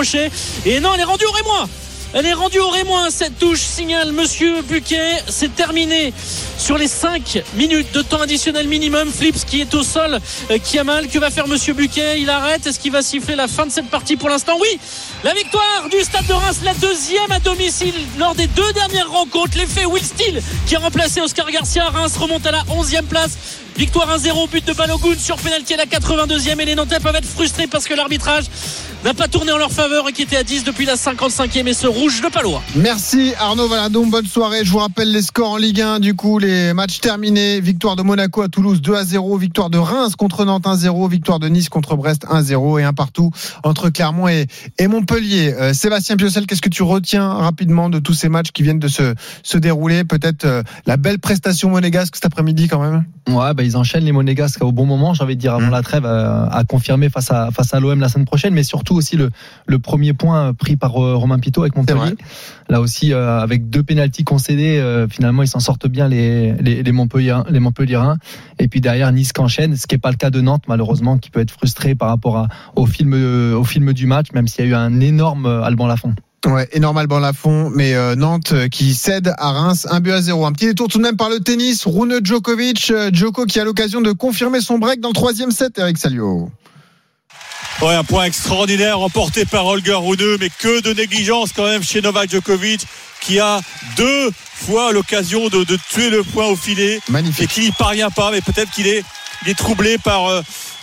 Et non, elle est rendue au Rémois. Elle est rendue au Rémois, cette touche, signale Monsieur Buquet. C'est terminé sur les 5 minutes de temps additionnel minimum. Flips qui est au sol, qui a mal. Que va faire Monsieur Buquet? Il arrête. Est-ce qu'il va siffler la fin de cette partie pour l'instant? Oui, la victoire du Stade de Reims, la 2e à domicile lors des 2 dernières rencontres. L'effet Will Steele qui a remplacé Oscar Garcia. Reims remonte à la 11e place. Victoire 1-0, but de Balogun sur pénalty à la 82e, et les Nantais peuvent être frustrés parce que l'arbitrage n'a pas tourné en leur faveur et qui était à 10 depuis la 55e, et ce rouge de Palois. Merci Arnaud Valadon, bonne soirée. Je vous rappelle les scores en Ligue 1, du coup les matchs terminés. Victoire de Monaco à Toulouse 2-0, victoire de Reims contre Nantes 1-0, victoire de Nice contre Brest 1-0 et un partout entre Clermont et Montpellier. Sébastien Piocel, qu'est-ce que tu retiens rapidement de tous ces matchs qui viennent de se dérouler? Peut-être la belle prestation monégasque cet après-midi quand même. Ouais, ils enchaînent les Monégasques au bon moment, j'ai envie de dire, avant la trêve, à confirmer face à l'OM la semaine prochaine, mais surtout aussi le premier point pris par Romain Pitot avec Montpellier. Là aussi, avec 2 pénaltys concédés, finalement ils s'en sortent bien les Montpelliérains. Et puis derrière Nice qui enchaîne, ce qui n'est pas le cas de Nantes malheureusement, qui peut être frustré par rapport au film du match, même s'il y a eu un énorme Alban Lafont. Ouais, énorme Alban Lafont, mais Nantes qui cède à Reims 1-0. Un petit détour tout de même par le tennis. Rune Djokovic, Djoko qui a l'occasion de confirmer son break dans le 3e set, Eric Salio. Ouais, un point extraordinaire remporté par Holger Rune, mais que de négligence quand même chez Novak Djokovic, qui a 2 fois l'occasion de tuer le point au filet. Magnifique. Et qui n'y parvient pas, mais peut-être qu'il est troublé par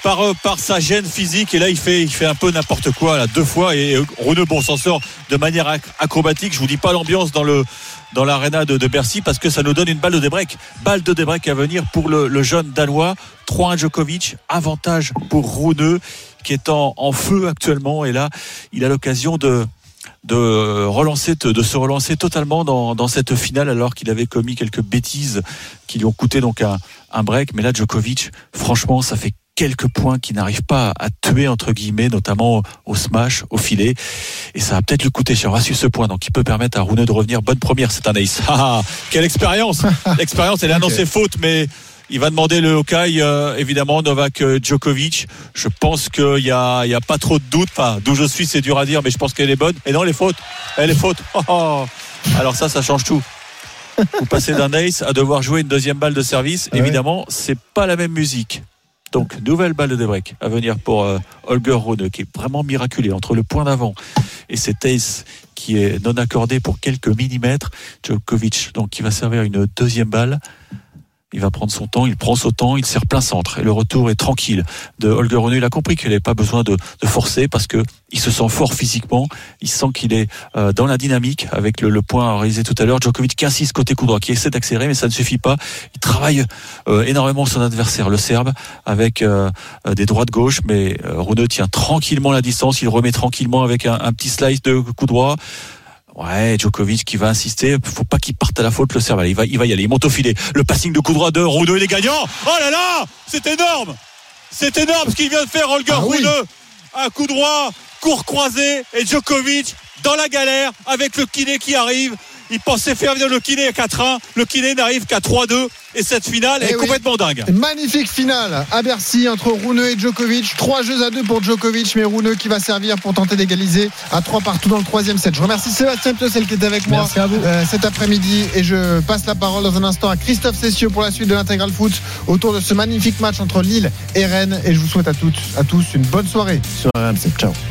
sa gêne physique, et là il fait un peu n'importe quoi là 2 fois, et Rune s'en sort de manière acrobatique. Je vous dis pas l'ambiance dans l'aréna de Bercy, parce que ça nous donne une balle de débreak à venir pour le jeune danois. 3-1 Djokovic, avantage pour Rune qui est en feu actuellement, et là il a l'occasion de se relancer totalement dans cette finale, alors qu'il avait commis quelques bêtises qui lui ont coûté donc un break. Mais là Djokovic, franchement, ça fait quelques points qui n'arrivent pas à tuer entre guillemets, notamment au smash, au filet, et ça va peut-être lui coûter cher. On a su ce point, donc il peut permettre à Rune de revenir. Bonne première, c'est un ace. Quelle expérience. L'expérience, elle est annoncée faute, mais il va demander le Hawkeye, évidemment, Novak Djokovic. Je pense qu'il y a pas trop de doute. Enfin, d'où je suis, c'est dur à dire, mais je pense qu'elle est bonne. Et non, elle est faute. Alors ça change tout. Vous passez d'un ace à devoir jouer une deuxième balle de service. Évidemment, c'est pas la même musique. Donc, nouvelle balle de break à venir pour Holger Rune, qui est vraiment miraculé entre le point d'avant et cet ace qui est non accordé pour quelques millimètres. Djokovic, donc, qui va servir une deuxième balle. Il va prendre son temps, il prend son temps, il sert plein centre. Et le retour est tranquille de Holger Rune. Il a compris qu'il n'avait pas besoin de forcer parce que il se sent fort physiquement. Il sent qu'il est dans la dynamique avec le point réalisé tout à l'heure. Djokovic qui insiste côté coup droit, qui essaie d'accélérer, mais ça ne suffit pas. Il travaille énormément son adversaire, le Serbe, avec des droits de gauche. Mais Rune tient tranquillement la distance. Il remet tranquillement avec un petit slice de coup droit. Ouais, Djokovic qui va insister, faut pas qu'il parte à la faute, le Serbe. Il va y aller, il monte au filet. Le passing de coup droit de Rune, il est gagnant. Oh là là, c'est énorme ce qu'il vient de faire Holger Rune. Un coup droit, court croisé, et Djokovic dans la galère avec le kiné qui arrive. Il pensait faire venir le kiné à 4-1, le kiné n'arrive qu'à 3-2 et cette finale est complètement dingue. Magnifique finale à Bercy entre Rune et Djokovic. 3-2 pour Djokovic, mais Rune qui va servir pour tenter d'égaliser à 3 partout dans le 3e set. Je remercie Sébastien Piocel qui était avec moi cet après-midi et je passe la parole dans un instant à Christophe Cessieux pour la suite de l'Intégral Foot autour de ce magnifique match entre Lille et Rennes, et je vous souhaite à toutes, à tous une bonne soirée sur RMC. Ciao.